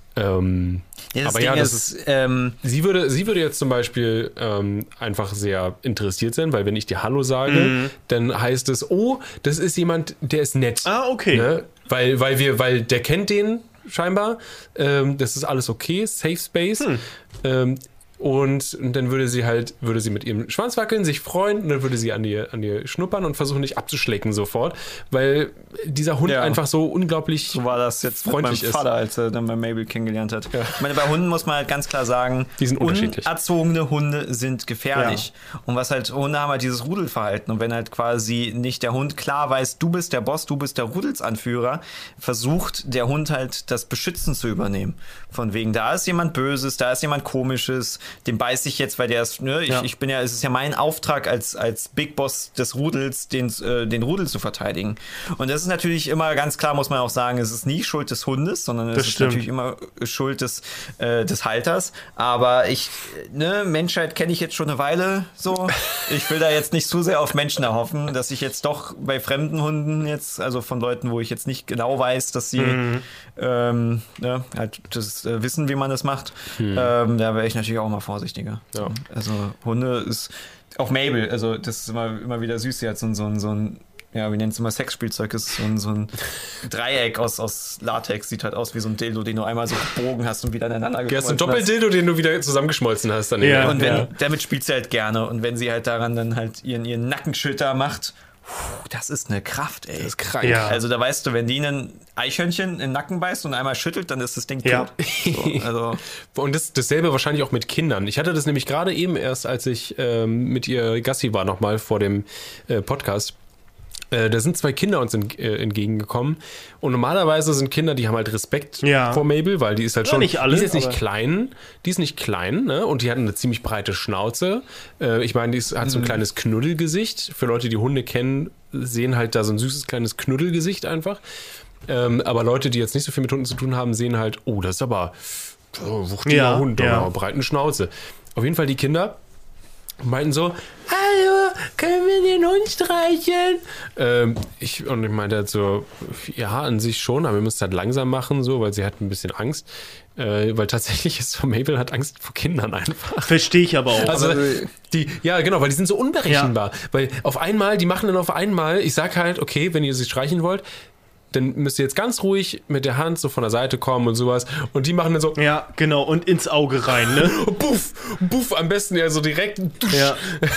Ähm, Ja, das aber Ding ja, das ist, ist, ähm, sie würde, sie würde jetzt zum Beispiel ähm, einfach sehr interessiert sein, weil wenn ich dir Hallo sage, Mhm. dann heißt es, oh, das ist jemand, der ist nett. Ah, okay. Ne? Weil, weil wir, weil der kennt den scheinbar. Ähm, das ist alles okay, Safe Space. Hm. Ähm, und, und dann würde sie halt, würde sie mit ihrem Schwanz wackeln, sich freuen und dann würde sie an dir, an dir schnuppern und versuchen, dich abzuschlecken sofort, weil dieser Hund Ja. einfach so unglaublich so war das jetzt freundlich mit ist. meinem Vater, als er dann bei Mabel kennengelernt hat. Ich meine, bei Hunden muss man halt ganz klar sagen, Die sind unterschiedlich. unerzogene Hunde sind gefährlich. Und was halt, Hunde haben halt dieses Rudelverhalten. Und wenn halt quasi nicht der Hund klar weiß, du bist der Boss, du bist der Rudelsanführer, versucht der Hund halt das Beschützen zu übernehmen. Von wegen, da ist jemand Böses, da ist jemand Komisches, den beiß ich jetzt, weil der ist, ne, ich, Ja. ich bin ja, es ist ja mein Auftrag als, als Big Boss des Rudels, den, äh, den Rudel zu verteidigen. Und das ist natürlich immer ganz klar, muss man auch sagen, es ist nie Schuld des Hundes, sondern es Das ist stimmt. natürlich immer Schuld des, äh, des Halters. Aber ich, ne, Menschheit kenne ich jetzt schon eine Weile so. Ich will da jetzt nicht zu sehr auf Menschen erhoffen, dass ich jetzt doch bei fremden Hunden jetzt, also von Leuten, wo ich jetzt nicht genau weiß, dass sie Mhm. ähm, ne, halt das äh, wissen, wie man das macht, ähm, da wäre ich natürlich auch mal vorsichtiger. Ja. Also Hunde ist, auch Mabel, also das ist immer, immer wieder süß, sie hat so ein, so ein, so ein ja, wir nennen es immer Sexspielzeug, ist so ein, so ein Dreieck aus, aus Latex, sieht halt aus wie so ein Dildo, den du einmal so gebogen hast und wieder ineinander Ja, ist geschmolzen ein hast. Doppeldildo, den du wieder zusammengeschmolzen hast. Dann Ja. Und wenn, Ja. damit spielt sie halt gerne. Und wenn sie halt daran dann halt ihren, ihren Nackenschütter macht, puh, das ist eine Kraft, ey. Das ist krank. Ja. Also da weißt du, wenn die einen Eichhörnchen in den Nacken beißt und einmal schüttelt, dann ist das Ding Ja. tot. So, also, Und das, dasselbe wahrscheinlich auch mit Kindern. Ich hatte das nämlich gerade eben erst, als ich ähm, mit ihr Gassi war, nochmal vor dem äh, Podcast. Äh, da sind zwei Kinder uns ent, äh, entgegengekommen. Und normalerweise sind Kinder, die haben halt Respekt Ja. vor Mabel, weil die ist halt Ja, schon. nicht alle, die ist jetzt nicht aber- klein. Die ist nicht klein, ne? Und die hat eine ziemlich breite Schnauze. Äh, ich meine, die ist, hat so ein kleines Knuddelgesicht. Für Leute, die Hunde kennen, sehen halt da so ein süßes kleines Knuddelgesicht einfach. Ähm, aber Leute, die jetzt nicht so viel mit Hunden zu tun haben, sehen halt, oh, das ist aber oh, wuchtiger Ja, Hund, ja. aber breiten Schnauze. Auf jeden Fall die Kinder meinten so, hallo, können wir den Hund streicheln? Ähm, ich, und ich meinte halt so, ja, an sich schon, aber wir müssen es halt langsam machen, so, weil sie hat ein bisschen Angst. Äh, weil tatsächlich ist so, Mabel hat Angst vor Kindern einfach. Verstehe ich aber auch. Also, Aber- die, ja, genau, weil die sind so unberechenbar. Weil auf einmal, die machen dann auf einmal, ich sag halt, okay, wenn ihr sie streichen wollt, dann müsst ihr jetzt ganz ruhig mit der Hand so von der Seite kommen und sowas. Und die machen dann so, ja, genau, und ins Auge rein, ne? buff, buff, am besten ja so direkt. Ja.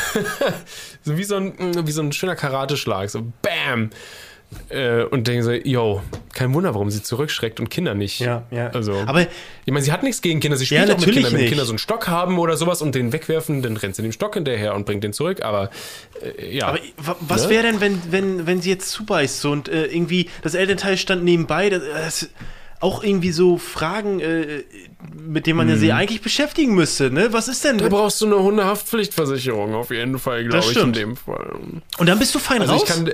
So wie so ein, wie so ein schöner Karateschlag, so bam. Äh, und denken so, yo, kein Wunder, warum sie zurückschreckt und Kinder nicht. Ja, ja. Also, Aber ich meine, sie hat nichts gegen Kinder, sie Ja, spielt auch mit natürlich Kindern. Wenn nicht. Kinder so einen Stock haben oder sowas und den wegwerfen, dann rennt sie dem Stock hinterher und bringt den zurück, aber äh, ja. Aber wa- was Ne? wäre denn, wenn, wenn, wenn sie jetzt zubeißt so, und äh, irgendwie das Elternteil stand nebenbei? Das, das auch irgendwie so Fragen, äh, mit denen man ja sie eigentlich beschäftigen müsste. Ne? Was ist denn? Da brauchst du eine Hundehaftpflichtversicherung auf jeden Fall, glaube Das ich, in stimmt. dem Fall. Und dann bist du fein Also raus? ich kann.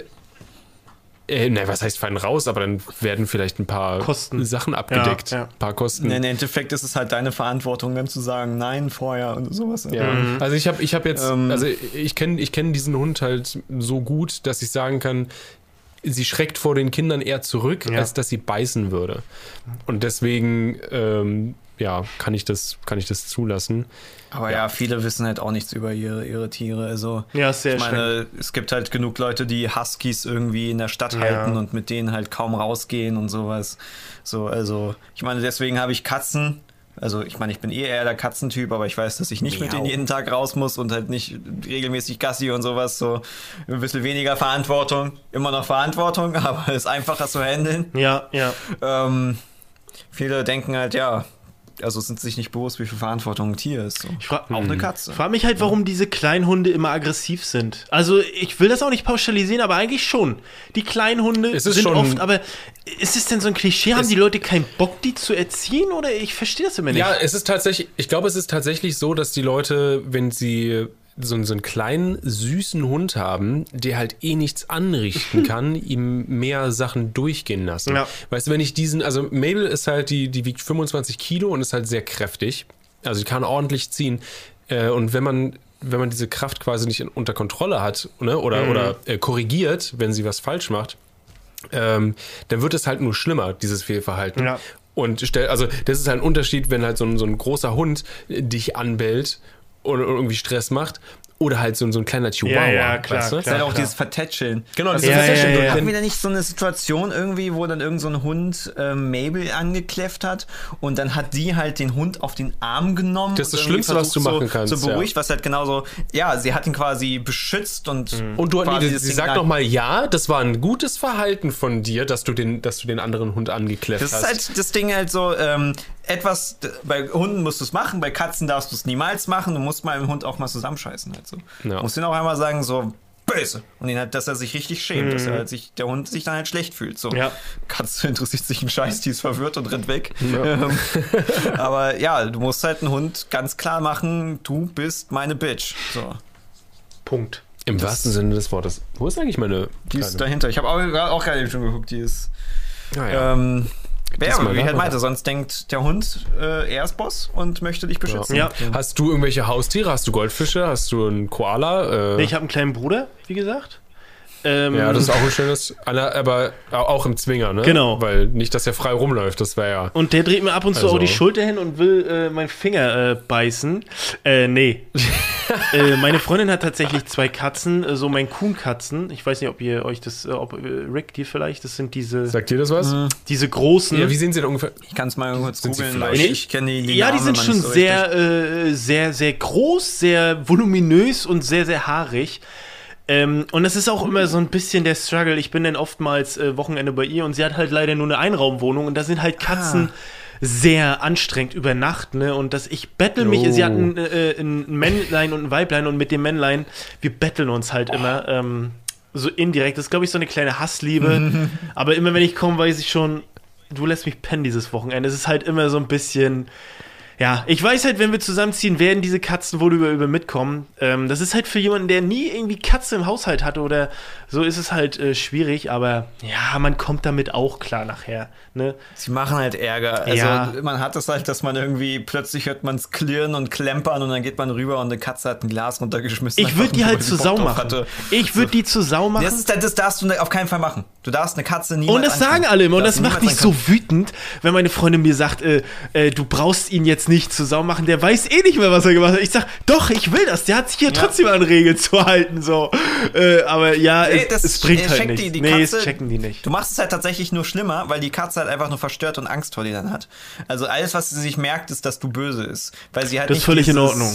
Äh, ne, was heißt fein raus, aber dann werden vielleicht ein paar Kosten. Sachen abgedeckt. Ja, ja. Ein paar Kosten. im Endeffekt ist es halt deine Verantwortung, dann zu sagen, nein, vorher und sowas. Ja, also ich habe ich hab jetzt, Ähm. also ich kenne ich kenn diesen Hund halt so gut, dass ich sagen kann, sie schreckt vor den Kindern eher zurück, Ja. als dass sie beißen würde. Und deswegen ähm, ja, kann ich das, kann ich das zulassen. Aber ja. ja, viele wissen halt auch nichts über ihre, ihre Tiere. Also, ja, sehr ich meine, es gibt halt genug Leute, die Huskies irgendwie in der Stadt ja. halten und mit denen halt kaum rausgehen und sowas. So, also, ich meine, deswegen habe ich Katzen. Also, ich meine, ich bin eh eher der Katzentyp, aber ich weiß, dass ich nicht Miau. mit denen jeden Tag raus muss und halt nicht regelmäßig Gassi und sowas. So ein bisschen weniger Verantwortung. Immer noch Verantwortung, aber ist einfacher zu handeln. Ja, ja. Ähm, viele denken halt, ja, also sind sich nicht bewusst, wie viel Verantwortung ein Tier ist. So. Ich frage auch eine Katze. Ich frage mich halt, warum diese Kleinhunde immer aggressiv sind. Also ich will das auch nicht pauschalisieren, aber eigentlich schon. Die Kleinhunde sind oft, aber ist es denn so ein Klischee? Haben die Leute keinen Bock, die zu erziehen? Oder ich verstehe das immer nicht. Ja, es ist tatsächlich, ich glaube, es ist tatsächlich so, dass die Leute, wenn sie so, so einen kleinen, süßen Hund haben, der halt eh nichts anrichten kann, ihm mehr Sachen durchgehen lassen. Ja. Weißt du, wenn ich diesen, also Mabel ist halt, die, die wiegt fünfundzwanzig Kilo und ist halt sehr kräftig. Also die kann ordentlich ziehen. Äh, und wenn man, wenn man diese Kraft quasi nicht in, unter Kontrolle hat, ne, oder, mhm. oder äh, korrigiert, wenn sie was falsch macht, ähm, dann wird es halt nur schlimmer, dieses Fehlverhalten. Ja. Und stell, also das ist halt ein Unterschied, wenn halt so ein, so ein großer Hund dich anbellt oder irgendwie Stress macht. Oder halt so, so ein kleiner Chihuahua. Ja, ja, klar. Weißt du? klar das ist halt auch klar. dieses Vertätscheln. Genau, das also, ist ja, Vertätscheln. Ja, ja, ja. Hatten wir da nicht so eine Situation irgendwie, wo dann irgend so ein Hund äh, Mabel angekläfft hat und dann hat die halt den Hund auf den Arm genommen. Das ist das Schlimmste, was du machen so, kannst. So beruhigt, ja. was halt genauso, ja, sie hat ihn quasi beschützt und mhm. Und du, nee, sie sagt nochmal, ja, das war ein gutes Verhalten von dir, dass du den, dass du den anderen Hund angekläfft hast. Das ist halt das Ding halt so, ähm, etwas, bei Hunden musst du es machen, bei Katzen darfst du es niemals machen, du musst mal im Hund auch mal zusammenscheißen halt so. Ja. Du musst ihn auch einmal sagen, so, böse. Und ihn halt, dass er sich richtig schämt, mhm. dass er halt sich, der Hund sich dann halt schlecht fühlt. So. Ja. Katze interessiert sich ein Scheiß, die ist verwirrt und rennt weg. Ja. Aber ja, du musst halt einen Hund ganz klar machen, du bist meine Bitch. So. Punkt. Im das wahrsten Sinne des Wortes. Wo ist eigentlich meine Die ist dahinter. Ich habe auch, auch gerade eben schon geguckt, die ist ah, ja. ähm, ja, aber wie ich halt meinte, sonst denkt der Hund, äh, er ist Boss und möchte dich beschützen. Ja. Ja. Hast du irgendwelche Haustiere? Hast du Goldfische? Hast du einen Koala? Äh nee, ich habe einen kleinen Bruder, wie gesagt. Ähm, ja, das ist auch ein schönes, aber auch im Zwinger, ne? Genau. Weil nicht, dass er frei rumläuft, das wäre ja... Und der dreht mir ab und zu also. auch die Schulter hin und will äh, meinen Finger äh, beißen. Äh, nee. äh, meine Freundin hat tatsächlich zwei Katzen, äh, so mein Kuhn-Katzen. Ich weiß nicht, ob ihr euch das, äh, ob äh, Rick, dir vielleicht, das sind diese... Sagt ihr das was? Mh, diese großen... Ja, wie sehen sie denn ungefähr? Ich kann es mal kurz googeln, weil ich, ich kenne die, die Ja, Namen, die sind schon so sehr, äh, sehr, sehr groß, sehr voluminös und sehr, sehr haarig. Ähm, und es ist auch immer so ein bisschen der Struggle. Ich bin dann oftmals äh, Wochenende bei ihr und sie hat halt leider nur eine Einraumwohnung und da sind halt Katzen ah. sehr anstrengend über Nacht, ne? Und dass ich bettel mich, oh. sie hat ein, äh, ein Männlein und ein Weiblein und mit dem Männlein, wir betteln uns halt oh. immer ähm, so indirekt. Das ist, glaube ich, so eine kleine Hassliebe. Aber immer wenn ich komme, weiß ich schon, du lässt mich pennen dieses Wochenende. Es ist halt immer so ein bisschen... Ja, ich weiß halt, wenn wir zusammenziehen, werden diese Katzen wohl über, über mitkommen. Ähm, das ist halt für jemanden, der nie irgendwie Katze im Haushalt hatte oder so, ist es halt äh, schwierig, aber ja, man kommt damit auch klar nachher. Ne? Sie machen halt Ärger. Also ja. man hat das halt, dass man irgendwie, plötzlich hört man es klirren und klempern und dann geht man rüber und eine Katze hat ein Glas runtergeschmissen. Ich würde die halt zu Sau machen. Ich würde die zu Sau machen. Das, ist, das darfst du auf keinen Fall machen. Du darfst eine Katze niemals Und das anfangen. sagen alle immer und das macht mich so wütend, wenn meine Freundin mir sagt, äh, äh, du brauchst ihn jetzt nicht zu Sau machen, der weiß eh nicht mehr, was er gemacht hat. Ich sag, doch, ich will das, der hat sich hier ja. trotzdem an Regeln zu halten, so. Äh, aber ja, nee, es, es bringt halt nichts. Die, die nee, Katze, es checken die nicht. Du machst es halt tatsächlich nur schlimmer, weil die Katze halt einfach nur verstört und Angst vor dir dann hat. Also alles, was sie sich merkt, ist, dass du böse ist. Weil sie halt das ist völlig dieses, in Ordnung.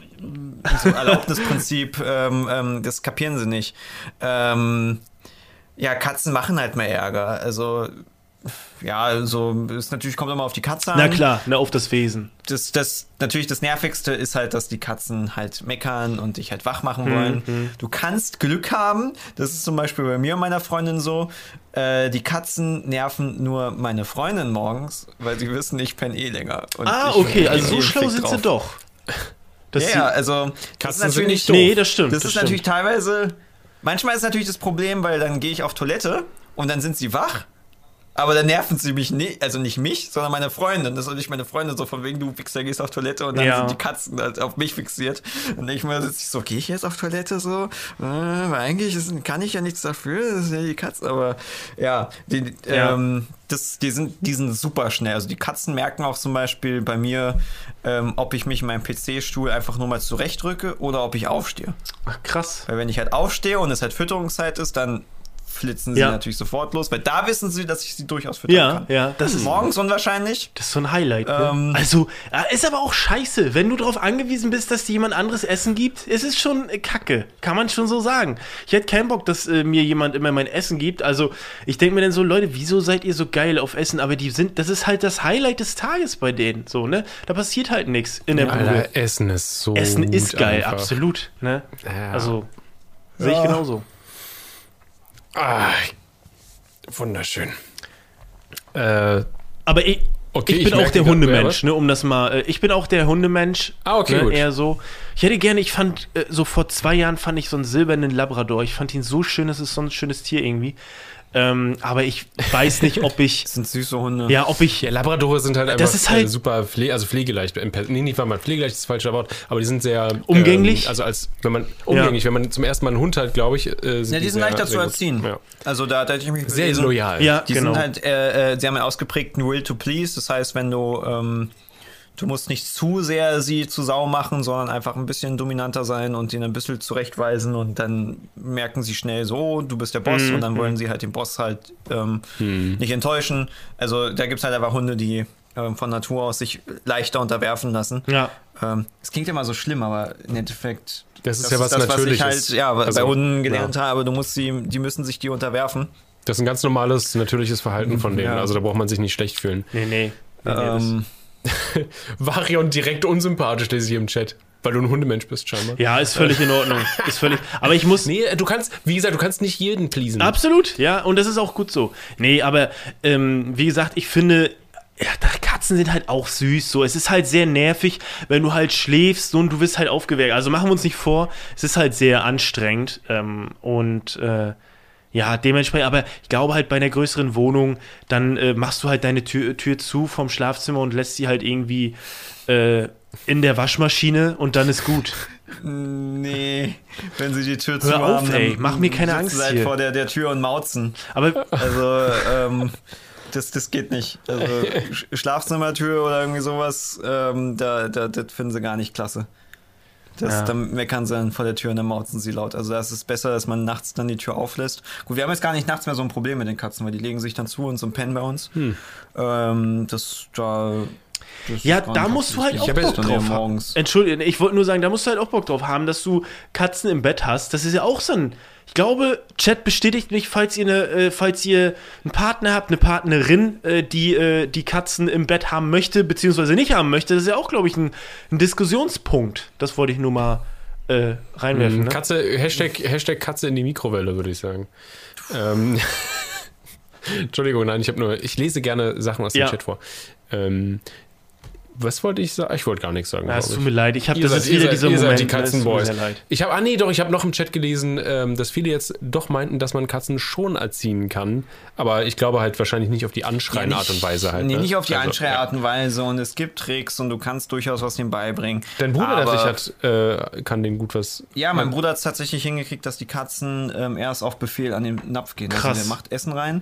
So Erlaubnisprinzip, ähm, ähm, das kapieren sie nicht. Ähm, ja, Katzen machen halt mehr Ärger. Also ja, also es natürlich kommt immer auf die Katze an. Na klar, ne, auf das Wesen. Das, das, natürlich das Nervigste ist halt, dass die Katzen halt meckern und dich halt wach machen wollen. Mhm. Du kannst Glück haben, das ist zum Beispiel bei mir und meiner Freundin so, äh, die Katzen nerven nur meine Freundin morgens, weil sie wissen, ich penne eh länger. Und ah, okay, also so schlau sind sie doch. Ja, ja, also Katzen sind nicht doof. Nee, das stimmt. Das, das ist stimmt. natürlich teilweise, manchmal ist natürlich das Problem, weil dann gehe ich auf Toilette und dann sind sie wach. Aber dann nerven sie mich nicht, also nicht mich, sondern meine Freundin. Das ist nicht meine Freundin, so von wegen, du Wichser, gehst auf Toilette und dann Ja. sind die Katzen halt auf mich fixiert. Und ich mal sitze ich so, gehe ich jetzt auf Toilette so? Äh, weil eigentlich ist, kann ich ja nichts dafür, das sind ja die Katzen, aber ja, die, Ja. Ähm, das, die, sind, die sind super schnell. Also die Katzen merken auch zum Beispiel bei mir, ähm, ob ich mich in meinem P C-Stuhl einfach nur mal zurechtrücke oder ob ich aufstehe. Ach, krass. Weil wenn ich halt aufstehe und es halt Fütterungszeit ist, dann flitzen sie Ja. natürlich sofort los, weil da wissen sie, dass ich sie durchaus füttern Ja, kann. ja, das ist, Morgens unwahrscheinlich. das ist so ein Highlight. Ne? Ähm. Also, äh, ist aber auch scheiße, wenn du darauf angewiesen bist, dass dir jemand anderes Essen gibt. Es ist schon äh, Kacke, kann man schon so sagen. Ich hätte keinen Bock, dass äh, mir jemand immer mein Essen gibt. Also, ich denke mir dann so, Leute, wieso seid ihr so geil auf Essen? Aber die sind, das ist halt das Highlight des Tages bei denen, so, ne? Da passiert halt nichts in der Bude. Alter, Essen ist so Essen ist gut geil, einfach. absolut, ne? Ja. Also, sehe ich Ja. genauso. Ah, wunderschön. Äh, Aber ich, Okay, ich ich bin auch merke der grad, Hundemensch, wer ne, um das mal, äh, ich bin auch der Hundemensch. Ah, okay, ne, gut. Eher so. Ich hätte gerne, ich fand, äh, so vor zwei Jahren fand ich so einen silbernen Labrador. Ich fand ihn so schön, das ist so ein schönes Tier irgendwie. Ähm, aber ich weiß nicht, ob ich, Das sind süße Hunde. ja, ob ich, ja, Labradore sind halt einfach Das ist halt- äh, super pfle also pflegeleicht. im Per- Nee, nicht mal pflegeleicht ist das falsche Wort, aber die sind sehr Umgänglich? Ähm, also als wenn man umgänglich, wenn man zum ersten Mal einen Hund hat, glaube ich, äh, Ja, die sind sehr- leichter zu sehr gut. erziehen. Ja. Also da, da hätte ich mich Sehr belesen. loyal. ja, Die genau. sind halt, äh, äh, sie haben einen ausgeprägten Will to Please. Das heißt, wenn du, ähm, du musst nicht zu sehr sie zu Sau machen, sondern einfach ein bisschen dominanter sein und ihn ein bisschen zurechtweisen und dann merken sie schnell so, oh, du bist der Boss Mhm. und dann wollen sie halt den Boss halt ähm, nicht enttäuschen. Also da gibt es halt einfach Hunde, die ähm, von Natur aus sich leichter unterwerfen lassen. Ja. Ähm, es klingt immer so schlimm, aber im Endeffekt Das ist ja was das, was ich Natürliches. halt ja, Also, bei Hunden gelernt ja. habe. Du musst sie, die müssen sich dir unterwerfen. Das ist ein ganz normales, natürliches Verhalten von denen. Ja. Also da braucht man sich nicht schlecht fühlen. Nee, nee. nee, nee Ähm, Varion direkt unsympathisch, lese ich hier im Chat. Weil du ein Hundemensch bist, scheinbar. das, ja, ist völlig in Ordnung. Ist völlig, aber ich muss, Nee, du kannst, wie gesagt, du kannst nicht jeden pleasen. absolut, ja, und das ist auch gut so. Nee, aber ähm, wie gesagt, ich finde, ja, Katzen sind halt auch süß. So, es ist halt sehr nervig, wenn du halt schläfst so, und du wirst halt aufgeweckt. Also machen wir uns nicht vor, es ist halt sehr anstrengend ähm, und äh, ja, dementsprechend, aber ich glaube halt bei einer größeren Wohnung, dann äh, machst du halt deine Tür, Tür zu vom Schlafzimmer und lässt sie halt irgendwie äh, in der Waschmaschine und dann ist gut. Nee, wenn sie die Tür Hör zu auf, haben, dann ey, mach mir keine sitzen Angst sie halt hier. vor der, der Tür und mauzen. Aber Also, ähm, das, das geht nicht. Also, Sch- Schlafzimmertür oder irgendwie sowas, ähm, da, da, das finden sie gar nicht klasse. Das, Ja. Dann meckern sie dann vor der Tür und dann mauzen sie laut. Also, da ist es besser, dass man nachts dann die Tür auflässt. Gut, wir haben jetzt gar nicht nachts mehr so ein Problem mit den Katzen, weil die legen sich dann zu und so pennen bei uns. Ähm, das, da. Das ja, ist gar da nicht musst du halt ich auch hab Bock jetzt dann drauf hier haben. morgens. Entschuldigung, ich wollte nur sagen, da musst du halt auch Bock drauf haben, dass du Katzen im Bett hast. Das ist ja auch so ein. Ich glaube, Chat bestätigt mich, falls ihr, eine, äh, falls ihr einen Partner habt, eine Partnerin, äh, die äh, die Katzen im Bett haben möchte, beziehungsweise nicht haben möchte. Das ist ja auch, glaube ich, ein, ein Diskussionspunkt. Das wollte ich nur mal äh, reinwerfen. Ne? Katze, Hashtag, Hashtag Katze in die Mikrowelle, würde ich sagen. ähm, Entschuldigung, nein, ich habe nur, ich lese gerne Sachen aus dem Ja. Chat vor. Ähm, was wollte ich sagen? Ich wollte gar nichts sagen. Ja, es glaub tut ich. mir leid, ich habe Ihr das seid- ist ihr wieder seid- dieser ihr seid Moment. die ne, es tut mir Katzenboys. sehr leid. Ich habe, ah nee, doch, ich habe noch im Chat gelesen, ähm, dass viele jetzt doch meinten, dass man Katzen schon erziehen kann, aber ich glaube halt wahrscheinlich nicht auf die anschreiende Ja, Art und Weise halt. Nee, ne? nicht auf die Also, Anschreiart und Weise und es gibt Tricks und du kannst durchaus was dem beibringen. Dein Bruder, der Aber- sich hat, äh, kann den gut was. Ja, mein Bruder hat es tatsächlich hingekriegt, dass die Katzen ähm, erst auf Befehl an den Napf gehen. Krass. Also der macht Essen rein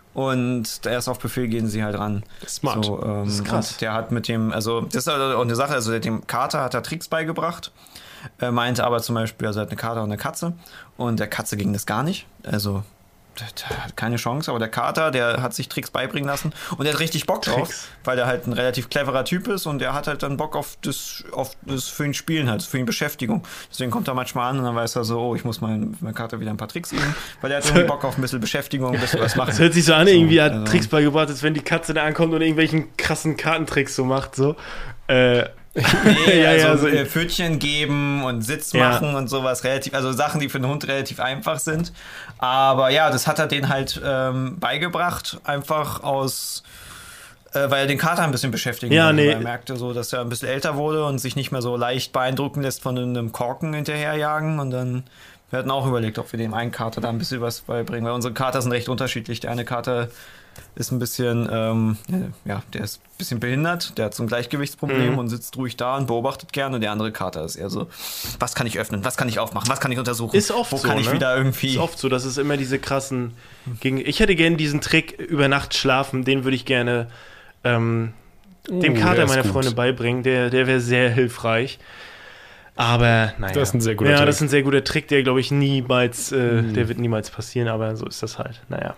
und erst auf Befehl gehen sie halt ran. Smart. So, ähm, Das ist krass. Und der hat mit dem, also das ist halt auch eine Sache, also der, dem Kater hat er Tricks beigebracht, äh, meinte aber zum Beispiel, also er hat eine Kater und eine Katze und der Katze ging das gar nicht. Also der, der hat keine Chance, aber der Kater, der hat sich Tricks beibringen lassen und der hat richtig Bock drauf, Tricks. weil der halt ein relativ cleverer Typ ist und der hat halt dann Bock auf das, auf das für ihn Spielen halt, für ihn Beschäftigung. Deswegen kommt er manchmal an und dann weiß er so, oh, ich muss meinem mein Kater wieder ein paar Tricks üben, weil der hat irgendwie Bock auf ein bisschen Beschäftigung, ein bisschen was machen. Das hört sich so an, irgendwie hat also- Tricks beigebracht, als wenn die Katze da ankommt und irgendwelchen krassen Kartentricks so macht. So. Äh, Nee, Ja, also ja, so- äh, Pfötchen geben und Sitz Ja. machen und sowas relativ, also Sachen, die für den Hund relativ einfach sind. Aber ja, das hat er denen halt ähm, beigebracht, einfach aus, äh, weil er den Kater ein bisschen beschäftigen Ja, wollte, nee. weil er merkte so, dass er ein bisschen älter wurde und sich nicht mehr so leicht beeindrucken lässt von einem Korken hinterherjagen und dann Wir hatten auch überlegt, ob wir dem einen Kater da ein bisschen was beibringen, weil unsere Kater sind recht unterschiedlich. Der eine Kater ist ein bisschen, ähm, ja, der ist ein bisschen behindert, der hat so ein Gleichgewichtsproblem Mhm. und sitzt ruhig da und beobachtet gerne. Und der andere Kater ist eher so, was kann ich öffnen, was kann ich aufmachen, was kann ich untersuchen, Ist oft wo so, kann ich ne? wieder irgendwie... Ist oft so, dass es immer diese krassen... Gegen ich hätte gerne diesen Trick, über Nacht schlafen, den würde ich gerne ähm, dem Uh, Kater der ist meiner gut. Freunde beibringen. Der, der wäre sehr hilfreich. Aber, naja. Das ist ein sehr guter ja, Trick. das ist ein sehr guter Trick, der, glaube ich, niemals, äh, Mhm. der wird niemals passieren, aber so ist das halt. Naja.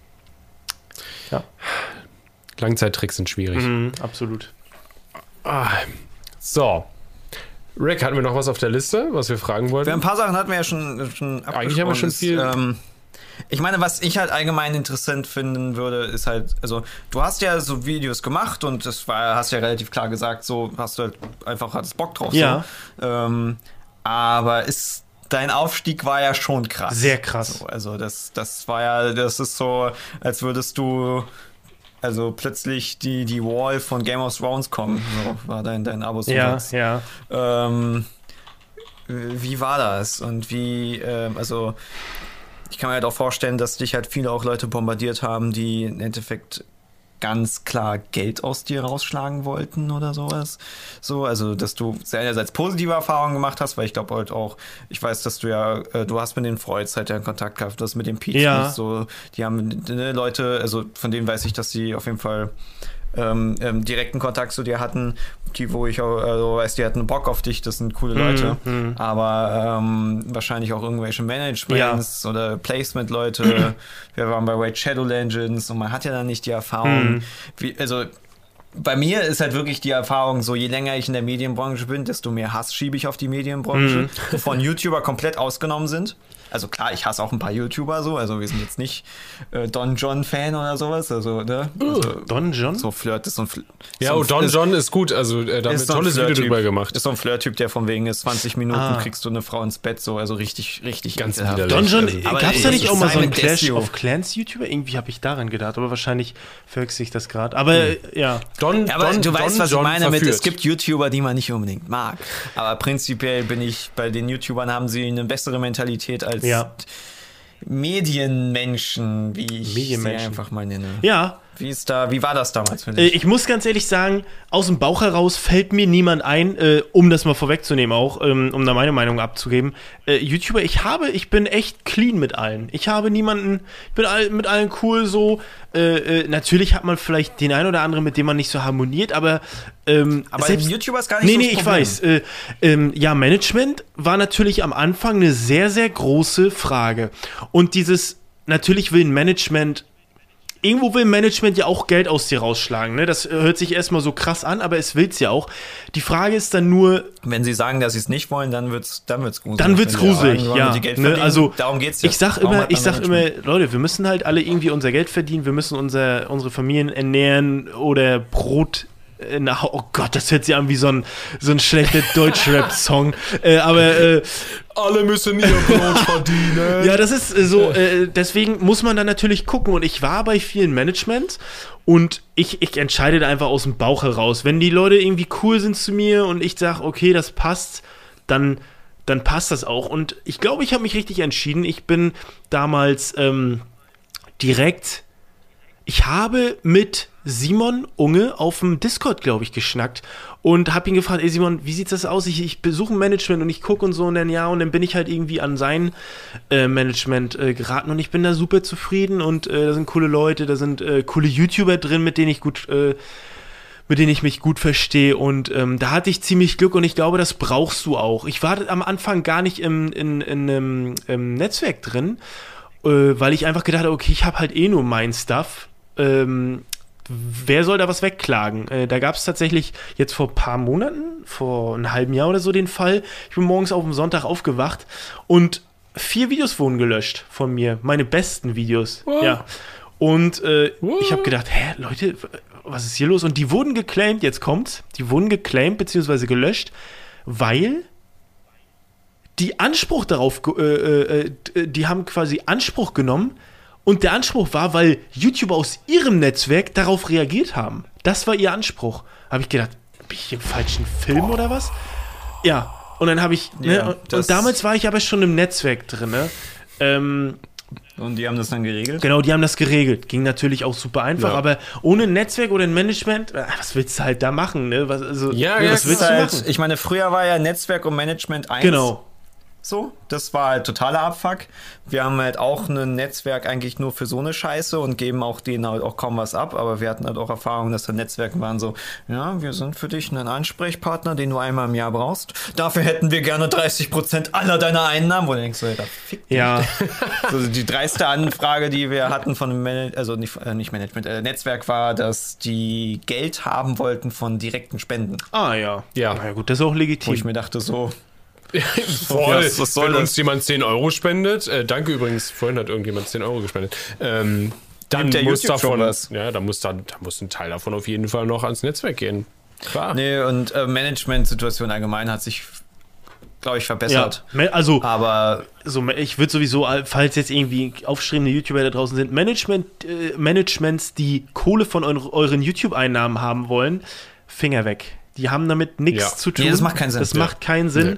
Ja, Langzeittricks sind schwierig. mhm, absolut. Ah, so. Rick, hatten wir noch was auf der Liste, was wir fragen wollten? Wir ein paar Sachen hatten wir ja schon, schon Eigentlich haben wir schon Ist, viel- Ähm, ich meine, was ich halt allgemein interessant finden würde, ist halt, also du hast ja so Videos gemacht und das war, hast ja relativ klar gesagt, so hast du halt einfach hattest Bock drauf. Ja. So. Ähm, aber ist dein Aufstieg war ja schon krass. Sehr krass. So, also das, das war ja, das ist so, als würdest du also plötzlich die, die Wall von Game of Thrones kommen. So war dein, dein Abo so Ja, jetzt. ja. Ähm, wie war das? Und wie, ähm, also ich kann mir halt auch vorstellen, dass dich halt viele auch Leute bombardiert haben, die im Endeffekt ganz klar Geld aus dir rausschlagen wollten oder sowas. So, also dass du einerseits positive Erfahrungen gemacht hast, weil ich glaube halt auch, ich weiß, dass du ja, äh, du hast mit den Freuds halt ja Kontakt gehabt, das mit den Peach, Ja. so, die haben ne, Leute, also von denen weiß ich, dass die auf jeden Fall ähm, ähm, direkten Kontakt zu dir hatten, die, wo ich auch, also weiß, die hatten Bock auf dich, das sind coole Leute, mhm. aber ähm, wahrscheinlich auch irgendwelche Managements oder Placement-Leute. Wir waren bei Raid Shadow Legends und man hat ja dann nicht die Erfahrung, Mhm. wie, also bei mir ist halt wirklich die Erfahrung so, je länger ich in der Medienbranche bin, desto mehr Hass schiebe ich auf die Medienbranche, wovon YouTuber komplett ausgenommen sind. Also klar, ich hasse auch ein paar YouTuber so, also wir sind jetzt nicht äh, Don John-Fan oder sowas, also, ne? Also, Don John? so Flirt ist so ein Flirt. Ja, so ein- oh, Don ist- John ist gut. Also, äh, da haben wir ist ein so ein tolles Video Flirt-Typ. drüber gemacht. Ist so ein Flirt-Typ, der von wegen ist zwanzig Minuten Ah. kriegst du eine Frau ins Bett, so, also richtig, richtig Ganz ekelhaft. widerlich. Don John, Also, aber gab es da ey, nicht das auch mal ist so einen Simon Clash Desio. of Clans YouTuber? Irgendwie habe ich daran gedacht, aber wahrscheinlich verwechsel ich das gerade. Aber äh, ja. Don, Ja, aber Don, du Don weißt, was John ich meine mit, verführt. es gibt YouTuber, die man nicht unbedingt mag. Aber prinzipiell bin ich, bei den YouTubern haben sie eine bessere Mentalität als Ja. Medienmenschen, wie ich sie Medienmenschen. einfach mal nenne. Ja, Wie ist da, wie war das damals für äh, dich? ich muss ganz ehrlich sagen, aus dem Bauch heraus fällt mir niemand ein, äh, um das mal vorwegzunehmen auch, ähm, um da meine Meinung abzugeben. Äh, YouTuber, ich habe, ich bin echt clean mit allen. Ich habe niemanden, ich bin all, mit allen cool so. Äh, äh, natürlich hat man vielleicht den einen oder anderen, mit dem man nicht so harmoniert, aber ähm, Aber selbst, YouTuber ist gar nicht Nee, so nee, das ich Problem. weiß. Äh, ähm, ja, Management war natürlich am Anfang eine sehr, sehr große Frage. Und dieses, natürlich will ein Management, irgendwo will Management ja auch Geld aus dir rausschlagen. Ne? Das hört sich erstmal so krass an, aber es will's ja auch. Die Frage ist dann nur, Wenn sie sagen, dass sie es nicht wollen, dann wird's, dann wird's gruselig. dann wird's Wenn sie gruselig, sagen, wollen ja. mit die Geld Ne? verdienen, Also darum geht's ja. ich sag Darum immer, hat man ich sag immer, Management. Leute, wir müssen halt alle irgendwie unser Geld verdienen. Wir müssen unser, unsere Familien ernähren oder Brot. äh, Na, oh Gott, das hört sich an wie so ein, so ein schlechter Deutschrap-Song. äh, aber äh, Alle müssen ihr Brot verdienen. ja, das ist äh, so, äh, deswegen muss man dann natürlich gucken. Und ich war bei vielen Management und ich, ich entscheide da einfach aus dem Bauch heraus. Wenn die Leute irgendwie cool sind zu mir und ich sage, okay, das passt, dann, dann passt das auch. Und ich glaube, ich habe mich richtig entschieden. Ich bin damals ähm, direkt, ich habe mit Simon Unge auf dem Discord, glaube ich, geschnackt und habe ihn gefragt, ey Simon, wie sieht das aus? Ich, ich besuche ein Management und ich gucke und so und dann ja, und dann bin ich halt irgendwie an sein äh, Management äh, geraten und ich bin da super zufrieden und äh, da sind coole Leute, da sind äh, coole YouTuber drin, mit denen ich gut, äh, mit denen ich mich gut verstehe und ähm, da hatte ich ziemlich Glück und ich glaube, das brauchst du auch. Ich war am Anfang gar nicht im, in, in, im, im Netzwerk drin, äh, weil ich einfach gedacht habe, okay, ich habe halt eh nur mein Stuff, ähm, wer soll da was wegklagen? Äh, da gab es tatsächlich jetzt vor ein paar Monaten, vor einem halben Jahr oder so den Fall. Ich bin morgens auf dem Sonntag aufgewacht und vier Videos wurden gelöscht von mir. Meine besten Videos. Wow. Ja. Und äh, Wow. ich habe gedacht, hä, Leute, was ist hier los? Und die wurden geclaimed, jetzt kommt's, die wurden geclaimed bzw. gelöscht, weil die Anspruch darauf, ge- äh, äh, die haben quasi Anspruch genommen. Und der Anspruch war, weil YouTuber aus ihrem Netzwerk darauf reagiert haben. Das war ihr Anspruch. Habe ich gedacht, bin ich hier im falschen Film oder was? Ja, Und dann habe ich, ne, Ja, und, und damals war ich aber schon im Netzwerk drin, ne? Ähm, Und die haben das dann geregelt? Genau, die haben das geregelt. Ging natürlich auch super einfach, Ja. aber ohne ein Netzwerk oder ein Management, was willst du halt da machen, ne? Was, also, Ja, ne, ja, was Das willst ist du halt, machen? ich meine, früher war ja Netzwerk und Management eins. Genau. So, das war halt totaler Abfuck. Wir haben halt auch ein Netzwerk eigentlich nur für so eine Scheiße und geben auch denen halt auch kaum was ab, aber wir hatten halt auch Erfahrungen, dass da Netzwerke waren so, ja, wir sind für dich ein Ansprechpartner, den du einmal im Jahr brauchst. Dafür hätten wir gerne dreißig Prozent aller deiner Einnahmen, wo du denkst, so, ja, fick dich. Ja, Also die dreiste Anfrage, die wir hatten von dem Man- also nicht, äh, nicht Management, äh, Netzwerk war, dass die Geld haben wollten von direkten Spenden. ah ja. Ja. Na ja, gut, das ist auch Wo ich legitim. mir dachte so, Voll. was- was soll Wenn das? uns jemand zehn Euro spendet, äh, danke übrigens, vorhin hat irgendjemand zehn Euro gespendet, ähm, dann Nimmt der muss YouTube schon davon, was? ja, da muss, da, da muss ein Teil davon auf jeden Fall noch ans Netzwerk gehen. Klar. nee, und äh, Management-Situation allgemein hat sich, glaube ich, Ja, verbessert. me- also, Aber so, ich würde sowieso, falls jetzt irgendwie aufstrebende YouTuber da draußen sind, Management, äh, Managements, die Kohle von euren, euren YouTube-Einnahmen haben wollen, Finger weg. Die haben damit nichts Ja. zu tun. Nee, das macht keinen Sinn. Das Ja. macht keinen Sinn.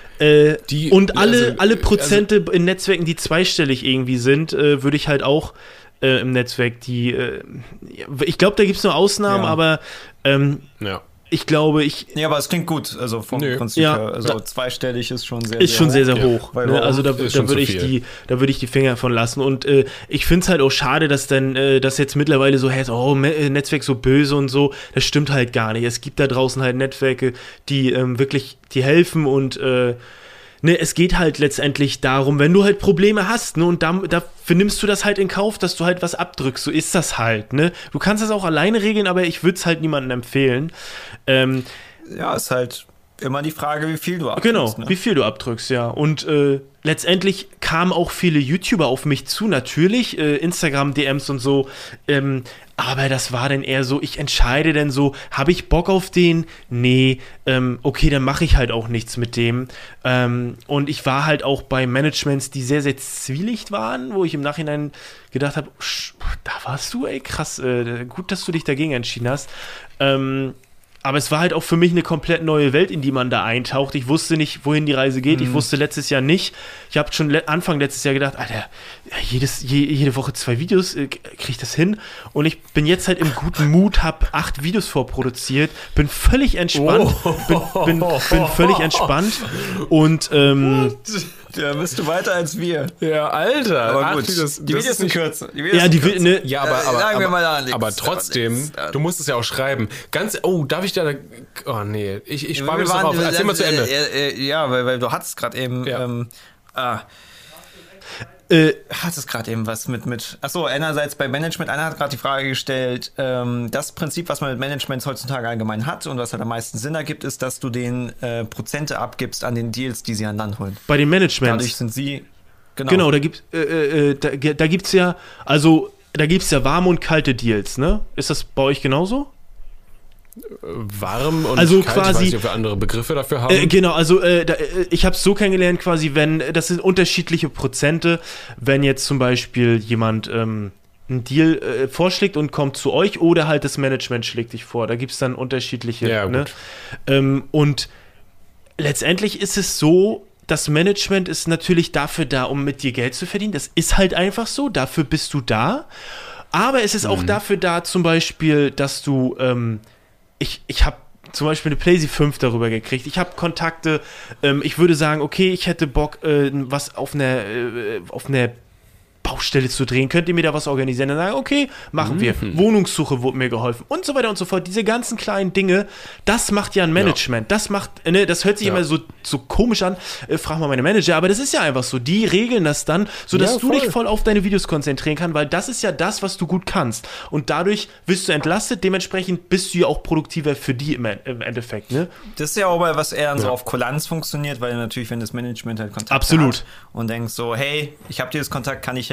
Äh, Die- und alle, also, alle äh, Prozente in Netzwerken, die zweistellig irgendwie sind, äh, würde ich halt auch äh, im Netzwerk die, äh, ich glaube, da gibt es nur Ausnahmen, Ja. aber ähm, Ja. ich glaube, ich nee, aber es klingt gut. Also vom Nö. Prinzip Ja. her. Also zweistellig ist schon sehr, ist schon sehr, sehr Ja. hoch. Weil Ne? warum? Also da, Ist da schon würde zu ich viel. die, da würde ich die Finger von lassen. Und äh, ich finde es halt auch schade, dass dann, äh, dass jetzt mittlerweile so heißt, oh, Me- äh, Netzwerk so böse und so. Das stimmt halt gar nicht. Es gibt da draußen halt Netzwerke, die ähm, wirklich, die helfen und äh, ne, es geht halt letztendlich darum, wenn du halt Probleme hast, ne, und da, dafür nimmst du das halt in Kauf, dass du halt was abdrückst. So ist das halt, ne. Du kannst das auch alleine regeln, aber ich würde es halt niemandem empfehlen. Ähm, Ja, ist halt immer die Frage, wie viel du abgibst. Genau, Ne? wie viel du abdrückst, ja. Und äh, letztendlich kamen auch viele YouTuber auf mich zu, natürlich, äh, Instagram-D Ms und so. Ähm, aber das war dann eher so, ich entscheide dann so, habe ich Bock auf den? Nee, ähm, okay, dann mache ich halt auch nichts mit dem. Ähm, und ich war halt auch bei Managements, die sehr, sehr zwielicht waren, wo ich im Nachhinein gedacht habe, da warst du, ey, krass, äh, gut, dass du dich dagegen entschieden hast. Ähm, Aber es war halt auch für mich eine komplett neue Welt, in die man da eintaucht. Ich wusste nicht, wohin die Reise geht. Ich wusste letztes Jahr nicht. Ich habe schon le- Anfang letztes Jahr gedacht, Alter, jedes, je, jede Woche zwei Videos, äh, kriege ich das hin? Und ich bin jetzt halt im guten Mut, habe acht Videos vorproduziert, bin völlig entspannt, bin, bin, bin völlig entspannt und ähm, Ja, bist du weiter als wir. Ja, Alter. Aber Ach, gut, das- die das Videos ist sind nicht- kürzer. Die Videos ja, die sind will, kürzer. ne, Ja, aber, Äh, aber, sagen wir aber, mal da nichts, aber aber trotzdem, nichts. du musst es ja auch schreiben. Ganz, oh, darf ich da, oh nee, ich, ich spare Wir mich das waren- auf. Erzähl mal zu Ende. Äh, äh, ja, weil, weil du hattest gerade eben, Ja. ähm, ah, äh, hattest gerade eben was mit, mit, achso, einerseits bei Management, einer hat gerade die Frage gestellt, ähm, das Prinzip, was man mit Managements heutzutage allgemein hat und was halt am meisten Sinn ergibt, ist, dass du den äh, Prozente abgibst an den Deals, die sie an Land holen. bei den Managements. Dadurch sind sie, genau, Genau, da gibt äh, äh, da, da gibt's ja, also da gibt's ja warme und kalte Deals, ne? Ist das bei euch genauso? Warm und Also kalt, quasi- ich weiß nicht, ob wir andere Begriffe dafür haben. Äh, genau, also äh, da, äh, ich habe es so kennengelernt quasi, wenn, das sind unterschiedliche Prozente, wenn jetzt zum Beispiel jemand ähm, einen Deal äh, vorschlägt und kommt zu euch oder halt das Management schlägt dich vor, da gibt es dann unterschiedliche, Ja, ne? gut. Ähm, und letztendlich ist es so, das Management ist natürlich dafür da, um mit dir Geld zu verdienen, das ist halt einfach so, dafür bist du da, aber es ist auch dafür da zum Beispiel, dass du ähm, ich, ich habe zum Beispiel eine PlayStation fünf darüber gekriegt. Ich habe Kontakte. Ähm, ich würde sagen, okay, ich hätte Bock, äh, was auf einer äh, auf einer Baustelle zu drehen. Könnt ihr mir da was organisieren? Dann sagen, okay, machen wir. Wohnungssuche wurde mir geholfen und so weiter und so fort. Diese ganzen kleinen Dinge, das macht ja ein Management. Das macht, ne, das hört sich Ja. immer so, so komisch an. Äh, frag mal meine Manager, aber das ist ja einfach so. Die regeln das dann, sodass Ja, du voll. dich voll auf deine Videos konzentrieren kannst, weil das ist ja das, was du gut kannst. Und dadurch wirst du entlastet, dementsprechend bist du ja auch produktiver für die im, im Endeffekt, ne? Das ist ja auch mal, was eher so Ja. auf Kulanz funktioniert, weil natürlich, wenn das Management halt Kontakt Absolut. hat und denkst so, hey, ich habe dir das Kontakt, kann ich helfen,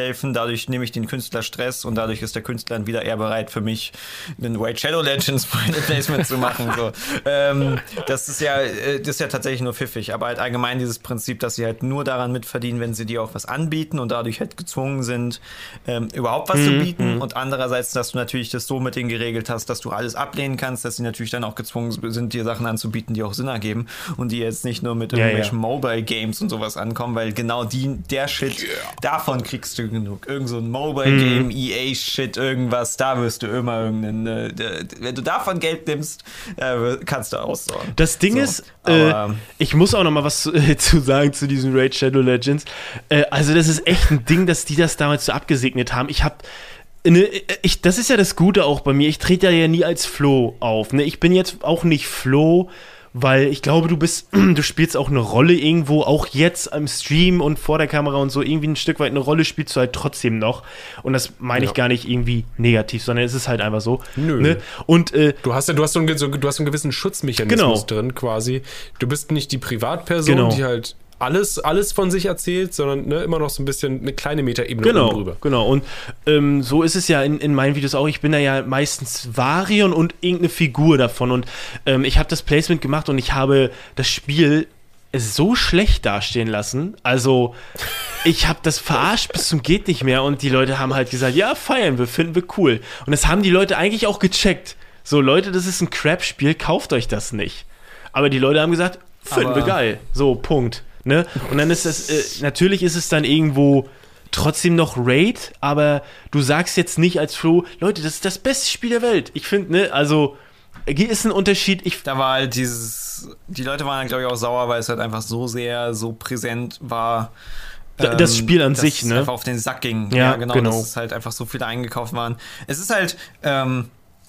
mithelfen. Dadurch nehme ich den Künstler Stress und dadurch ist der Künstler dann wieder eher bereit für mich, einen Raid Shadow Legends Product Placement zu machen. So. Ähm, das ist ja, das ist ja tatsächlich nur pfiffig, aber halt allgemein dieses Prinzip, dass sie halt nur daran mitverdienen, wenn sie dir auch was anbieten und dadurch halt gezwungen sind, ähm, überhaupt was mhm. zu bieten. Und andererseits, dass du natürlich das so mit denen geregelt hast, dass du alles ablehnen kannst, dass sie natürlich dann auch gezwungen sind, dir Sachen anzubieten, die auch Sinn ergeben und die jetzt nicht nur mit ja, irgendwelchen ja. Mobile Games und sowas ankommen, weil genau die, der Shit, yeah. davon kriegst du genug. Irgend so ein Mobile Game, mhm. E A-Shit, irgendwas, da wirst du immer irgendeinen, äh, wenn du davon Geld nimmst, äh, kannst du aussorgen. Das Ding so. ist, äh, ich muss auch noch mal was zu, äh, zu sagen zu diesen Raid Shadow Legends. Äh, also das ist echt ein Ding, dass die das damals so abgesegnet haben. Ich hab Ne, ich, das ist ja das Gute auch bei mir. Ich trete ja nie als Flo auf. Ne? Ich bin jetzt auch nicht Flo, weil ich glaube, du bist, du spielst auch eine Rolle irgendwo, auch jetzt am Stream und vor der Kamera und so, irgendwie ein Stück weit eine Rolle spielst du halt trotzdem noch. Und das meine ich ja. gar nicht irgendwie negativ, sondern es ist halt einfach so. Nö. Ne? Und, äh, du hast ja, du hast so einen, so, du hast einen gewissen Schutzmechanismus genau. drin quasi. Du bist nicht die Privatperson, genau. die halt alles, alles von sich erzählt, sondern ne, immer noch so ein bisschen eine kleine Metaebene genau, drüber. Genau, und ähm, so ist es ja in, in meinen Videos auch. Ich bin da ja meistens Varion und irgendeine Figur davon. Und ähm, ich habe das Placement gemacht und ich habe das Spiel so schlecht dastehen lassen. Also, ich habe das verarscht bis zum geht nicht mehr und die Leute haben halt gesagt, ja, feiern wir, finden wir cool. Und das haben die Leute eigentlich auch gecheckt. So, Leute, das ist ein Crap-Spiel, kauft euch das nicht. Aber die Leute haben gesagt, finden Aber wir geil. So, Punkt. Ne? Und dann ist das, äh, natürlich ist es dann irgendwo trotzdem noch Raid, aber du sagst jetzt nicht als Flo, Leute, das ist das beste Spiel der Welt. Ich finde, ne, also ist ein Unterschied. Ich da war halt dieses, die Leute waren, glaube ich, auch sauer, weil es halt einfach so sehr, so präsent war. Ähm, das Spiel an sich, es ne? einfach auf den Sack ging. Ja, ja genau, genau. Dass es halt einfach so viele eingekauft waren. Es ist halt, ähm,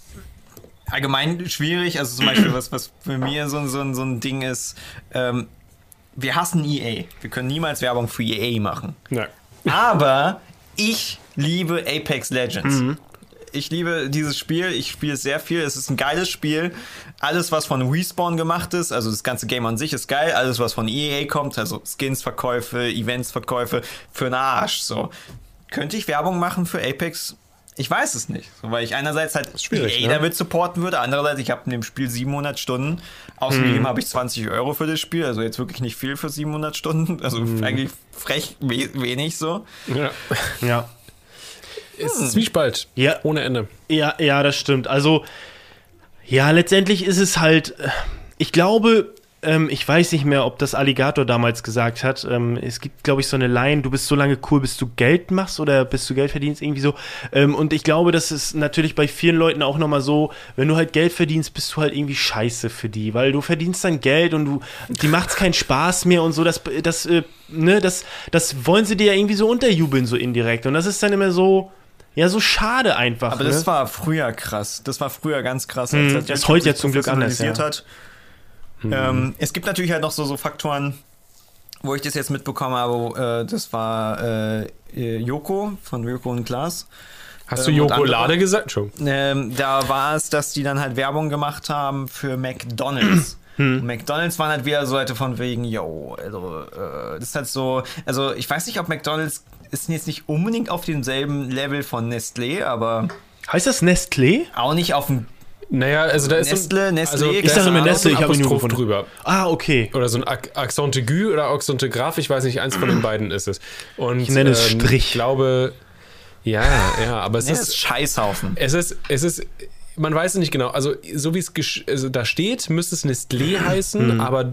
allgemein schwierig, also zum Beispiel, was, was für mir so, so, so ein Ding ist, ähm, wir hassen E A. Wir können niemals Werbung für E A machen. Nein. Aber ich liebe Apex Legends. Mhm. Ich liebe dieses Spiel. Ich spiele es sehr viel. Es ist ein geiles Spiel. Alles, was von Respawn gemacht ist, also das ganze Game an sich ist geil. Alles, was von E A kommt, also Skins-Verkäufe, Events-Verkäufe, für den Arsch. So. Könnte ich Werbung machen für Apex? Ich weiß es nicht, so, weil ich einerseits halt E A ne? damit supporten würde, andererseits, ich habe in dem Spiel siebenhundert Stunden, ausgegeben mm. habe ich zwanzig Euro für das Spiel, also jetzt wirklich nicht viel für siebenhundert Stunden, also mm. eigentlich frech we- wenig so. Ja. Ja. Es ist Zwiespalt, ja. ohne Ende. Ja, ja, das stimmt. Also, ja, letztendlich ist es halt, ich glaube, ähm, ich weiß nicht mehr, ob das Alligator damals gesagt hat. Ähm, es gibt, glaube ich, so eine Line, du bist so lange cool, bis du Geld machst oder bis du Geld verdienst, irgendwie so. Ähm, und ich glaube, das ist natürlich bei vielen Leuten auch nochmal so, wenn du halt Geld verdienst, bist du halt irgendwie scheiße für die, weil du verdienst dann Geld und du, die macht's keinen Spaß mehr und so, das, das, äh, ne, das, das wollen sie dir ja irgendwie so unterjubeln, so indirekt. Und das ist dann immer so, ja, so schade einfach. Aber ne? das war früher krass. Das war früher ganz krass. Als hm, das das heute ja zum Glück anders, ja. hat. Hm. Ähm, es gibt natürlich halt noch so, so Faktoren, wo ich das jetzt mitbekommen habe. Äh, das war äh, Joko von Joko und Klaas. Hast du ähm, Joko Lade gesagt? Schon. Ähm, da war es, dass die dann halt Werbung gemacht haben für McDonald's. Hm. McDonald's waren halt wieder so Leute von wegen, yo, also, äh, das ist halt so, also ich weiß nicht, ob McDonald's ist jetzt nicht unbedingt auf demselben Level von Nestlé, aber... Heißt das Nestlé? Auch nicht auf dem... Naja, also da ist Nestle, so, Nestlé, also ich sage immer Nestle, ich habe ihn nur gefunden. drüber. Ah, okay. Oder so ein Accent aigu oder Accent grave, ich weiß nicht, eins von den beiden ist es. Und, ich nenne es ähm, Strich. Ich glaube, ja, ja, aber es nee, ist... ist Scheißhaufen. Es ist, es ist... Man weiß es nicht genau. Also, so wie es gesch- also da steht, müsste es Nestlé heißen, hm. aber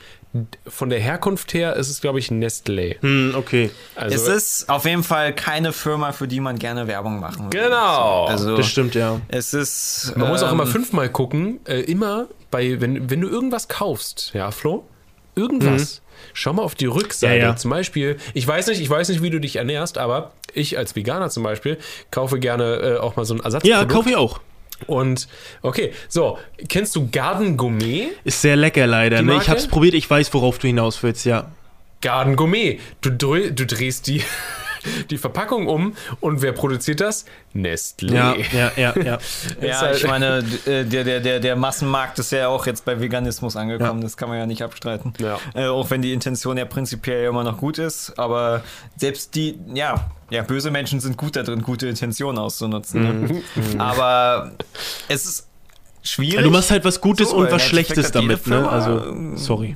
von der Herkunft her ist es, glaube ich, Nestlé. Hm, okay. Also, es ist auf jeden Fall keine Firma, für die man gerne Werbung machen würde. Genau. Also, das stimmt, ja. Es ist. Man ähm, muss auch immer ähm, fünfmal gucken. Äh, immer bei, wenn, wenn du irgendwas kaufst, ja, Flo? Irgendwas. Mhm. Schau mal auf die Rückseite. Ja, ja. Zum Beispiel, ich weiß nicht, ich weiß nicht, wie du dich ernährst, aber ich als Veganer zum Beispiel kaufe gerne äh, auch mal so ein Ersatzprodukt. Ja, kaufe ich auch. Und, okay, so, kennst du Garden Gourmet? Ist sehr lecker leider, ne? Ich hab's probiert, ich weiß, worauf du hinaus willst, ja. Garden Gourmet, du, dreh, du drehst die, die Verpackung um und wer produziert das? Nestlé. Ja, ja, ja, ja. Ja, halt- ich meine, der, der, der, der Massenmarkt ist ja auch jetzt bei Veganismus angekommen, Ja. das kann man ja nicht abstreiten. Ja. Äh, auch wenn die Intention ja prinzipiell immer noch gut ist, aber selbst die, ja, ja, böse Menschen sind gut da drin, gute Intentionen auszunutzen. Ne? Aber es ist schwierig. Du machst halt was Gutes So, und im was Endeffekt Schlechtes hat jede damit, ne? Firma, Also, ähm, sorry.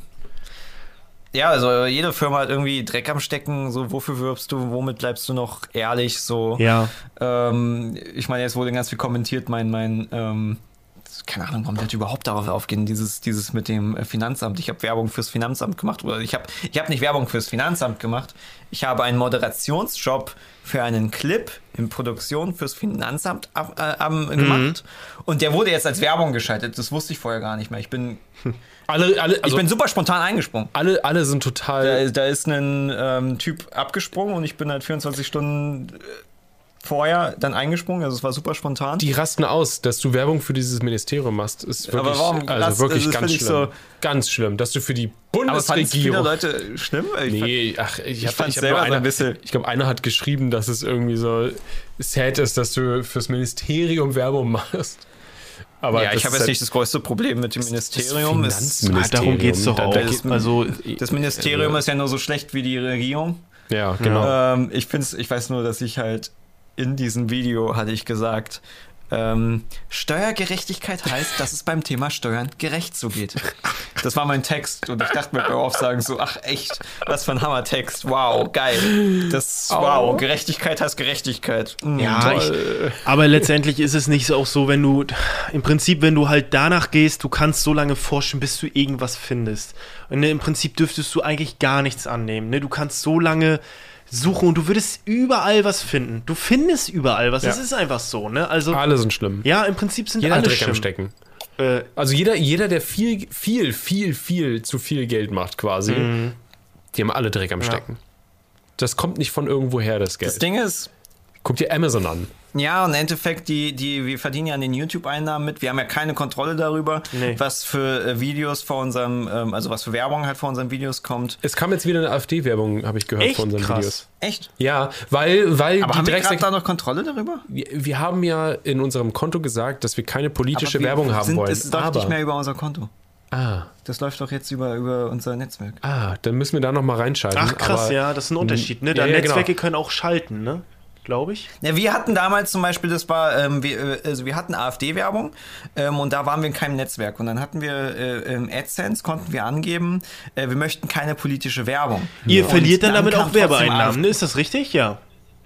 Ja, also jede Firma hat irgendwie Dreck am Stecken, so wofür wirbst du, womit bleibst du noch ehrlich, so. Ja. Ähm, ich meine, jetzt wurde ganz viel kommentiert, mein, mein, ähm, keine Ahnung, warum Leute überhaupt darauf aufgehen, dieses, dieses mit dem Finanzamt. Ich habe Werbung fürs Finanzamt gemacht, oder ich habe ich hab nicht Werbung fürs Finanzamt gemacht, ich habe einen Moderationsjob für einen Clip in Produktion fürs Finanzamt ab, äh, ähm, gemacht und der wurde jetzt als Werbung geschaltet, das wusste ich vorher gar nicht mehr. Ich bin, Alle, alle, also ich bin super spontan eingesprungen. alle, alle sind total. Da, da ist ein ähm, Typ abgesprungen und ich bin halt vierundzwanzig Stunden äh, vorher dann eingesprungen, also es war super spontan. Die rasten aus, dass du Werbung für dieses Ministerium machst, ist wirklich, Aber warum also rast- wirklich das ganz find ich schlimm. so- Ganz schlimm, dass du für die Aber fanden es viele Bundesregierung. Leute schlimm? Ich Nee, ach, ich, ich hab, fand's ich hab selber nur so ein einer, bisschen- ich glaube, einer hat geschrieben, dass es irgendwie so sad ist, dass du fürs Ministerium Werbung machst. Aber ja, das ich habe ist jetzt halt nicht das größte Problem mit dem Ministerium. das Es- Finanzministerium. Ah, darum geht's doch Da- auch. da das, Also, das Ministerium ist ja nur so schlecht wie die Regierung. Ja, genau. Ähm, ich find's, ich weiß nur, dass ich halt in diesem Video hatte ich gesagt, ähm, Steuergerechtigkeit heißt, dass es beim Thema Steuern gerecht zugeht. Das war mein Text und ich dachte mir beim Aufsagen so, ach echt, was für ein Hammertext, wow, geil. Das, wow, Oh. Gerechtigkeit heißt Gerechtigkeit. Mm, ja, toll. ich, aber letztendlich ist es nicht so auch so, wenn du, im Prinzip, wenn du halt danach gehst, du kannst so lange forschen, bis du irgendwas findest. Und ne, im Prinzip dürftest du eigentlich gar nichts annehmen. Ne? Du kannst so lange suchen und du würdest überall was finden. Du findest überall was. Ja. Das ist einfach so, ne? Also, Alle sind schlimm. ja, im Prinzip sind Jeder alle hat Dreck schlimm. am Stecken. Äh, Also jeder, jeder, der viel, viel, viel, viel zu viel Geld macht quasi, Mhm. die haben alle Dreck am Stecken. Das kommt nicht von irgendwo her, das Geld. Das Ding ist, Guck dir Amazon an. ja, und im Endeffekt, die, die, wir verdienen ja an den YouTube-Einnahmen mit. Wir haben ja keine Kontrolle darüber, Nee. was für äh, Videos vor unserem, ähm, also was für Werbung halt vor unseren Videos kommt. Es kam jetzt wieder eine AfD-Werbung, habe ich gehört, Echt von unseren krass. Videos. Echt? Ja, weil, weil Aber die haben wir Drecksack... gerade da noch Kontrolle darüber? Wir, wir haben ja in unserem Konto gesagt, dass wir keine politische Aber wir Werbung haben sind, wollen. Es läuft aber, nicht mehr über unser Konto. ah, Das läuft doch jetzt über, über unser Netzwerk. ah, dann müssen wir da nochmal reinschalten. ach krass, aber, ja, das ist ein Unterschied. Ne? Da Ja, ja, genau. Netzwerke können auch schalten, ne? Glaube ich. Ja, wir hatten damals zum Beispiel, das war, ähm, wir, äh, also wir hatten AfD-Werbung ähm, und da waren wir in keinem Netzwerk. Und dann hatten wir äh, im AdSense, konnten wir angeben, äh, wir möchten keine politische Werbung. Ihr Und verliert dann damit kam auch trotzdem Werbeeinnahmen, ne? AfD. Ist das richtig? Ja.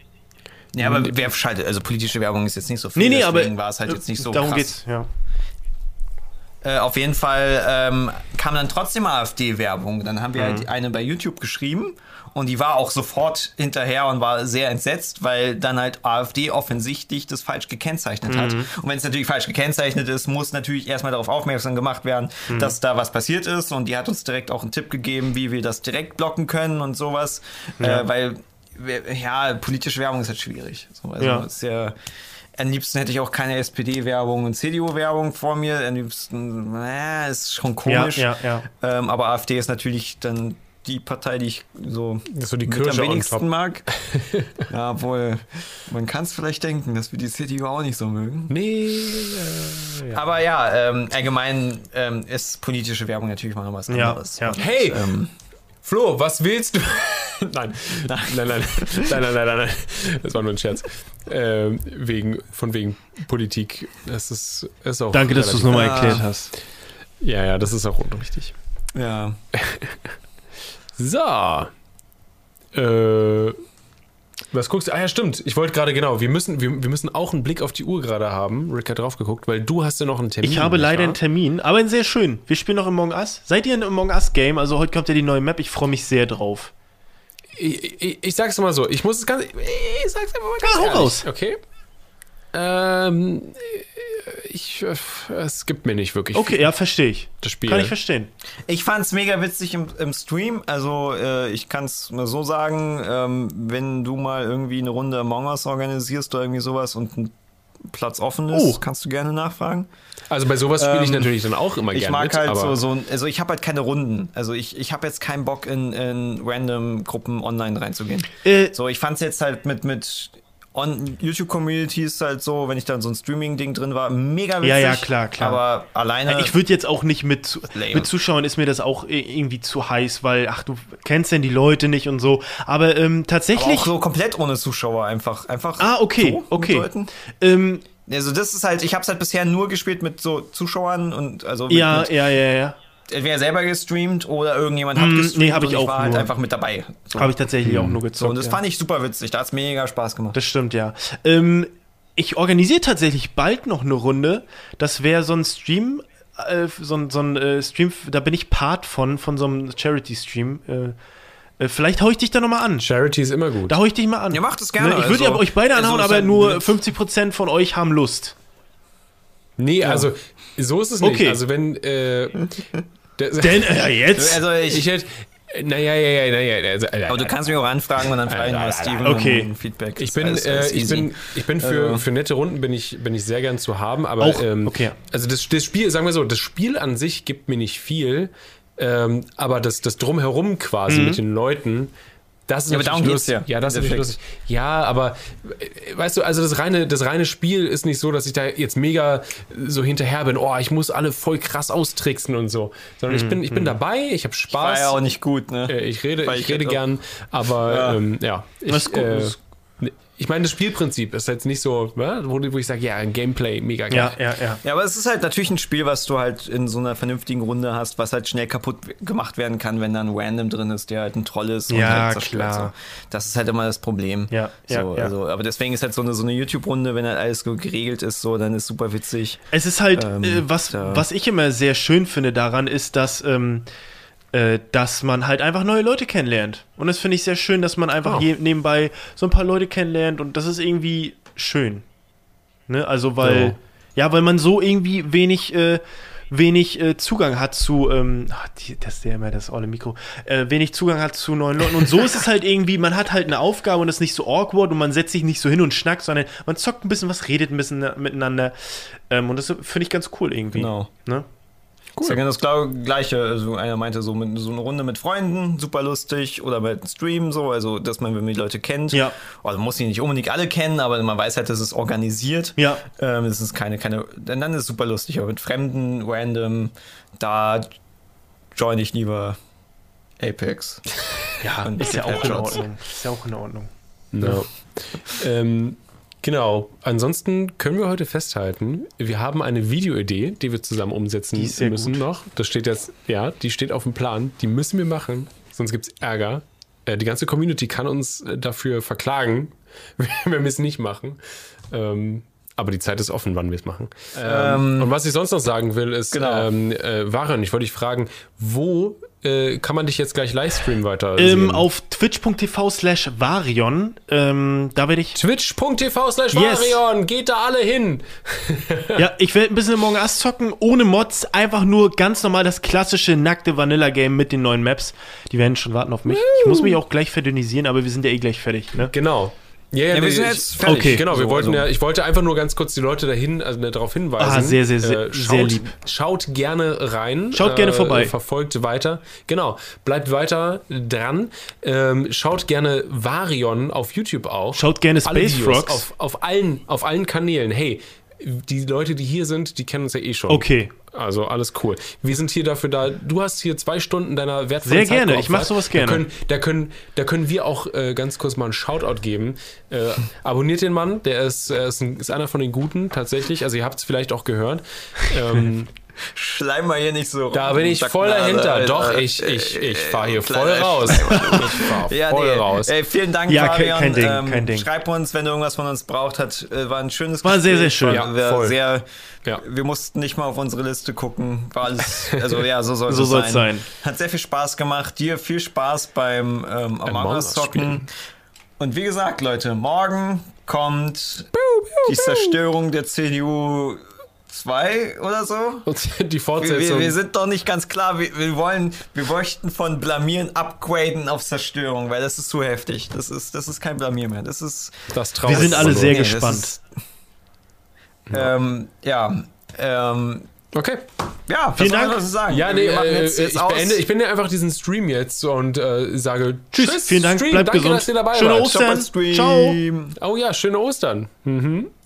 Ja, aber wer schaltet? Also politische Werbung ist jetzt nicht so viel. Nee, nee, aber deswegen war es halt jetzt nicht so darum krass. geht's, ja. Äh, auf jeden Fall ähm, kam dann trotzdem AfD-Werbung. Dann haben wir halt eine bei YouTube geschrieben und die war auch sofort hinterher und war sehr entsetzt, weil dann halt AfD offensichtlich das falsch gekennzeichnet hat. Und wenn es natürlich falsch gekennzeichnet ist, muss natürlich erstmal darauf aufmerksam gemacht werden, dass da was passiert ist. Und die hat uns direkt auch einen Tipp gegeben, wie wir das direkt blocken können und sowas. Ja. Äh, weil, ja, politische Werbung ist halt schwierig. So, also Ja. ist ja... Am liebsten hätte ich auch keine S P D-Werbung und C D U-Werbung vor mir. Am liebsten, äh, ist schon komisch. Ja, ja, Ähm, aber AfD ist natürlich dann die Partei, die ich so, Das ist so die mit Kirsche am on wenigsten top. mag. Ja, obwohl, man kann es vielleicht denken, dass wir die C D U auch nicht so mögen. Nee, äh, ja. Aber ja, ähm, allgemein ähm, ist politische Werbung natürlich mal noch was Ja, anderes. ja. Und, Hey! ähm, Flo, was willst du? nein. nein, nein, nein, nein, nein, nein, nein, nein. Das war nur ein Scherz. Ähm, wegen, von wegen Politik. Das ist, ist auch. Danke, dass du es relativ- nochmal Ah. erklärt hast. Ja, ja, das ist auch unrichtig. ja. So. Äh, was guckst du? Ah ja, stimmt. Ich wollte gerade genau. Wir müssen, wir, wir müssen auch einen Blick auf die Uhr gerade haben. Rick hat drauf geguckt, weil du hast ja noch einen Termin. Ich habe nicht leider wahr? einen Termin, aber einen sehr schön. Wir spielen noch im Among Us. Seid ihr in Among Us Game? Also heute kommt ja die neue Map. Ich freue mich sehr drauf. Ich, ich, ich sag's mal so. Ich muss es ganz. Ich sag's einfach mal ganz Ja, hau ehrlich. raus. Okay. Ähm, ich, es gibt mir nicht wirklich Okay, ja, verstehe ich. das Spiel. Kann ich verstehen. Ich fand's mega witzig im, im Stream. Also, äh, ich kann's mal so sagen, ähm, wenn du mal irgendwie eine Runde Among Us organisierst oder irgendwie sowas und ein Platz offen ist, Oh. kannst du gerne nachfragen. Also bei sowas spiele ich Ähm, natürlich dann auch immer Ich gerne mag mit, halt aber so, so, also ich habe halt keine Runden. Also ich, ich habe jetzt keinen Bock in, in random Gruppen online reinzugehen. Äh, So, ich fand's jetzt halt mit, mit on YouTube-Communities halt so, wenn ich dann so ein Streaming-Ding drin war, mega witzig. Ja, ja, klar, klar. Aber alleine. Ich würde jetzt auch nicht mit, Lame. mit Zuschauern, ist mir das auch irgendwie zu heiß, weil, ach, du kennst denn die Leute nicht und so. Aber ähm, aber tatsächlich. auch so komplett ohne Zuschauer einfach. einfach Ah, okay, so mit okay. Leuten. Ähm, Also das ist halt, ich habe es halt bisher nur gespielt mit so Zuschauern und also mit, ja, mit ja, ja, ja. entweder selber gestreamt oder irgendjemand hat Mm, gestreamt nee, hab ich und auch ich war halt nur. einfach mit dabei. So. Habe ich tatsächlich auch nur So, gezockt. und das ja. fand ich super witzig, da hat's mega Spaß gemacht. Das stimmt, ja. Ähm, ich organisiere tatsächlich bald noch eine Runde. Das wäre so ein Stream, äh, so ein, so ein äh, Stream, da bin ich Part von, von so einem Charity-Stream. Äh, äh, vielleicht hau ich dich da nochmal an. Charity ist immer gut. Da hau ich dich mal an. Ja, macht es gerne, Ne, ich würde also- ja euch beide also anhauen, ist aber halt nur mit- fünfzig Prozent von euch haben Lust. Nee, also so ist es nicht. Okay. Also wenn äh, der, Denn, äh, jetzt? Also ich, ich hätte naja, ja, ja, naja, also, aber du kannst mich auch anfragen und dann fragen wir Steven Okay. um Feedback. Ich Ist bin, alles- äh, alles ich easy. bin, ich bin für, Also- für nette Runden bin ich, bin ich sehr gern zu haben, aber Auch? ähm, Okay. also das, das Spiel, sagen wir so, das Spiel an sich gibt mir nicht viel, ähm, aber das, das Drumherum quasi mit den Leuten, das ist Ja, aber natürlich darum lustig. geht's ja, Ja, das ist im natürlich lustig. Ja, aber äh, weißt du, also das reine, das reine Spiel ist nicht so, dass ich da jetzt mega so hinterher bin, oh, ich muss alle voll krass austricksen und so, sondern ich bin, ich bin dabei, ich habe Spaß. War ja auch nicht gut, ne? Äh, Ich rede, Weil ich ich rede hätte- gern, aber Ja. ja, ähm, ja ich, Das ist gut, äh, das ist- ich meine, das Spielprinzip ist jetzt nicht so, wa, wo, wo ich sage, ja, Gameplay, mega geil. Ja, ja, ja. Ja, aber es ist halt natürlich ein Spiel, was du halt in so einer vernünftigen Runde hast, was halt schnell kaputt gemacht werden kann, wenn da ein Random drin ist, der halt ein Troll ist und Ja, halt zerstört. klar. So. Das ist halt immer das Problem. Ja, so, ja, ja. Also, aber deswegen ist halt so eine, so eine YouTube-Runde, wenn halt alles so geregelt ist, so, dann ist super witzig. Es ist halt, Ähm, äh, was, da- was ich immer sehr schön finde daran, ist, dass, ähm, äh, dass man halt einfach neue Leute kennenlernt. Und das finde ich sehr schön, dass man einfach Oh. je, nebenbei so ein paar Leute kennenlernt und das ist irgendwie schön. Ne? Also, weil, ja, weil man so irgendwie wenig, äh, wenig äh, Zugang hat zu, ähm, ach, die, das ist ja immer das olle Mikro, äh, wenig Zugang hat zu neuen Leuten. Und so ist es halt irgendwie, man hat halt eine Aufgabe und das ist nicht so awkward und man setzt sich nicht so hin und schnackt, sondern man zockt ein bisschen was, redet ein bisschen miteinander. Ähm, und das finde ich ganz cool irgendwie. Genau. Ne? Cool. Ist ja genau das Glau- Gleiche. Also einer meinte so, mit, so eine Runde mit Freunden, super lustig, oder mit einem Stream, so, also dass man, wenn man die Leute kennt. Ja. Also man muss sie nicht unbedingt alle kennen, aber man weiß halt, dass es organisiert. Ja. Ähm, es ist keine, keine, dann ist es super lustig, aber mit Fremden, random, da join ich lieber Apex. Ja, Und ist ja auch in Headshots. Ordnung. Ist ja auch in Ordnung. No. ähm, genau. Ansonsten können wir heute festhalten, wir haben eine Videoidee, die wir zusammen umsetzen Die ist sehr müssen gut. noch. Das steht jetzt, ja, die steht auf dem Plan. Die müssen wir machen, sonst gibt es Ärger. Äh, die ganze Community kann uns äh, dafür verklagen, wenn wir es nicht machen. Ähm, aber die Zeit ist offen, wann wir es machen. Ähm, und was ich sonst noch sagen will, ist, Genau. ähm, äh, Varian, ich wollte dich fragen, wo äh, kann man dich jetzt gleich Livestreamen weiter sehen? Ähm, auf twitch.tv slash Varion, ähm, da werde ich, Twitch.tv slash Yes. Varion, geht da alle hin. ja, ich werde ein bisschen Among Us zocken, ohne Mods, einfach nur ganz normal das klassische nackte Vanilla-Game mit den neuen Maps. Die werden schon warten auf mich. Ich muss mich auch gleich verdünnisieren, aber wir sind ja eh gleich fertig, ne? Genau. Ja, ja, Ja, wir nee, sind ich- jetzt fertig. Okay. Genau, wir So, wollten also- ja, ich wollte einfach nur ganz kurz die Leute dahin, also ne, darauf hinweisen. Ah, sehr, sehr, sehr- Äh, sehr schaut, lieb. Schaut gerne rein. Schaut gerne vorbei. Verfolgt weiter. Genau, bleibt weiter dran. Ähm, schaut gerne Varion auf YouTube auch. Schaut gerne Alle Space Videos Frogs. Auf, auf, allen, auf allen Kanälen. Hey, die Leute, die hier sind, die kennen uns ja eh schon. Okay. Also alles cool. Wir sind hier dafür da. Du hast hier zwei Stunden deiner wertvollen Sehr Zeit gerne, geopfert. ich mach sowas gerne. Da können, da können, da können wir auch äh, ganz kurz mal einen Shoutout geben. Äh, abonniert den Mann, der ist, er ist, ein, ist einer von den Guten tatsächlich. Also ihr habt es vielleicht auch gehört. Ähm, Schleim mal hier nicht so rum. da bin ich Sag voll mal, dahinter. Alter. Doch, ich, ich, ich fahr hier voll kleiner raus. Schleimer, Ich fahr Ja, voll nee. raus. Ey, vielen Dank, Ja, Fabian. kein Ding, ähm, kein Ding. Schreib uns, wenn du irgendwas von uns braucht hat. Äh, War ein schönes War sehr, sehr Gespräch. schön. War, Ja, war voll. sehr, Ja. Wir mussten nicht mal auf unsere Liste gucken. War alles, also ja, so soll So es soll's sein. sein. Hat sehr viel Spaß gemacht. Dir viel Spaß beim ähm, Among Among Us Us zocken. spielen. Und wie gesagt, Leute, morgen kommt die Zerstörung der C D U zwei oder so. Und die Wir, Fortsetzung. wir, wir sind doch nicht ganz klar. Wir, wir wollen, wir möchten von Blamieren upgraden auf Zerstörung, weil das ist zu heftig. Das ist, das ist kein Blamier mehr. Das ist. das Traum. Wir sind alle sehr nee, das gespannt. ist- Ähm, ja, ähm, Okay. Ja, vielen Dank. Was sagen? Ja, nee, Wir machen äh, jetzt, jetzt ich, aus. beende, ich beende einfach diesen Stream jetzt und äh, sage Tschüss, vielen Dank, Stream, bleibt danke, gesund. dass ihr dabei Schöne wart. Ostern. Stream. Ciao. Oh ja, schöne Ostern. Mhm.